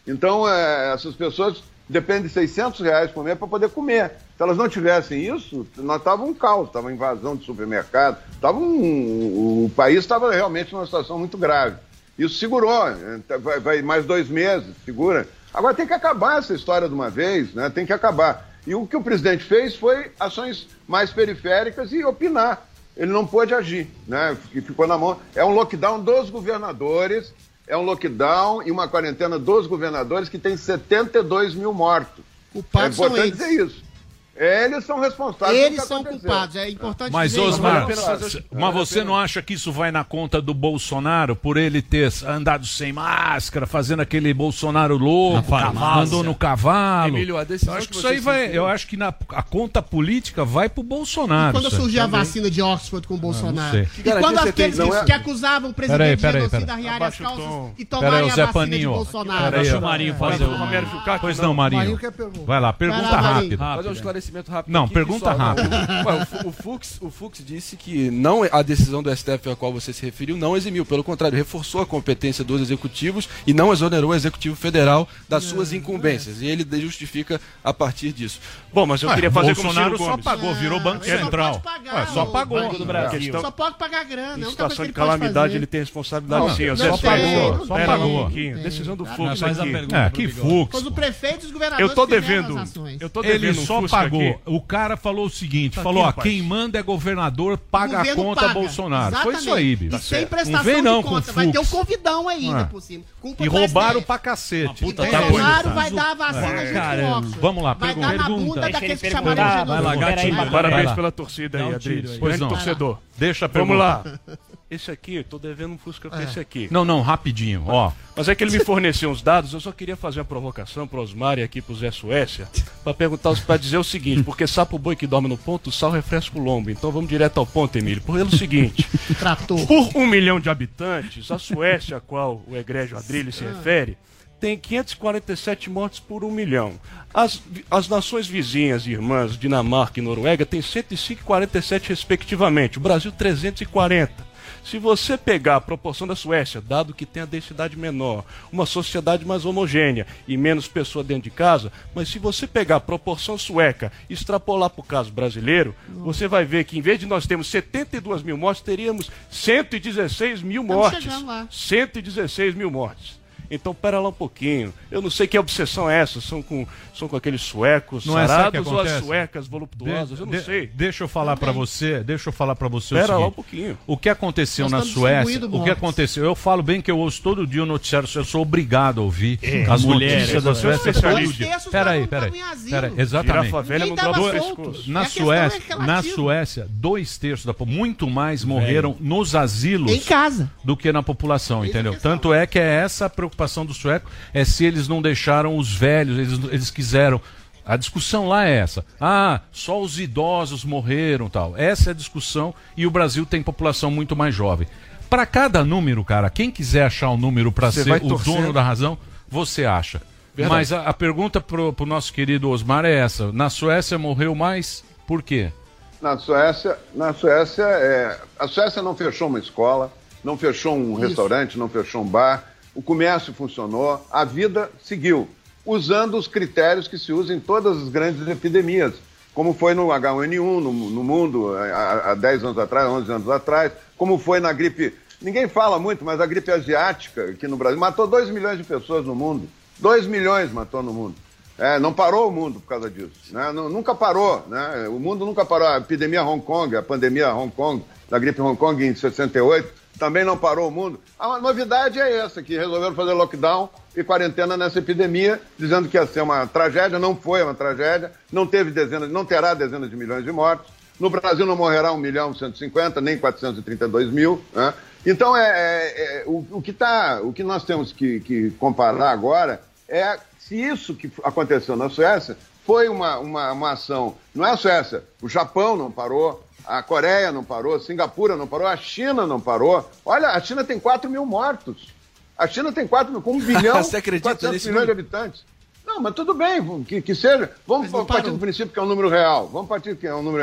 Então, é, essas pessoas dependem de seiscentos reais por mês para poder comer. Se elas não tivessem isso, nós tava um caos, estava invasão de supermercado, tava um, o país estava realmente numa situação muito grave. Isso segurou, vai, vai mais dois meses, segura. Agora tem que acabar essa história de uma vez, né? Tem que acabar. E o que o presidente fez foi ações mais periféricas e opinar. Ele não pôde agir, né? Ficou na mão. É um lockdown dos governadores, é um lockdown e uma quarentena dos governadores que tem setenta e dois mil mortos. Culpados é importante são dizer isso. Eles são responsáveis Eles pelo que são aconteceu. culpados, é importante Mas, dizer isso. Osmar, Vale a pena fazer- mas você não acha que isso vai na conta do Bolsonaro por ele ter andado sem máscara, fazendo aquele Bolsonaro louco, andou no cavalo? Emílio, a decisão eu acho que que isso aí você vai. sentiu- Eu acho que na, a conta política vai pro Bolsonaro. Quando isso aí. surgiu a Também. vacina de Oxford com o Bolsonaro? sei. E Que quando garantia você aqueles tem? que, Não é- que acusavam o presidente Peraí, de peraí, genocida peraí. arriarem as Abaixa o calças tom. e Peraí, tomarem o a Zé vacina Paninho. de Bolsonaro? Peraí, Deixa o Marinho fazer o o- Romero Jucá, Pois não, Marinho Marinho. quer perguntar. Vai lá, pergunta Vai lá, Marinho. rápida. Fazer um esclarecimento rápido. Não, aqui, pergunta que só- rápida. Ué, o Fu- o, Fux, o Fux disse que não, a decisão do S T F a qual você se referiu não eximiu, pelo contrário, reforçou a competência dos executivos e não exonerou o Executivo Federal das suas incumbências. E ele justifica a partir disso. Bom, mas eu Ué, queria fazer como Bolsonaro Ciro só Gomes. pagou, virou Banco Ele só Central. pode pagar Ué, só o pagou. Banco do É, Brasil. questão- Só pode pagar grana. Em É a única coisa situação que de ele pode calamidade, fazer. ele tem responsabilidade Não, sim. não, Zé só Sérgio, pagou, só espera pagou. um pouquinho. Decisão do Fux faz a aqui. pergunta. É, que Fux. Pois o prefeito e os governadores Eu tô fizeram devendo. as ações. Eu tô devendo Ele um só Fusca pagou. aqui. O cara falou o seguinte: Tá falou, aqui, ó, rapaz. quem manda é governador, paga a governo conta paga. Bolsonaro. Foi Exatamente. isso aí, bicho. E sem Não prestação vem não de com conta. Vai ter o Fux. convidão ainda Ah. por cima. Culpa E do roubaram S T F. pra cacete. puta E tá Bolsonaro doido. vai dar a vacina É, junto caramba. com o Oxford. Vamos lá, Vai pergunta. dar na Pergunta. bunda Deixa daqueles ele que chamaram de perguntar. Vai lá, genocida. gatilho. Peraí, Vai Parabéns lá. pela torcida Dá aí, um tiro Adriles. aí. Pois Grande não. torcedor. Deixa a pergunta. Vamos lá. Esse aqui, tô devendo um Fusca pra esse aqui. Não, não, rapidinho, ó. Mas é que ele me forneceu uns dados, eu só queria fazer uma provocação pro Osmar e aqui pro Zé Suécia, pra perguntar, pra dizer o seguinte, porque sapo boi que dorme no ponto, o sal refresca o lombo. Então vamos direto ao ponto, Emílio. Pelo seguinte, Trator. por um milhão de habitantes, a Suécia, a qual o egrégio Adrilles se refere, tem quinhentos e quarenta e sete mortes por um milhão. As, as nações vizinhas e irmãs, Dinamarca e Noruega, têm cento e cinco e quarenta e sete respectivamente. O Brasil, trezentos e quarenta. Se você pegar a proporção da Suécia, dado que tem a densidade menor, uma sociedade mais homogênea e menos pessoa dentro de casa, mas se você pegar a proporção sueca e extrapolar para o caso brasileiro, você vai ver que em vez de nós termos setenta e duas mil mortes, teríamos cento e dezesseis mil Estamos mortes. chegando lá. cento e dezesseis mil mortes. Então, pera lá um pouquinho. Eu não sei que obsessão é essa. São com, são com aqueles suecos Não é sarados essa que ou as acontece? suecas voluptuosas? Eu não De- sei. Deixa eu falar pra você, deixa eu falar para você o Espera lá seguinte. um pouquinho. O que aconteceu Nós na estamos Suécia, distribuindo o que mortes. aconteceu, eu falo bem que eu ouço todo dia o noticiário, eu sou obrigado a ouvir as mulheres, notícias da você é Suécia especialista. todo dia. Dois terços Peraí, estavam peraí, em asilo. peraí, exatamente. Girafa velha Ninguém não dobra tava o solto. pescoço. Na E a questão Suécia, é na relativa. Suécia, dois terços da população, muito mais morreram nos asilos Em casa. do que na população, Essa é a entendeu? questão. Tanto é que é essa a preocupação do sueco, é se eles não deixaram os velhos, eles, eles quiseram. A discussão lá é essa. Ah, só os idosos morreram, tal. Essa é a discussão e o Brasil tem população muito mais jovem. Para cada número, cara, quem quiser achar um número para Você ser vai o torcendo. dono da razão, você acha. Verdade. Mas a, a pergunta pro, pro nosso querido Osmar é essa. Na Suécia morreu mais, por quê? Na Suécia, na Suécia, é, a Suécia não fechou uma escola, não fechou um restaurante, não fechou um bar, o comércio funcionou, a vida seguiu, usando os critérios que se usam em todas as grandes epidemias, como foi no agá um ene um, no, no mundo, há, há dez anos atrás, onze anos atrás, como foi na gripe, ninguém fala muito, mas a gripe asiática aqui no Brasil, matou dois milhões de pessoas no mundo, dois milhões matou no mundo. É, não parou o mundo por causa disso, né? Não, nunca parou, né? O mundo nunca parou. A epidemia Hong Kong, a pandemia Hong Kong, da gripe Hong Kong em sessenta e oito, também não parou o mundo. A novidade é essa, que resolveram fazer lockdown e quarentena nessa epidemia, dizendo que ia ser uma tragédia, não foi uma tragédia, não teve dezenas, não terá dezenas de milhões de mortos. No Brasil não morrerá um milhão cento e cinquenta, nem quatrocentos e trinta e dois mil, né? Então, é, é, é, o, o, que tá, o que nós temos que, que comparar agora é se isso que aconteceu na Suécia foi uma, uma, uma ação. Não é a Suécia, o Japão não parou, a Coreia não parou, Singapura não parou, a China não parou. Olha, a China tem quatro mil mortos. A China tem quatro mil, com um bilhão Você acredita quatrocentos nesse milhões de número? habitantes. Não, mas tudo bem, que, que seja. Vamos partir do princípio que é um número real. Vamos partir que é um número real.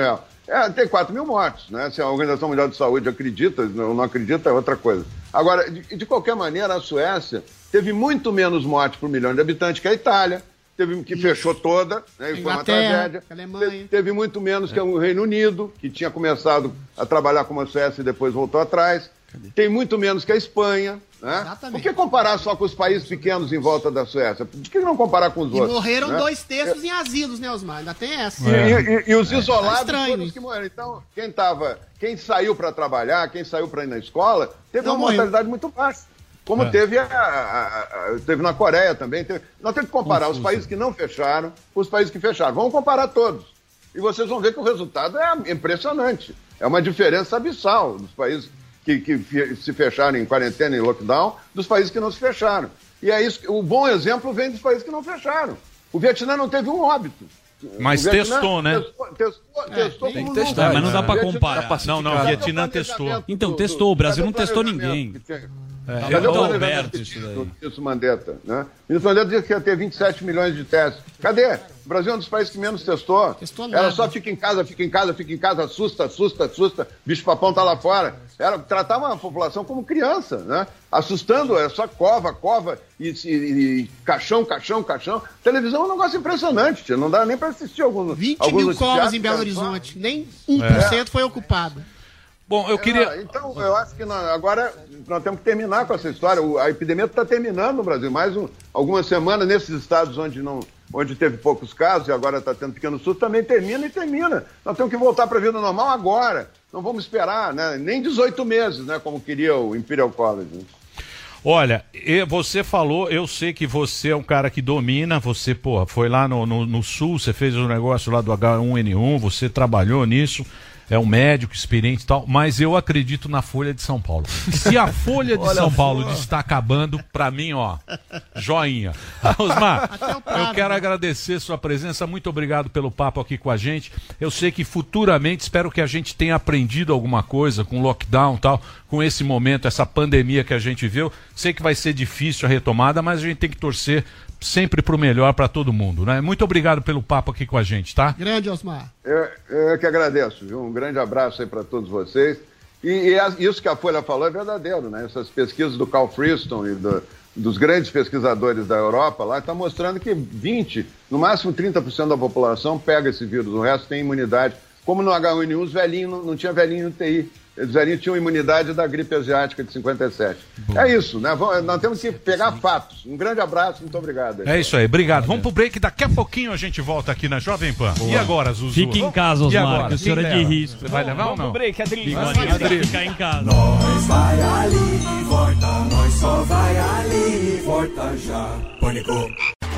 É, tem quatro mil mortos, né? Se a Organização Mundial de Saúde acredita, não, não acredita, é outra coisa. Agora, de, de qualquer maneira, a Suécia teve muito menos mortes por milhão de habitantes que a Itália, teve, que fechou toda, né, e foi uma tragédia. Teve, teve muito menos que o Reino Unido, que tinha começado a trabalhar como a Suécia e depois voltou atrás. Tem muito menos que a Espanha, né? Por que comparar só com os países pequenos em volta da Suécia? Por que não comparar com os E outros? morreram né? dois terços em asilos, né, Osmar? Ainda tem essa. E, e- e os É. isolados Tá estranho foram os que morreram. Então, quem, tava, quem saiu para trabalhar, quem saiu para ir na escola, teve Não uma morreu. mortalidade muito baixa. Como É. teve, a, a- a- teve na Coreia também. Teve- nós temos que comparar os países que não fecharam com os países que fecharam. Vamos comparar todos. E vocês vão ver que o resultado é impressionante. É uma diferença abissal dos países que, que fe- se fecharam em quarentena e lockdown dos países que não se fecharam. E é isso. que- O bom exemplo vem dos países que não fecharam. O Vietnã não teve um óbito. Mas O Vietnã testou, né? Testou, testou, testou Tem que como testar, nunca. mas não dá pra Vietnã- comparar. Não, não, o Vietnã testou. Então, testou. O Brasil não testou ninguém. É, Cadê é o muito planejamento aberto que isso tinha daí. no ministro Mandetta, né? O ministro Mandetta disse que ia ter vinte e sete milhões de testes. Cadê? O Brasil é um dos países que menos testou. Testou Era nada. só fica em casa, fica em casa, fica em casa, assusta, assusta, assusta. Bicho-papão tá lá fora. Era tratar uma população como criança, né? Assustando, é só cova, cova e, e- e caixão, caixão, caixão. Televisão é um negócio impressionante, tia. Não dá nem para assistir alguns. vinte alguns mil covas noticiários, em Belo cara, só- Horizonte. Nem um por cento foi ocupado. Bom, eu queria. Então, eu acho que nós- agora nós temos que terminar com essa história. O- A epidemia está terminando no Brasil. Mais um- algumas semanas nesses estados onde, não, onde teve poucos casos e agora está tendo pequeno surto, também termina e termina. Nós temos que voltar para a vida normal agora. Não vamos esperar, né? Nem dezoito meses, né? Como queria o Imperial College. né? Olha, e você falou, eu sei que você é um cara que domina, você, porra, foi lá no, no, no Sul, você fez um negócio lá do H um N um, você trabalhou nisso, é um médico experiente e tal, mas eu acredito na Folha de São Paulo. Se a Folha de Olha São a Paulo Folha. está acabando, pra mim, ó, joinha. Osmar, eu quero agradecer sua presença, muito obrigado pelo papo aqui com a gente. Eu sei que futuramente, espero que a gente tenha aprendido alguma coisa com o lockdown e tal, com esse momento, essa pandemia que a gente viu. Sei que vai ser difícil a retomada, mas a gente tem que torcer sempre pro melhor para todo mundo, né? Muito obrigado pelo papo aqui com a gente, tá? Grande, Osmar. Eu, eu que agradeço, viu? Um grande abraço aí para todos vocês. E, e as- isso que a Folha falou é verdadeiro, né? Essas pesquisas do Carl Friston e do- dos grandes pesquisadores da Europa lá estão mostrando que vinte, no máximo trinta por cento da população pega esse vírus, o resto tem imunidade. Como no H um N um, os velhinhos não, não tinha velhinho no T I. Os velhinhos tinham imunidade da gripe asiática de cinquenta e sete. É isso, né? Vamos- nós temos que pegar fatos. Um grande abraço, muito obrigado. É isso aí, obrigado. Vamos pro break, daqui a pouquinho a gente volta aqui na Jovem Pan. E agora, Zuzu? Fique em casa, E Osmar, agora? que o senhor Quem é de leva? risco. Você vai levar ou Vamos não? pro break, Adriano. Bigodinho, Vamos tem que pro ficar em casa. Nós vai ali e volta, nós só vai ali e volta já. Pânico.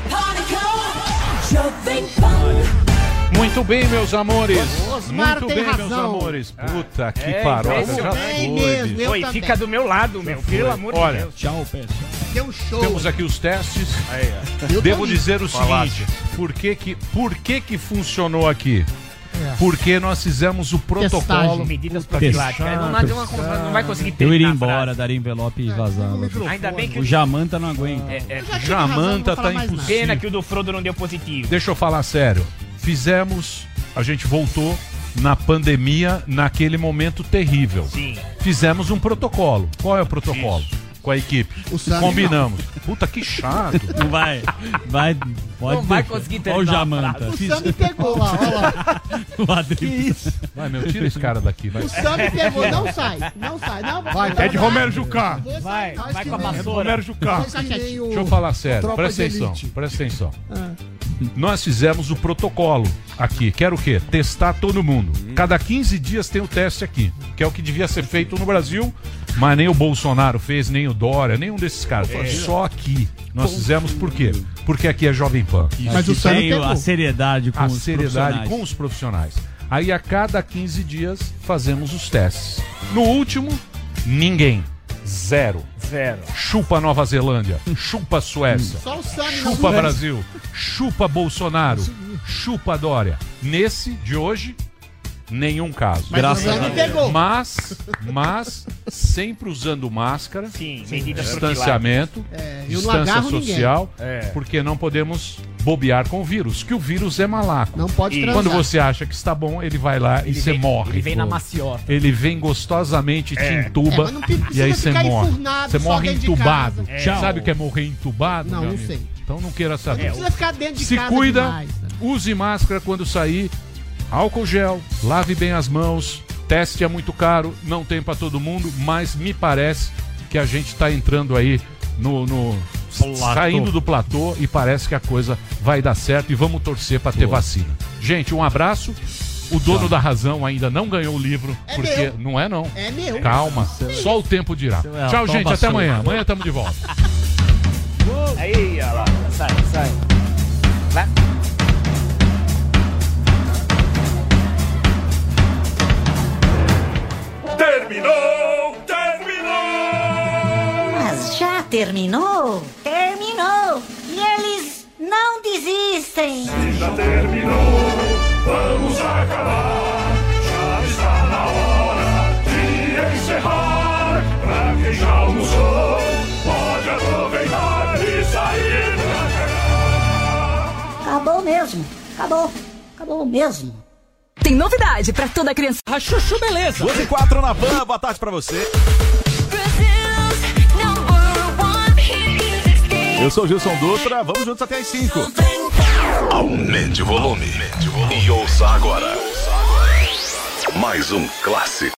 Jovem Pan. Muito bem, meus amores. Osmar Muito tem bem, meus razão. amores. Puta que É, paroca, então, já é foi. mesmo, bicho. eu Oi, também. fica do meu lado, meu. Pelo amor de Olha, Deus. Tchau, pessoal. Deu um show. Temos aqui os testes. Eu Devo tô dizer o Falasse. seguinte, por que que, por que que funcionou aqui? É. Porque nós fizemos o protocolo. Testagem. Medidas profiláticas. Não, não, não, não vai conseguir ter. Eu iria embora, daria envelope e vazava. Ainda bem que O Jamanta não aguenta. É, é, já tive Jamanta razão, não vou tá falar mais nada. impossível. pena que o do Frodo não deu positivo. Deixa eu falar sério. Fizemos, a gente voltou na pandemia, naquele momento terrível. Sim. Fizemos um protocolo. Qual é o protocolo? Com a equipe. O Sami Combinamos. Puta, que chato. Não vai. Vai. Pode Não vai deixar. conseguir Olha o terminar a Jamanta. O Sam me pegou lá, olha lá. O Adri. Vai, meu, tira esse cara daqui. Vai. O Sam me pegou, não sai, não sai. Não, Vai, É de Romero Jucá. Vou sair, Vai, faz vai que com a nem- vassoura. Romero Jucá. Faz que nem o- Deixa eu falar sério, Tropa presta de atenção, Elite. presta atenção. Ah. Nós fizemos o protocolo aqui, que era o quê? Testar todo mundo. Cada quinze dias tem o teste aqui, que é o que devia ser feito no Brasil, mas nem o Bolsonaro fez, nem o Dória, nenhum desses caras. Só aqui. Nós fizemos por quê? Porque aqui é Jovem Pan. Mas o Sam me Tem pegou. a seriedade com A os seriedade profissionais. com os profissionais. Aí a cada quinze dias fazemos os testes. No último, ninguém. Zero. Zero. Chupa Nova Zelândia, chupa Suécia, Só o Sam não chupa viu. Brasil, chupa Bolsonaro, chupa Dória. Nesse de hoje, nenhum caso. Mas Graças o Sam a me Deus. pegou. Mas, mas sempre usando máscara, Sim, medidas distanciamento, É, eu não distância agarro ninguém. social, É. porque não podemos bobear com o vírus, que o vírus é malaco. Não pode transar. Quando você acha que está bom, ele vai lá Ele e você vem- morre. ele vem na pô. maciota. Ele vem gostosamente, te É. entuba, É, mas não precisa e aí você ficar morre. enfurnado Você só morre dentro de entubado. casa. É. Sabe o que é morrer entubado? Não, meu não amigo? sei. Então não queira saber. Não precisa ficar dentro de Se casa cuida, demais, né? use máscara quando sair, álcool gel, lave bem as mãos, teste é muito caro, não tem pra todo mundo, mas me parece que a gente tá entrando aí no, no Platô. saindo do platô e parece que a coisa vai dar certo e vamos torcer pra ter Boa. vacina. Gente, um abraço. O dono da razão ainda não ganhou o livro, É porque meu. não é não. É meu. Calma, só o tempo dirá. Seu é a Tchau, tomba gente, até sua. amanhã. Amanhã estamos de volta. Aí, olha lá. Sai, sai. Vai. Terminou! Terminou! Mas já terminou? Terminou! E eles não desistem! Já terminou! Vamos acabar! Já está na hora de encerrar! Pra quem já almoçou, pode aproveitar e sair pra cá! Acabou mesmo! Acabou! Acabou mesmo! Tem novidade pra toda criança. A Chuchu Beleza. doze e quatro na Pan, boa tarde pra você. Eu sou o Gilson Dutra, vamos juntos até as cinco. Aumente o volume e ouça agora mais um clássico.